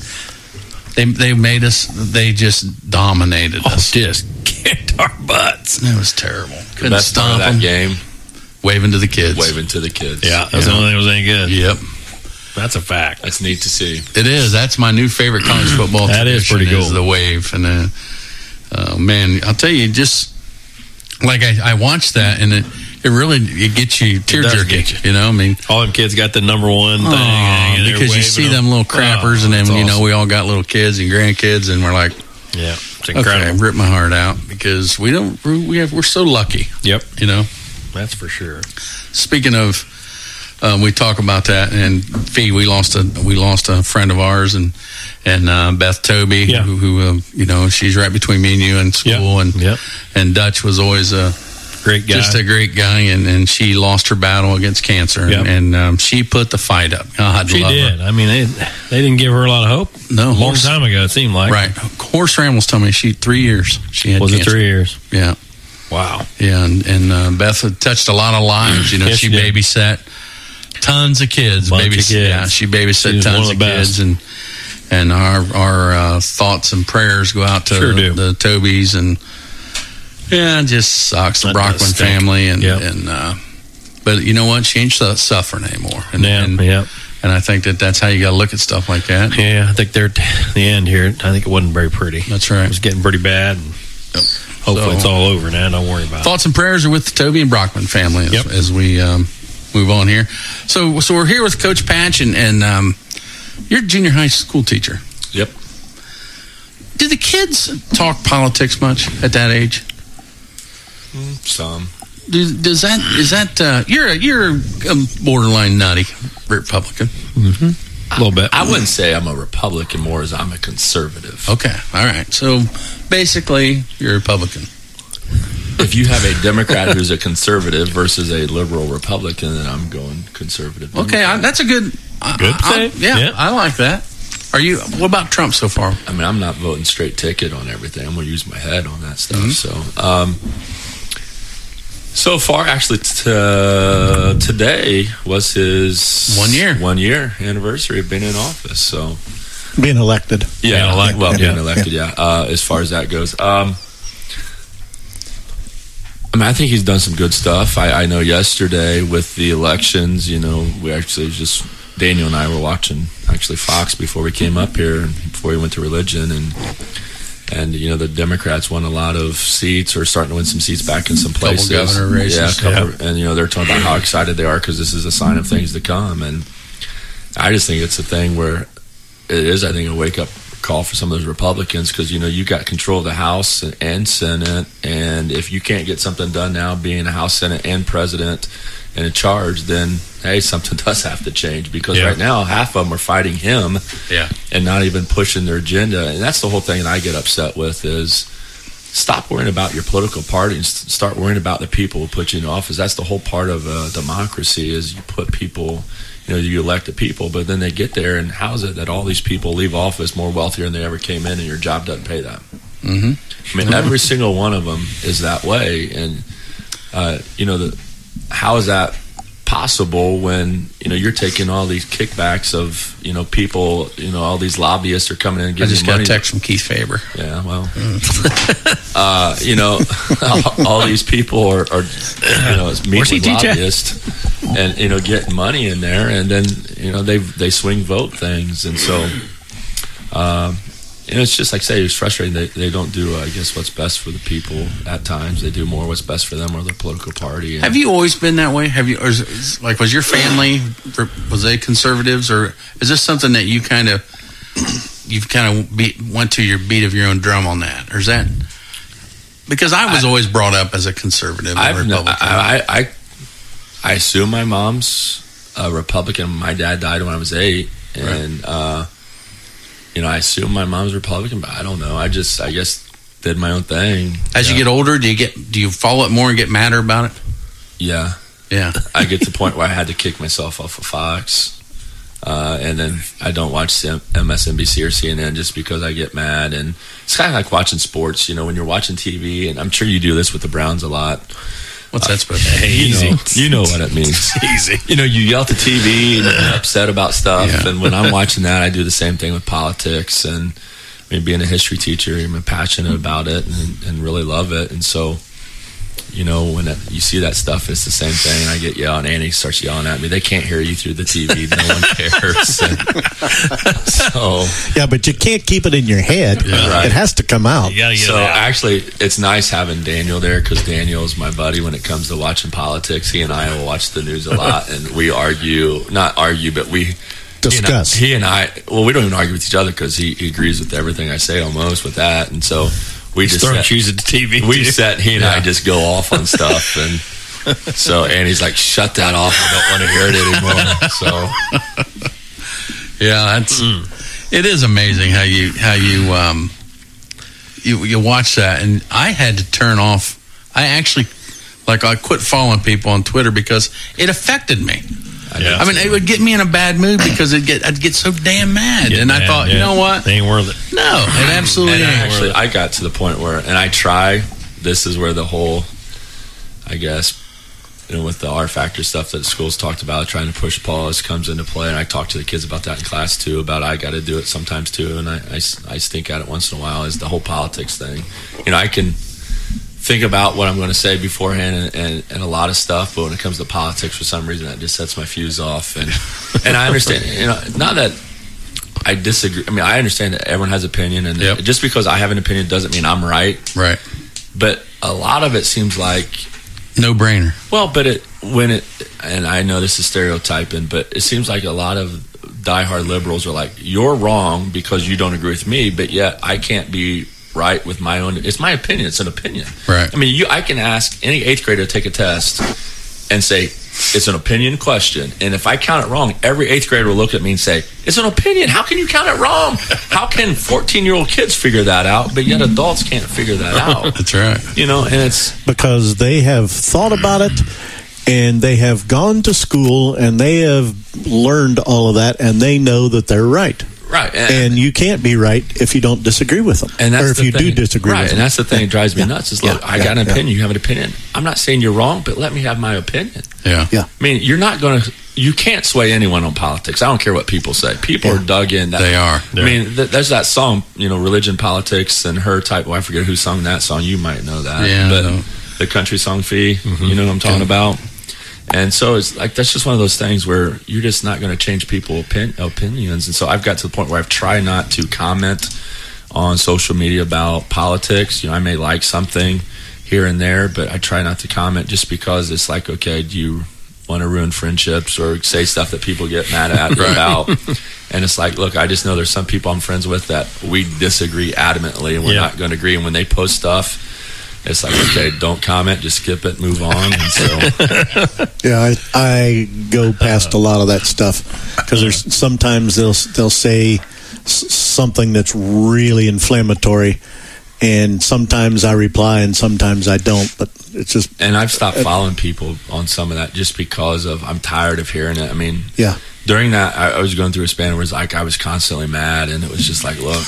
They they made us. They just dominated oh, us. Just kicked our butts. It was terrible. The Couldn't best part stomp of that them. game, waving to the kids. waving to the kids. Yeah, that's the only thing that was any good. Yep, that's a fact. That's neat to see. It is. That's my new favorite college football. That is pretty cool. Is the wave, and uh, uh, man, I'll tell you, just like I, I watched that, and it. It really it gets you tear jerking, you. you know. I mean, all them kids got the number one thing, oh, and because you see them, them little crappers, oh, and then you know awesome. We all got little kids and grandkids, and we're like, yeah, it's incredible. Okay, rip my heart out because we don't we have we're so lucky. Yep, you know, that's for sure. Speaking of, um, we talk about that, and Fee, we lost a we lost a friend of ours, and and uh, Beth Toby, yeah. who, who uh, you know, she's right between me and you in school, yep. and yep. and Dutch was always a. Great guy. Just a great guy, and, and she lost her battle against cancer, yep. and, and um, she put the fight up. God, she love did. Her. I mean, they they didn't give her a lot of hope. No, a long horse, time ago, it seemed like. Right. Horse Ram was telling me she three years. She had was cancer. it three years? Yeah. Wow. Yeah, and, and uh, Beth had touched a lot of lives. You know, yes, she, she babysat tons of kids. Bunch Babys- of kids. Yeah, she babysat she tons of, of, of kids, and and our our uh, thoughts and prayers go out to sure the, the Tobys and. Yeah, it just sucks. The that Brockman family, and yep. and uh, but you know what? She ain't suffering anymore. And, yeah, and, yeah. and I think that that's how you got to look at stuff like that. Yeah, I think they're at the end here. I think it wasn't very pretty. That's right. It was getting pretty bad. And yep. Hopefully, so, it's all over now. Don't worry about it. Thoughts and prayers are with the Toby and Brockman family as, yep. as we um, move on here. So, so we're here with Coach Patch, and, and um, you're a junior high school teacher. Yep. Do the kids talk politics much at that age? Some. Do, does that is that uh, you're a, you're a borderline nutty Republican? Mm-hmm. A little bit. I wouldn't say I'm a Republican more as I'm a conservative. Okay, all right. So basically, you're a Republican. If you have a Democrat who's a conservative versus a liberal Republican, then I'm going conservative. Okay, I, that's a good. Good I, I, yeah, yeah, I like that. Are you? What about Trump so far? I mean, I'm not voting straight ticket on everything. I'm going to use my head on that stuff. Mm-hmm. So. Um, So far, actually, t- uh, today was his one year one year anniversary of being in office. So being elected, yeah, being elect- well, yeah, being elected, yeah. yeah uh, as far as that goes, um, I mean, I think he's done some good stuff. I, I know yesterday with the elections, you know, we actually just Daniel and I were watching actually Fox before we came up here, before we went to religion, and. And, you know, the Democrats won a lot of seats or starting to win some seats back in some places. Couple governor races. Yeah, couple, yeah. And, you know, they're talking about how excited they are because this is a sign of things to come. And I just think it's a thing where it is, I think, a wake-up call for some of those Republicans because, you know, you got control of the House and Senate. And if you can't get something done now being a House, Senate, and President and in charge, then, hey, something does have to change because yeah. right now half of them are fighting him yeah. and not even pushing their agenda. And that's the whole thing that I get upset with is stop worrying about your political party and start worrying about the people who put you in office. That's the whole part of uh, democracy is you put people, you know, you elect the people, but then they get there and how's it that all these people leave office more wealthier than they ever came in and your job doesn't pay that? Mm-hmm. I mean, every single one of them is that way. And, uh, you know, the how is that possible when you know you're taking all these kickbacks of you know people you know all these lobbyists are coming in and giving I just you money. got a text from Keith Faber. Yeah, well, mm. uh, you know all, all these people are, are you know meeting with lobbyists and you know getting money in there, and then you know they they swing vote things, and so. Um, You know, it's just like I say, it's frustrating. They they don't do, uh, I guess, what's best for the people at times. They do more what's best for them or their political party. And have you always been that way? Have you, or is it, like, was your family, was they conservatives, or is this something that you kind of, you've kind of beat, went to your beat of your own drum on that, or is that? Because I was I, always brought up as a conservative, I've Republican. No, I, I I assume my mom's a Republican. My dad died when I was eight, and. Right. Uh, you know, I assume my mom's Republican, but I don't know. I just, I guess, did my own thing. As yeah. you get older, do you get do you follow it more and get madder about it? Yeah, yeah. I get to the point where I had to kick myself off of Fox, uh, and then I don't watch M S N B C or C N N just because I get mad. And it's kind of like watching sports. You know, when you're watching T V, and I'm sure you do this with the Browns a lot. What's that supposed to mean? Easy. You know, you know what it means. Easy. You know, you yell at the T V and you're upset about stuff. Yeah. And when I'm watching that, I do the same thing with politics. And I mean, being a history teacher, I'm passionate about it and, and really love it. And so, you know, when it, you see that stuff, it's the same thing. I get yelled, and Annie starts yelling at me. They can't hear you through the T V. No one cares. And so, yeah, but you can't keep it in your head. Yeah, right. It has to come out. So actually, it's nice having Daniel there because Daniel is my buddy when it comes to watching politics. He and I will watch the news a lot, and we argue, not argue, but we discuss. He and I, he and I well, we don't even argue with each other because he, he agrees with everything I say almost with that, and so. We He's just throwing sat, shoes at the T V. We too. sat, he and yeah. I just go off on stuff, and so Annie's like, "Shut that off! I don't want to hear it anymore." So, yeah, that's mm. it is amazing how you how you um you you watch that, and I had to turn off. I actually like I quit following people on Twitter because it affected me. Yeah. I mean, it would get me in a bad mood because it get I'd get so damn mad, Get and mad, I thought, yeah. you know what? They ain't worth it. No, it absolutely and ain't. actually, worth it. I got to the point where, and I try. This is where the whole, I guess, you know, with the R Factor stuff that the schools talked about, trying to push pause comes into play, and I talk to the kids about that in class too. About I got to do it sometimes too, and I, I I stink at it once in a while. Is the whole politics thing? You know, I can think about what I'm going to say beforehand and, and, and a lot of stuff, but when it comes to politics, for some reason, that just sets my fuse off. And and I understand, you know, not that I disagree. I mean, I understand that everyone has opinion, and yep. just because I have an opinion doesn't mean I'm right. Right. But a lot of it seems like no brainer. Well, but it when it, and I know this is stereotyping, but it seems like a lot of diehard liberals are like, you're wrong because you don't agree with me, but yet I can't be right with my own. It's my opinion. It's an opinion. Right. I mean, you. I can ask any eighth grader to take a test and say it's an opinion question, and if I count it wrong, every eighth grader will look at me and say, "It's an opinion. How can you count it wrong? How can fourteen-year-old kids figure that out, but yet adults can't figure that out?" That's right. You know, and it's because they have thought about it. And they have gone to school and they have learned all of that, and they know that they're right. Right. And, and you can't be right if you don't disagree with them. And that's or if the you thing. do disagree right, with them. And that's the thing that drives me yeah. nuts is, yeah. look, I yeah. got an yeah. opinion, you have an opinion. I'm not saying you're wrong, but let me have my opinion. Yeah. Yeah. I mean, you're not going to, you can't sway anyone on politics. I don't care what people say. People yeah. are dug in. That, they are. I mean, th- there's that song, you know, Religion, Politics, and Her Type. Well, I forget who sung that song. You might know that. Yeah. But the country song Fee, mm-hmm. you know what I'm talking yeah. about? And so it's like, that's just one of those things where you're just not going to change people's opin- opinions. And so I've got to the point where I've tried not to comment on social media about politics. You know, I may like something here and there, but I try not to comment just because it's like, okay, do you want to ruin friendships or say stuff that people get mad at right. about? And it's like, look, I just know there's some people I'm friends with that we disagree adamantly and we're yeah. not going to agree. And when they post stuff, it's like, okay, don't comment, just skip it, move on. And so, yeah, I, I go past a lot of that stuff because there's sometimes they'll they'll say s- something that's really inflammatory, and sometimes I reply and sometimes I don't. But it's just and I've stopped following people on some of that just because of I'm tired of hearing it. I mean, yeah. During that, I, I was going through a span where it was like I was constantly mad, and it was just like, look,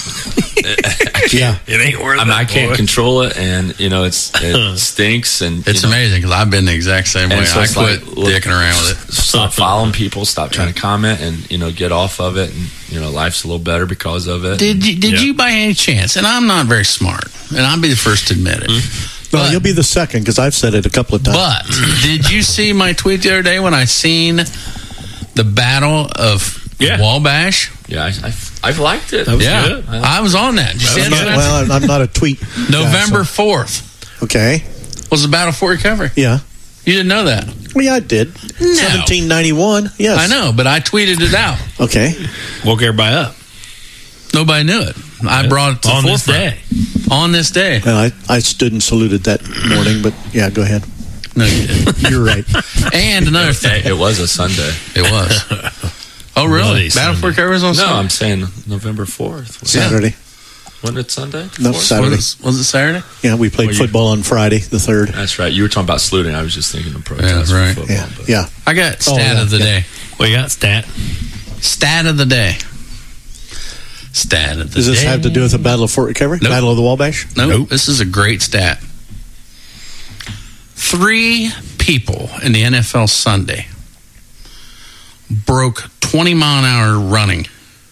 I can't, yeah, it ain't worth I mean, it. I can't boy. control it, and you know, it's it stinks, and it's you know, amazing because I've been the exact same way. so I quit like, look, dicking around with it. Stop following people, stop trying to comment, and you know, get off of it, and you know, life's a little better because of it. Did you, did yeah. you by any chance? And I'm not very smart, and I'll be the first to admit it. Mm-hmm. Well, but, you'll be the second because I've said it a couple of times. But did you see my tweet the other day when I seen the Battle of yeah. Wabash? Yeah, I, I, I've liked it. Yeah, good. I was on that. Did you see I'm that? not, well, I'm not a tweet. November guy, so. fourth Okay. was the Battle for Recovery. Yeah. You didn't know that? Well, yeah, I did. No. seventeen ninety-one. Yes. I know, but I tweeted it out. Okay. Woke everybody up. Nobody knew it. I brought it to on the this forefront. day. On this day. Well, I, I stood and saluted that morning, but yeah, go ahead. No, you didn't. You're right. And another thing. It was a Sunday. It was. Oh, Oh, really? Bloody Battle for Sunday. Recovery is on No, Sunday? I'm saying November fourth. Saturday. Wasn't it Sunday? No, Fourth? Saturday. Was it, was it Saturday? Yeah, we played Well, you- football on Friday, the third. That's right. You were talking about saluting. I was just thinking of protest Yeah, right. for football. Yeah, but- yeah. I got stat Oh, yeah, of the yeah. day. Well, you got stat. Stat of the day. Stat of the Does this day. have to do with the Battle of Fort Recovery? Nope. Battle of the Wabash? Nope. Nope. This is a great stat. Three people in the N F L Sunday broke twenty mile an hour running.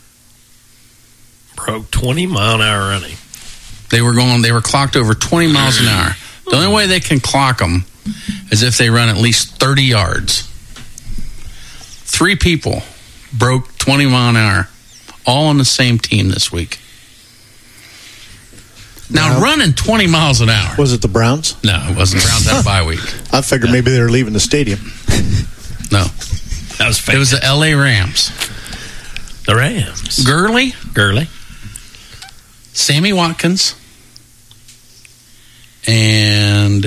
Broke twenty mile an hour running. They were going. They were clocked over twenty miles an hour. The only way they can clock them is if they run at least thirty yards. Three people broke twenty mile an hour, all on the same team this week. Now, Now- running twenty miles an hour. Was it the Browns? No, it wasn't. Browns had a bye week. I figured maybe they were leaving the stadium. No, That was fake. it was the L A Rams. the Rams. Gurley, Gurley. Sammy Watkins, and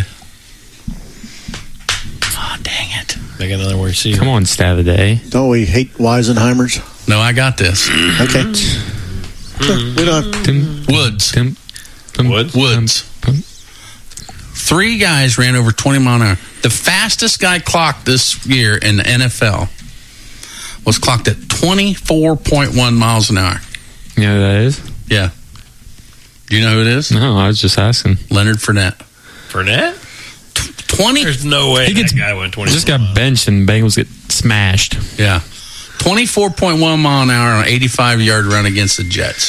oh, dang it! Make another word. See. Come on, stat of the day. Don't we hate Weisenheimers? No, I got this. Okay. We don't have, Tim, Woods. Tim, Tim, Woods? Woods. Tim. Three guys ran over twenty mile an hour. The fastest guy clocked this year in the N F L was clocked at twenty-four point one miles an hour. You know who that is? Yeah. Do you know who it is? No, I was just asking. Leonard Fournette. Fournette? twenty. There's no way He that gets- guy went twenty. Just got benched and Bengals get smashed. Yeah. twenty-four point one mile an hour on an eighty-five yard run against the Jets.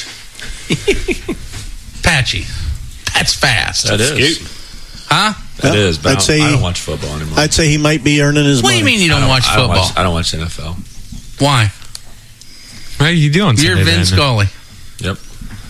Patchy. That's fast. That is. Huh? That Yeah, is. But I'd I, don't, say- I don't watch football anymore. I'd say he might be earning his What do money. you mean you don't, I don't watch I don't football? watch, I don't watch N F L. Why? What are you doing? You're Sunday, Vin then? Scully. Yep.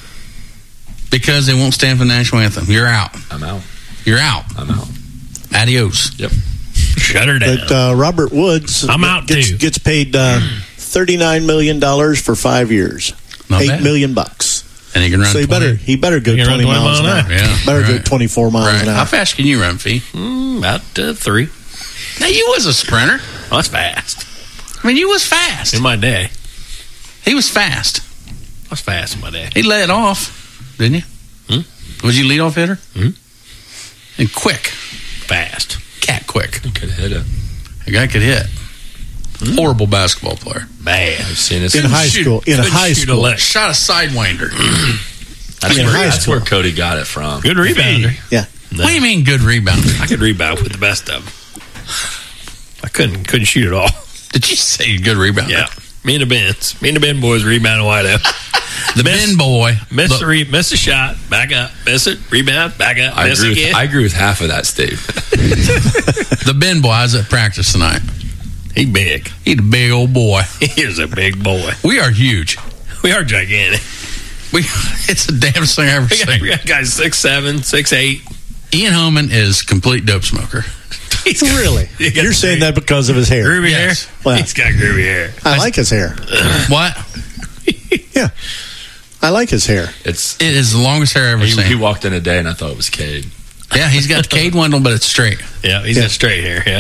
Because they won't stand for the national anthem. You're out. I'm out. You're out. I'm out. Adios. Yep. Shut her down. But uh, Robert Woods I'm out, gets, too. gets paid uh, thirty-nine million dollars for five years. Not Eight bad. million bucks. And he can run So he twenty. better he better go He can run twenty twenty miles an mile hour. an hour. Yeah. Better go Right. twenty-four miles Right. an How hour. fast can you run, Fee? Mm, about uh, three. Now, you was a sprinter. Oh, that's fast. I mean, you was fast. In my day. He was fast. I was fast in my day. He led off, didn't you? Hmm? Was you lead off hitter? Hmm? And quick. Fast. Cat quick. You could hit it. A guy could hit. Horrible basketball player. Bad. I've seen it. In high Shoot. school. In Couldn't high shoot a school. lick. Shot a sidewinder. That's, in where, high that's school. where Cody got it from. Good rebounder. Yeah. No. What do you mean good rebound? I could rebound with the best of them. I couldn't couldn't shoot at all. Did you say good rebound? Yeah. Me and the Bens. Me and the Ben boys rebounding wide out. The Ben boy. Miss Look, a, re- miss a shot, back up. Miss it, rebound, back up. I Miss agree, again. with, I agree with half of that statement. the Ben boy. I was at practice tonight. He big. He's a big old boy. He is a big boy. We are huge. We are gigantic. We. It's the damnest thing I ever We got, seen. we got guys six seven, six eight. Ian Homan is complete dope smoker. He's got, Really? he got You're saying that because of his hair. groovy Yes. hair? Well, He's got groovy hair. I like his hair. What? Yeah. I like his hair. It's It is the longest hair I ever he, seen. he walked in today and I thought it was Cade. Yeah, he's got the Cade Wendell, but it's straight. Yeah, he's Yeah. got straight hair. Yeah.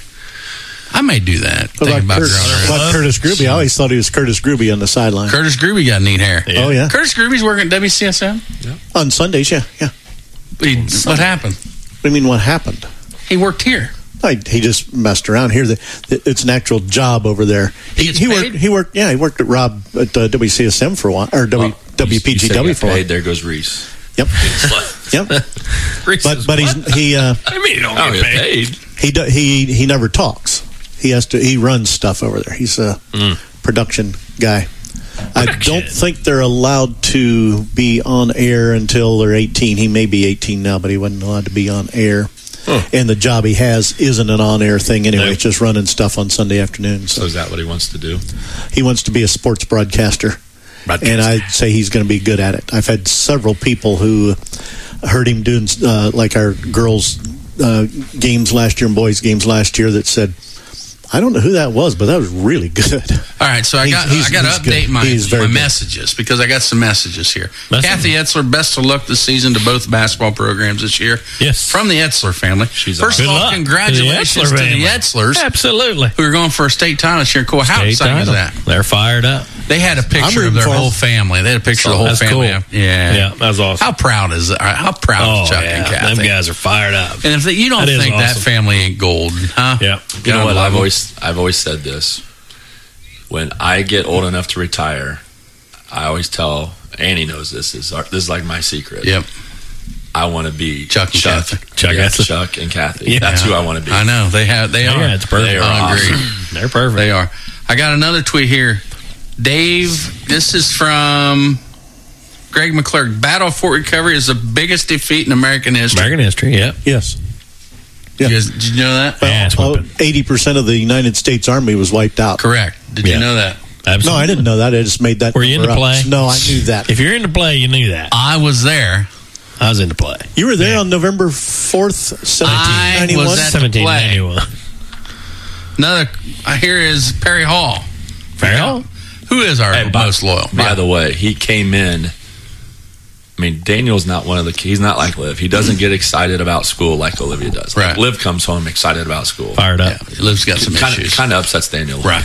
I may do that. What Think about, about Kurt, growing what hair. about Curtis Gruby? I always thought he was Curtis Gruby on the sideline. Curtis Gruby got neat hair. Oh, yeah. Curtis Gruby's working at W C S M. On Sundays, yeah. Yeah. He, what happened? What do you mean, what happened? He worked here. I, he just messed around here. The, the, it's an actual job over there. He gets he paid? worked. He worked. Yeah, he worked at Rob at uh, W C S M for a while, or w, Oh, W P G you said W he got for a while. paid. There goes Reese. Yep. Yep. But but he's he uh, I mean, he don't Oh, get get paid. paid. he do, he he never talks. He has to. He runs stuff over there. He's a production guy. I don't think they're allowed to be on air until they're eighteen. He may be eighteen now, but he wasn't allowed to be on air. Huh. And the job he has isn't an on-air thing anyway. No. It's just running stuff on Sunday afternoons. So is that what he wants to do? He wants to be a sports broadcaster, and I'd say he's going to be good at it. I've had several people who heard him doing uh, like our girls' uh, games last year and boys' games last year that said, I don't know who that was, but that was really good. All right, so I got He's- I got to he's update good. my, He's very my good. messages because I got some messages here. Messages. Kathy Etzler, best of luck this season to both basketball programs this year. Yes. From the Etzler family. She's First Good of all, luck to the congratulations Etzler to the, family. Etzlers Absolutely. who are going for a state title this year. Cool. How State exciting is title. that? They're fired up. They had a picture of rooting their for whole them. family. They had a picture of the whole That's family. cool. Yeah. Yeah, that was awesome. How proud is that? How proud Oh, is Chuck yeah. and Kathy? Them guys are fired up. And if they, you don't That is think that awesome. family ain't gold, huh? Yeah. You know what? love I've them. always I've always said this. When I get old enough to retire, I always tell Annie knows this is our, this is like my secret. Yep. I want to be Chuck and Kathy. Chuck yeah, Etzler. Chuck and Kathy. Yeah. That's who I want to be. I know they have. They Yeah, are. it's perfect. They are I agree. awesome. They're perfect. They are. I got another tweet here. Dave, this is from Greg McClurg. Battle of Fort Recovery is the biggest defeat in American history. American history, yeah. Yes. You guys- did you know that? Ass Well, whipping. eighty percent of the United States Army was wiped out. Correct. Did Yeah. you know that? Absolutely. No, I didn't know that. I just made that. Were you number into up. play? No, I knew that. If you're into play, you knew that. I was there. I was into play. You were there on November fourth, seventeen I ninety-one. was at the seventeen play. ninety-one. Another I hear is Perry Hall. Perry Hall? Who is our Hey, by- most loyal? By Yeah. the way, he came in. I mean, Daniel's not one of the. He's not like Liv. He doesn't get excited about school like Olivia does. Like Right. Liv comes home excited about school. Fired up. Yeah, Liv's got some Kind of, issues. kind of upsets Daniel. Right.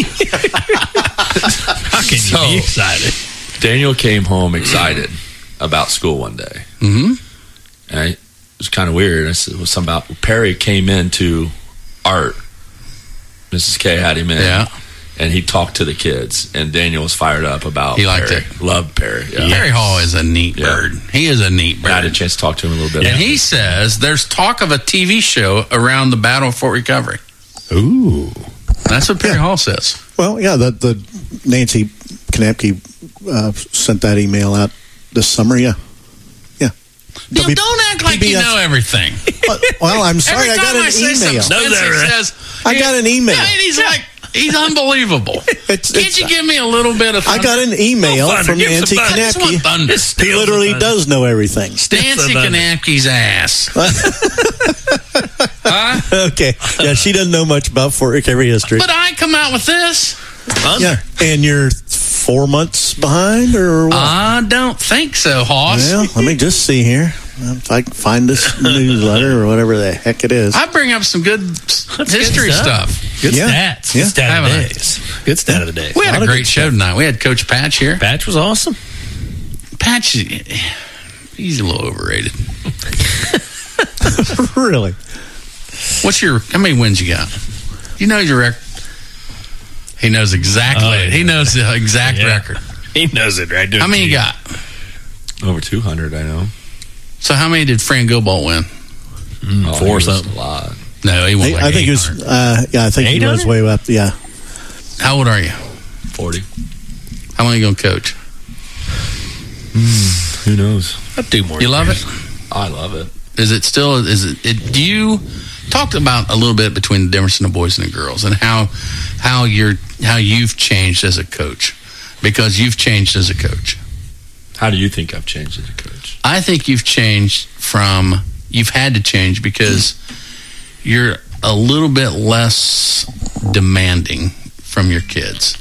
How can you So- be excited? Daniel came home excited about school one day. Mm-hmm. And I, it was kind of weird. I said, it was something about Perry came into art. Missus K had him in. Yeah. And he talked to the kids. And Daniel was fired up about He liked Perry. it. Loved Perry. Yeah. Perry Hall is a neat Yeah. bird. He is a neat I had a bird. chance to talk to him a little bit. And he says there's talk of a T V show around the Battle of Fort Recovery. Ooh. That's what Perry Hall says. Well, yeah, the, the Nancy Knapke uh, sent that email out this summer. Yeah, yeah. Now, W- don't act like P B S you know everything. Well, I'm sorry, Every I got time an I say email. something, Spencer says, I got an email. Yeah, and he's like, he's unbelievable. It's- Can't it's- you give me a little bit of I thunder? got an email Oh, thunder. from Give some Nancy thunder. I just want thunder. Knapke. He literally does know everything. Nancy Knapke's ass. Huh? Okay, yeah, she doesn't know much about Fort Recovery history. But I come out with this. Yeah, and you're four months behind, or what? I don't think so, Hoss. Well, let me just see here if I can find this newsletter or whatever the heck it is. I bring up some good s- history good stuff. stuff. Good Yeah. stats. Yeah. Good stat of Haven't the I? days. Good stat of the day. We had lot a of great good show tonight. We had Coach Patch here. Patch was awesome. Patch, he's a little overrated. Really? What's your, how many wins you got? You know your record? He knows exactly. Oh, yeah. He knows the exact Yeah. record. He knows it, right? How many you got? Over two hundred, I know. So how many did Fran Gilbolt win? Mm, Oh, four he or was something. A lot. No, he won I, like I think it was. eight hundred. Uh, yeah, I think he was eight hundred? way up. Yeah. How old are you? forty. How long are you going to coach? Who knows? I'd do more. You love it? I love it. Is it still, is it, it, do you, talk about a little bit between the difference in the boys and the girls and how, how you're, how you've changed as a coach, because you've changed as a coach. How do you think I've changed as a coach? I think you've changed from, you've had to change because you're a little bit less demanding from your kids.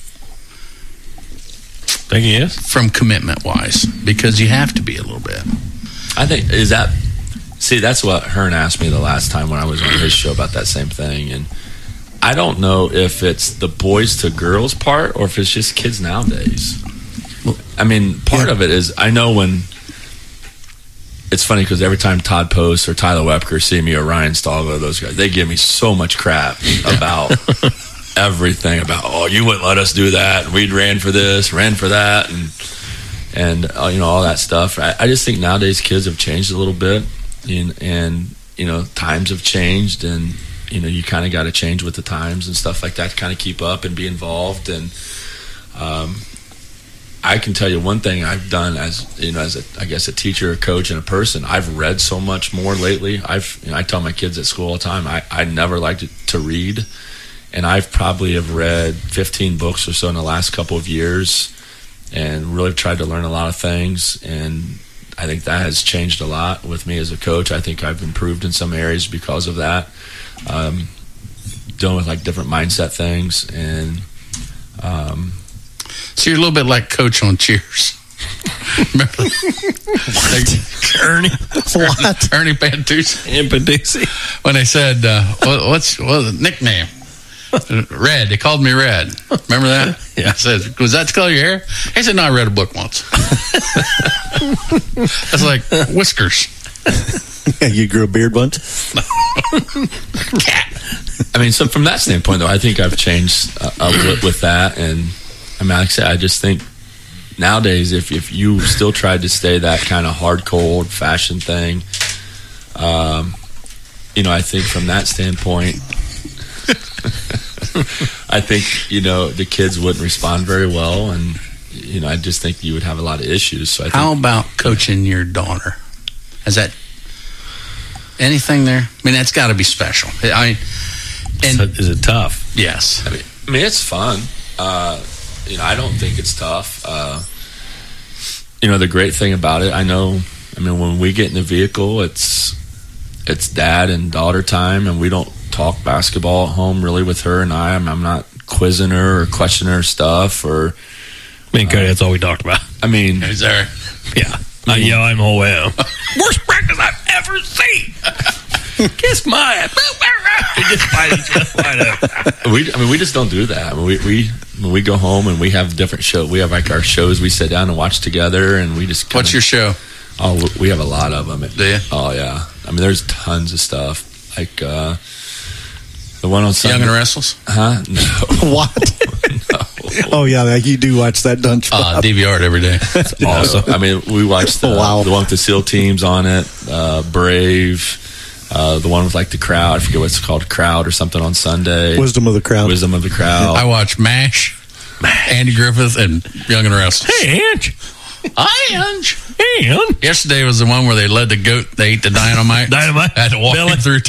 Think he is? From commitment wise, because you have to be a little bit. I think, is that, see, that's what Hearn asked me the last time when I was on his show about that same thing. And I don't know if it's the boys to girls part or if it's just kids nowadays. I mean, part Yeah. of it is, I know when, it's funny because every time Todd Post or Tyler Wepker see me or Ryan Stalgo, those guys, they give me so much crap about everything, about, oh, you wouldn't let us do that, and we ran for this, ran for that, and and uh, you know, all that stuff. I, I just think nowadays kids have changed a little bit, and, and you know, times have changed, and you know, you kind of got to change with the times and stuff like that to kind of keep up and be involved. And um, I can tell you one thing I've done as, you know, as a, I guess, a teacher, a coach, and a person. I've read so much more lately. I've, you know, I tell my kids at school all the time, I, I never liked to, to read, and I've probably have read fifteen books or so in the last couple of years, and really tried to learn a lot of things. And I think that has changed a lot with me as a coach. I think I've improved in some areas because of that. Um, dealing with like different mindset things, and um, so you're a little bit like Coach on Cheers. Remember Ernie? What? Ernie Pantucci. And Pantucci. When they said, uh, what, what's what was the nickname? Red. They called me Red. Remember that? Yeah. I said, was that to color your hair? He said, no, I read a book once. That's like Whiskers. Yeah, you grew a beard once? Cat. I mean, so from that standpoint, though, I think I've changed uh, a bit with that. And I mean, like I said, I just think nowadays, if, if you still tried to stay that kind of hardcore, old-fashioned thing, um, you know, I think from that standpoint, I think, you know, the kids wouldn't respond very well, and, you know, I just think you would have a lot of issues. So I think, how about coaching your daughter? Is that anything there? I mean, that's got to be special. I mean, and so, is it tough? Yes. I mean, I mean it's fun. Uh, you know, I don't think it's tough. Uh, you know, the great thing about it, I know, I mean, when we get in the vehicle, it's it's dad and daughter time, and we don't talk basketball at home really with her and I. I'm, I'm not quizzing her or questioning her stuff. Or Me and Cody, uh, that's all we talked about. I mean, is there? Yeah. I mean, I, yeah, I'm whole way out. Worst practice I've ever seen. Kiss my ass. we, I mean, we just don't do that. I mean, we, we, when we go home and we have different shows, we have like our shows we sit down and watch together, and we just. What's your show? Oh, we have a lot of them. Do you? Oh, yeah. I mean, there's tons of stuff. Like, uh, the one on Sunday. Young and Restless? Huh? No. What? No. Oh, yeah, you do watch that, don't you? Uh, D V R it every day. That's awesome. I mean, we watched the, wow. the one with the SEAL teams on it, uh, Brave, uh, the one with like the crowd. I forget what it's called, Crowd or something on Sunday. Wisdom of the Crowd. Wisdom of the Crowd. I watch MASH, Andy Griffith, and Young and Restless. Hey, Ange. Hi, Ange. Hey, Ange. Yesterday was the one where they led the goat. They ate the dynamite. Dynamite. I had to walk Billy. him through.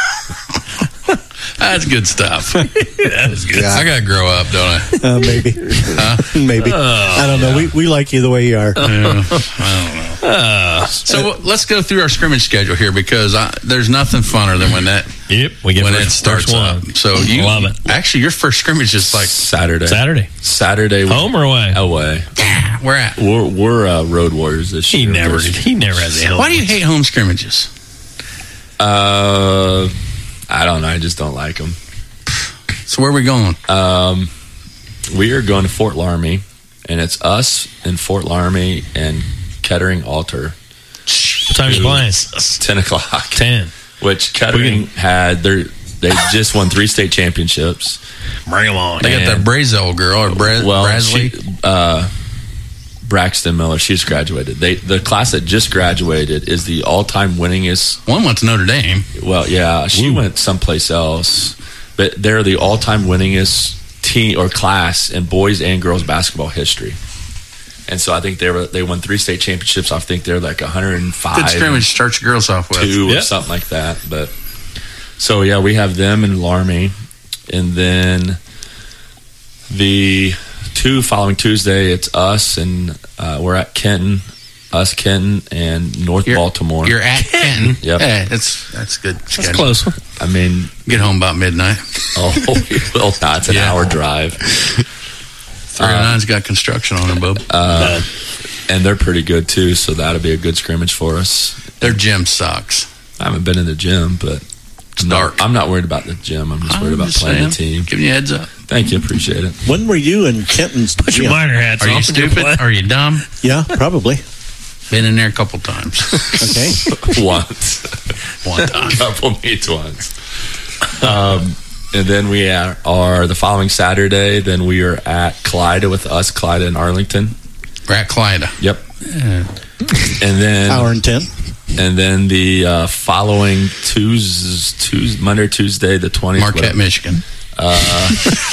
That's good stuff. That is good. I got to grow up, don't I? Uh, maybe. Huh? Maybe. Oh, I don't know. We, we like you the way you are. Yeah, I don't know. Uh, so let's go through our scrimmage schedule here, because I, there's nothing funner than when that Yep, we get when first, it starts first one. up. So you love it. Actually, your first scrimmage is like Saturday. Saturday. Saturday. Home or away? Away. Where at? We're, we're uh, Road Warriors this He year. never This- He never has a home. Why do you hate home scrimmages? Uh, I don't know. I just don't like them. So where are we going? Um, we are going to Fort Laramie, and it's us in Fort Laramie and Kettering Altar. What time you playing? Ten o'clock. Ten. Which Kettering had their they just won three state championships. Bring them on. They got that Brazel girl or Bra- Well, Brasley. she, uh, Braxton Miller, she's graduated. They the class that just graduated is the all-time winningest. One went to Notre Dame. Well, yeah, she Ooh. went someplace else, but they're the all-time winningest team or class in boys and girls basketball history. And so I think they were they won three state championships. I think they're like one hundred five. Good scrimmage to start your girls off with. Two Yep. or something like that. But so yeah, we have them in Laramie, and then the two following Tuesday, it's us and uh, we're at Kenton, us Kenton and North You're- Baltimore. You're at Kenton. Yep. Yeah, that's that's good. That's schedule. close. I mean, Get home about midnight. oh well, no, it's an Yeah. hour drive. three oh nine's got construction on it, bub. Uh, and they're pretty good too, so that'll be a good scrimmage for us. Their gym sucks. I haven't been in the gym, but It's I'm dark. Not, I'm not worried about the gym. I'm just worried I'm about just playing the saying. team. Giving you a heads up. Thank you, appreciate it. When were you in Kenton's Put your gym? minor hats Are on. you stupid? Are you dumb? Yeah, probably. Been in there a couple times. Okay. Once, One time. couple meets once. Um, and then we are, are the following Saturday. Then we are at Clyda with us, Clyda in Arlington. We're at Clyda. Yep. Yeah. And then Hour and ten. and then the uh, following Tuesday, Tuesday, Monday, or Tuesday, the twentieth. Marquette, Michigan. Uh,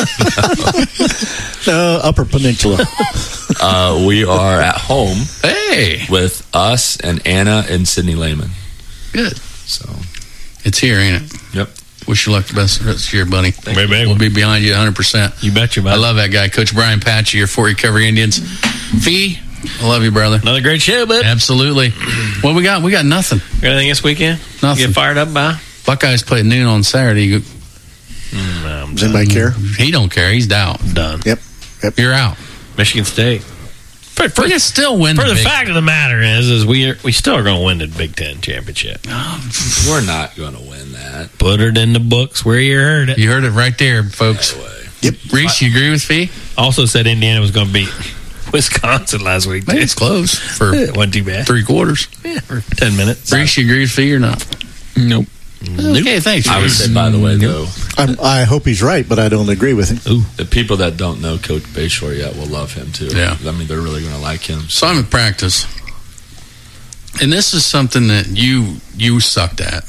Uh, Upper Peninsula. uh, we are at home Hey, with us and Anna and Sydney Lehman. good. So, It's here, ain't it? yep. Wish you luck the best rest of your buddy. Maybe. We'll be behind you one hundred percent. You betcha, I man. love that guy, Coach Brian Patchy, your Fort Recovery Indians. Fee, I love you, brother. Another great show, bud. Absolutely. What we got? We got nothing. Got anything this weekend? Nothing. Get fired up by? Buckeyes play at noon on Saturday. You- No. Does anybody care? He don't care. He's out. Done. Yep. Yep. You're out. Michigan State. For, for, you still win. For the, the big, fact of the matter is, is we are, we still are going to win the Big Ten championship. We're not going to win that. Put it in the books where you heard it. You heard it right there, folks. Yep. Reese, you agree with Fee? Also said Indiana was going to beat Wisconsin last week. Maybe it's close for it wasn't too bad. Three quarters. Yeah, for ten minutes. Reese, you agree with Fee or not? Nope. Okay, thanks. I would say, by the way, though, I'm, I hope he's right, but I don't agree with him. Ooh. the people that don't know Coach Bayshore yet will love him too. Yeah. I mean, they're really going to like him. So I'm at practice, and this is something that you you sucked at.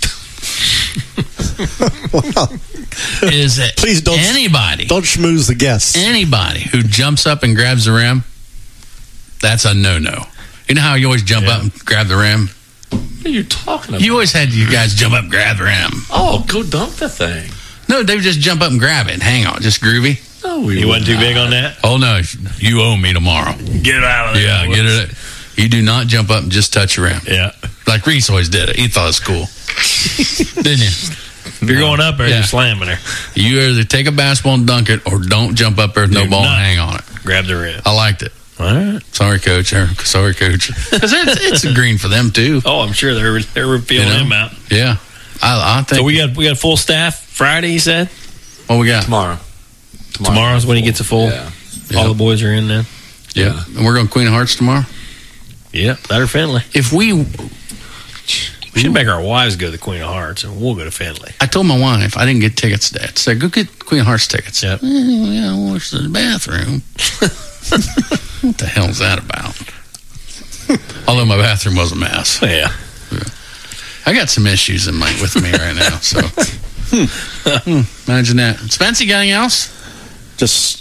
Well, is that please don't anybody don't schmooze the guests. Anybody who jumps up and grabs the rim, that's a no-no. You know how you always jump Yeah. up and grab the rim? What are you talking about? You always had you guys jump up and grab the rim. Oh, go dunk the thing. No, they would just jump up and grab it and hang on, just groovy. No, we You wasn't too not. big on that? Oh no, you owe me tomorrow. Get out of there. Yeah, get it. You do not jump up and just touch the rim. Yeah. Like Reese always did it. He thought it was cool. Didn't you? If you're going up there, Yeah. you're slamming her. You either take a basketball and dunk it or don't jump up there with no Do ball not. and hang on it. Grab the rim. I liked it. All right. Sorry, coach. Or, sorry, coach. Because it's, it's a green for them, too. Oh, I'm sure they're they're feeling You know? him out. Yeah. I, I think. So we got we got full staff Friday, you said? What we got? Tomorrow. Tomorrow. Tomorrow's when he gets a full. Yeah. All Yeah. the boys are in then. Yeah. And we're going to Queen of Hearts tomorrow? Yeah, that or Finley. If we. We should make our wives go to the Queen of Hearts, and we'll go to Finley. I told my wife I didn't get tickets to that. I said, go get Queen of Hearts tickets. Yep. Eh, yeah, I watched the bathroom. What the hell's that about? Although my bathroom was a mess. Yeah. I got some issues in my with me right now. So hmm, imagine that. Spencer, got anything else? Just.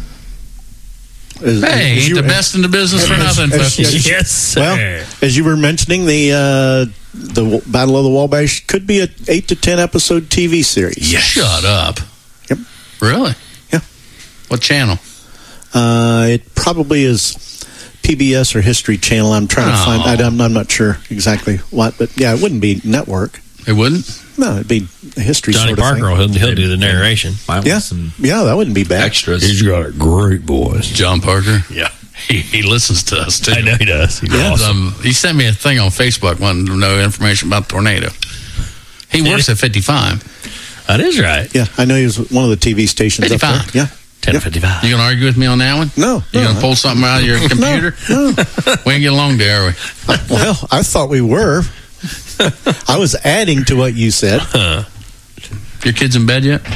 As, Hey, as ain't you- the best in the business for as- nothing, as- folks. as- Yes, sir. Well, as you were mentioning, the uh, the Battle of the Wabash could be a eight to ten episode T V series. Yes. Shut up. Yep. Really? Yeah. What channel? Uh, it probably is P B S or History Channel. I'm trying to Oh. find. I, I'm, I'm not sure exactly what, but yeah, it wouldn't be network. It wouldn't? No, it'd be a history Johnny sort of Parker, thing. he'll, he'll do the narration. Might Yeah. want some Yeah, that wouldn't be bad. extras. He's got a great voice. John Parker? Yeah. He, he listens to us, too. I know he does. He's Yeah, awesome. um, he sent me a thing on Facebook wanting to know information about the tornado. He Did works he? at fifty-five. That is right. Yeah, I know he was one of the T V stations up there. fifty-five. Yeah. ten fifty-five. You going to argue with me on that one? No. You no, going to pull something out of your computer? No. We ain't get along there, are we? Well, I thought we were. I was adding to what you said. Huh. Your kids in bed yet?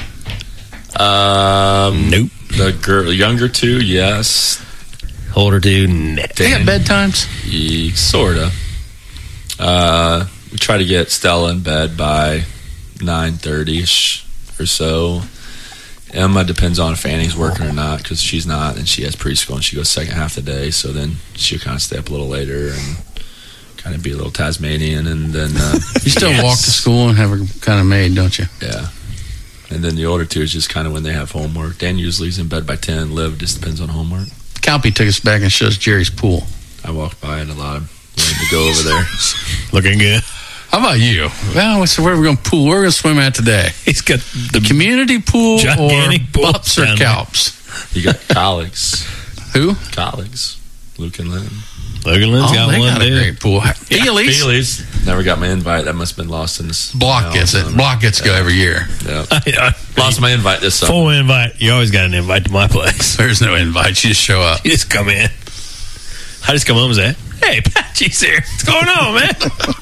Um, Nope. The girl, younger two, yes. Older dude, net. They got bedtimes? Ye, sorta. Uh, we try to get Stella in bed by nine thirty ish or so. Emma depends on if Fanny's working or not, because she's not, and she has preschool and she goes second half of the day. So then she'll kind of stay up a little later and kind of be a little Tasmanian, and then uh, You still Yes. walk to school and have her kind of maid, don't you? yeah. And then the older two is just kind of when they have homework. Dan usually is in bed by ten. Liv just depends on homework. Calpy took us back and showed us Jerry's pool. I walked by it a lot. Wanted to go over there. Looking good. How about you? Well, so where are we going to pool? Where are we going to swim at today? He's got the Community pool or gigantic pool Bups or down there. Calps? You got colleagues. Who? Colleagues. Luke and Lynn. Logan Lynn's Oh, got they one, got a dude. great pool. Feelies? Feelies. Never got my invite. That must have been lost in this. Block no, gets it. no, no. Block gets to go every year. Yeah. Yeah. Lost my invite this summer. Full invite. You always got an invite to my place. There's no invite. You just show up. You just come in. I just come home and say, hey, Patchy's here. What's going on, man?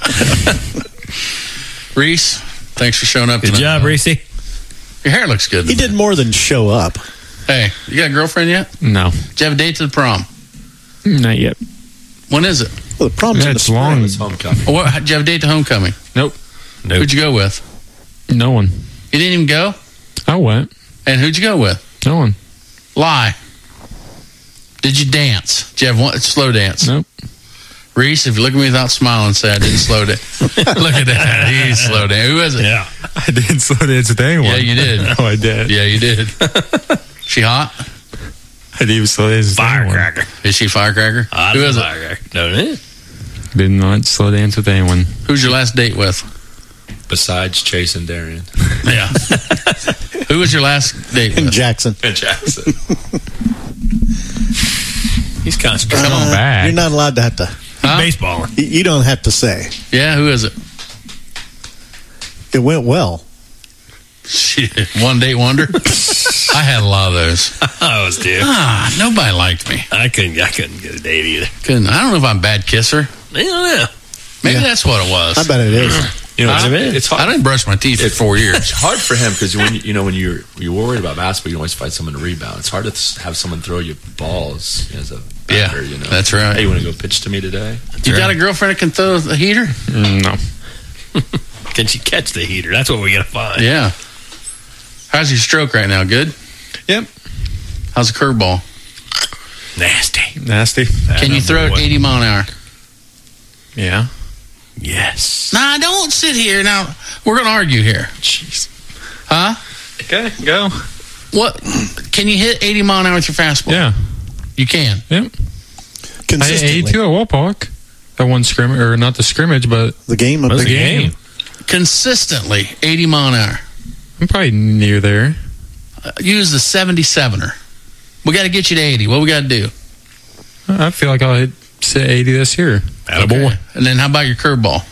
Reese, thanks for showing up Good tonight. job, Reese. Your hair looks good. He did more than show up. Hey, you got a girlfriend yet? No, Did you have a date to the prom? not yet. When is it? Well, the prom's Yeah, in the it's spring. long. It's homecoming. Or what, did you have a date to homecoming? Nope. Nope. Who'd you go with? No one. You didn't even go? I went. And who'd you go with? No one. Lie. Did you dance? Did you have one slow dance? Nope. Reese, if you look at me without smiling, say I didn't slow dance. Look at that. He slowed down. Who was it? Yeah. I didn't slow dance with anyone. Yeah, you did. No, I did. Yeah, you did. She hot? I didn't even slow dance with anyone. Firecracker. Is she a firecracker? I Who is it? firecracker. No, it is. Did not slow dance with anyone. Who's your last date with? Besides Chase and Darian. Yeah. Who was your last date In with? Jackson. In Jackson. He's kind of Uh, Come on back. You're not allowed to have to. Huh? baseballer. y- You don't have to say. Yeah, who is it? It went well. Shit, one date wonder. I had a lot of those. I was dude. Ah, nobody liked me. I couldn't. I couldn't get a date either. Couldn't. I don't know if I'm a bad kisser. I don't know. Maybe that's what it was. I bet it is. You know, I, it's, it's hard. I didn't brush my teeth for four years. It's hard for him because when you, you know when you're you're worried about basketball, you always find someone to rebound. It's hard to th- have someone throw you balls as a batter. Yeah, you know, that's right. Hey, you want to go pitch to me today? You got a girlfriend that can throw the heater? Mm, no. Can she catch the heater? That's what we got to find. Yeah. How's your stroke right now? Good? Yep. How's the curveball? Nasty. Nasty. Can you throw it eighty mile an hour? Yeah. Yes. Nah, don't sit here. Now, we're going to argue here. Jeez. Huh? Okay, go. What? Can you hit eighty mile an hour with your fastball? Yeah. You can? Yep. I Consistently. eighty-two at Wallpark. That one scrimmage, or not the scrimmage, but The game of the the game. game. Consistently, eighty mile an hour. I'm probably near there. Uh, use the seventy-sevener. We got to get you to eighty. What we got to do? I feel like I'll hit say eighty this year. Attaboy. Okay. And then how about your curveball?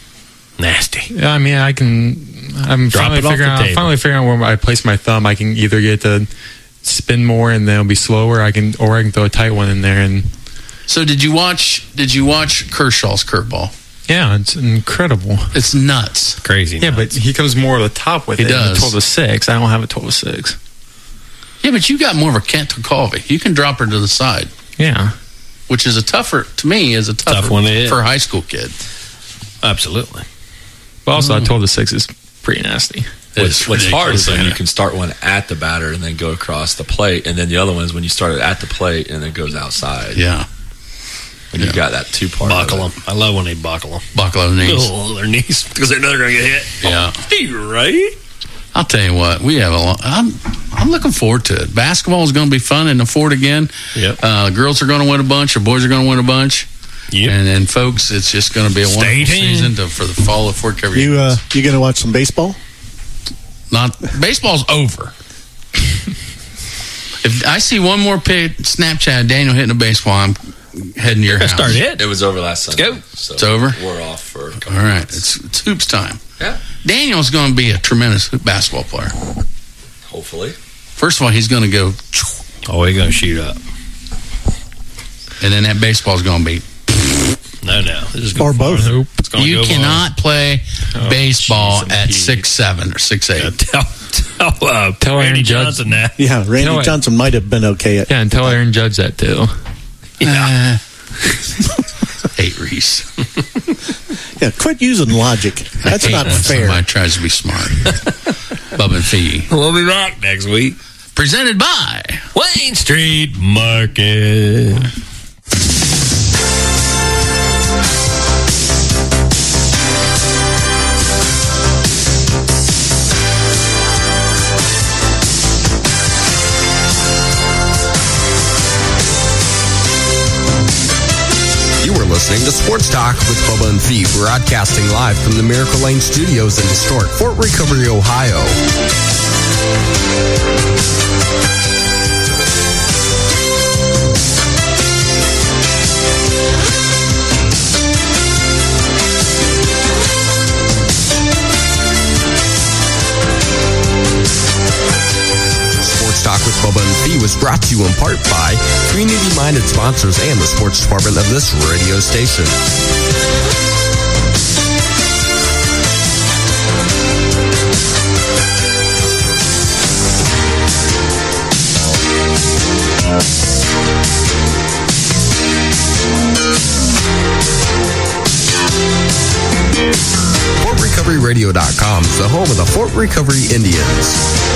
Nasty. Yeah, I mean, I can. I'm Drop finally it off figuring the out. table. Finally figuring out where I place my thumb. I can either get to spin more and then it'll be slower. I can, or I can throw a tight one in there and. So did you watch? Did you watch Kershaw's curveball? Yeah, it's incredible. It's nuts. Crazy. Yeah, but he comes more to the top with He it. does. A twelve to six. I don't have a twelve to six. Yeah, but you got more of a Kent Tocalvi. You can drop her to the side, Yeah. which is a tougher to me is a tougher Tough one to hit. for a high school kid. Absolutely. But also, Mm. a twelve to six is pretty nasty. What's, what's hard is when ridiculous, you can start one at the batter and then go across the plate, and then the other one is when you start it at the plate and it goes outside. Yeah, when you got that two part. Buckle them. I love when they buckle them. buckle their knees. Oh, their knees because they know they're going to get hit. Yeah, You're right. I'll tell you what, we have a lot. I'm I'm looking forward to it. Basketball is going to be fun in the Fort again. Yep. Uh, girls are going to win a bunch. Or boys are going to win a bunch. Yep. And then, folks, it's just going to be a Stay wonderful tuned. season to, for the fall of Fort Cover. You uh, you going to watch some baseball? Not baseball's over. If I see one more pic, Snapchat Daniel hitting a baseball, I'm heading to your house. Start it. It was over last Sunday. go. So It's over? We're off for a couple All right, months. it's, it's hoops time. Yeah. Daniel's going to be a tremendous basketball player. Hopefully. First of all, he's going to go, Oh, he's going to shoot up. and then that baseball's going to be. No, no. This is Or both. Nope. It's gonna You go cannot play Oh, baseball jeez, at Pete. six seven or six eight. long. Tell, tell, uh, Tell Randy Aaron Judge- Johnson that. Yeah, Randy know what? Johnson might have been okay at. Yeah, and tell Aaron Judge that too. Yeah. Hate Reese. Yeah, quit using logic. That's I hate not when fair. Somebody tries to be smart. Bub and Fee. We'll be back next week. Presented by Wayne Street Market. You are listening to Sports Talk with Bubba and Fee, broadcasting live from the Miracle Lane Studios in historic Fort Recovery, Ohio. Sports Talk with Bubba and Fee was brought to you in part by community-minded sponsors and the sports department of this radio station. Fort Recovery Radio dot com is the home of the Fort Recovery Indians.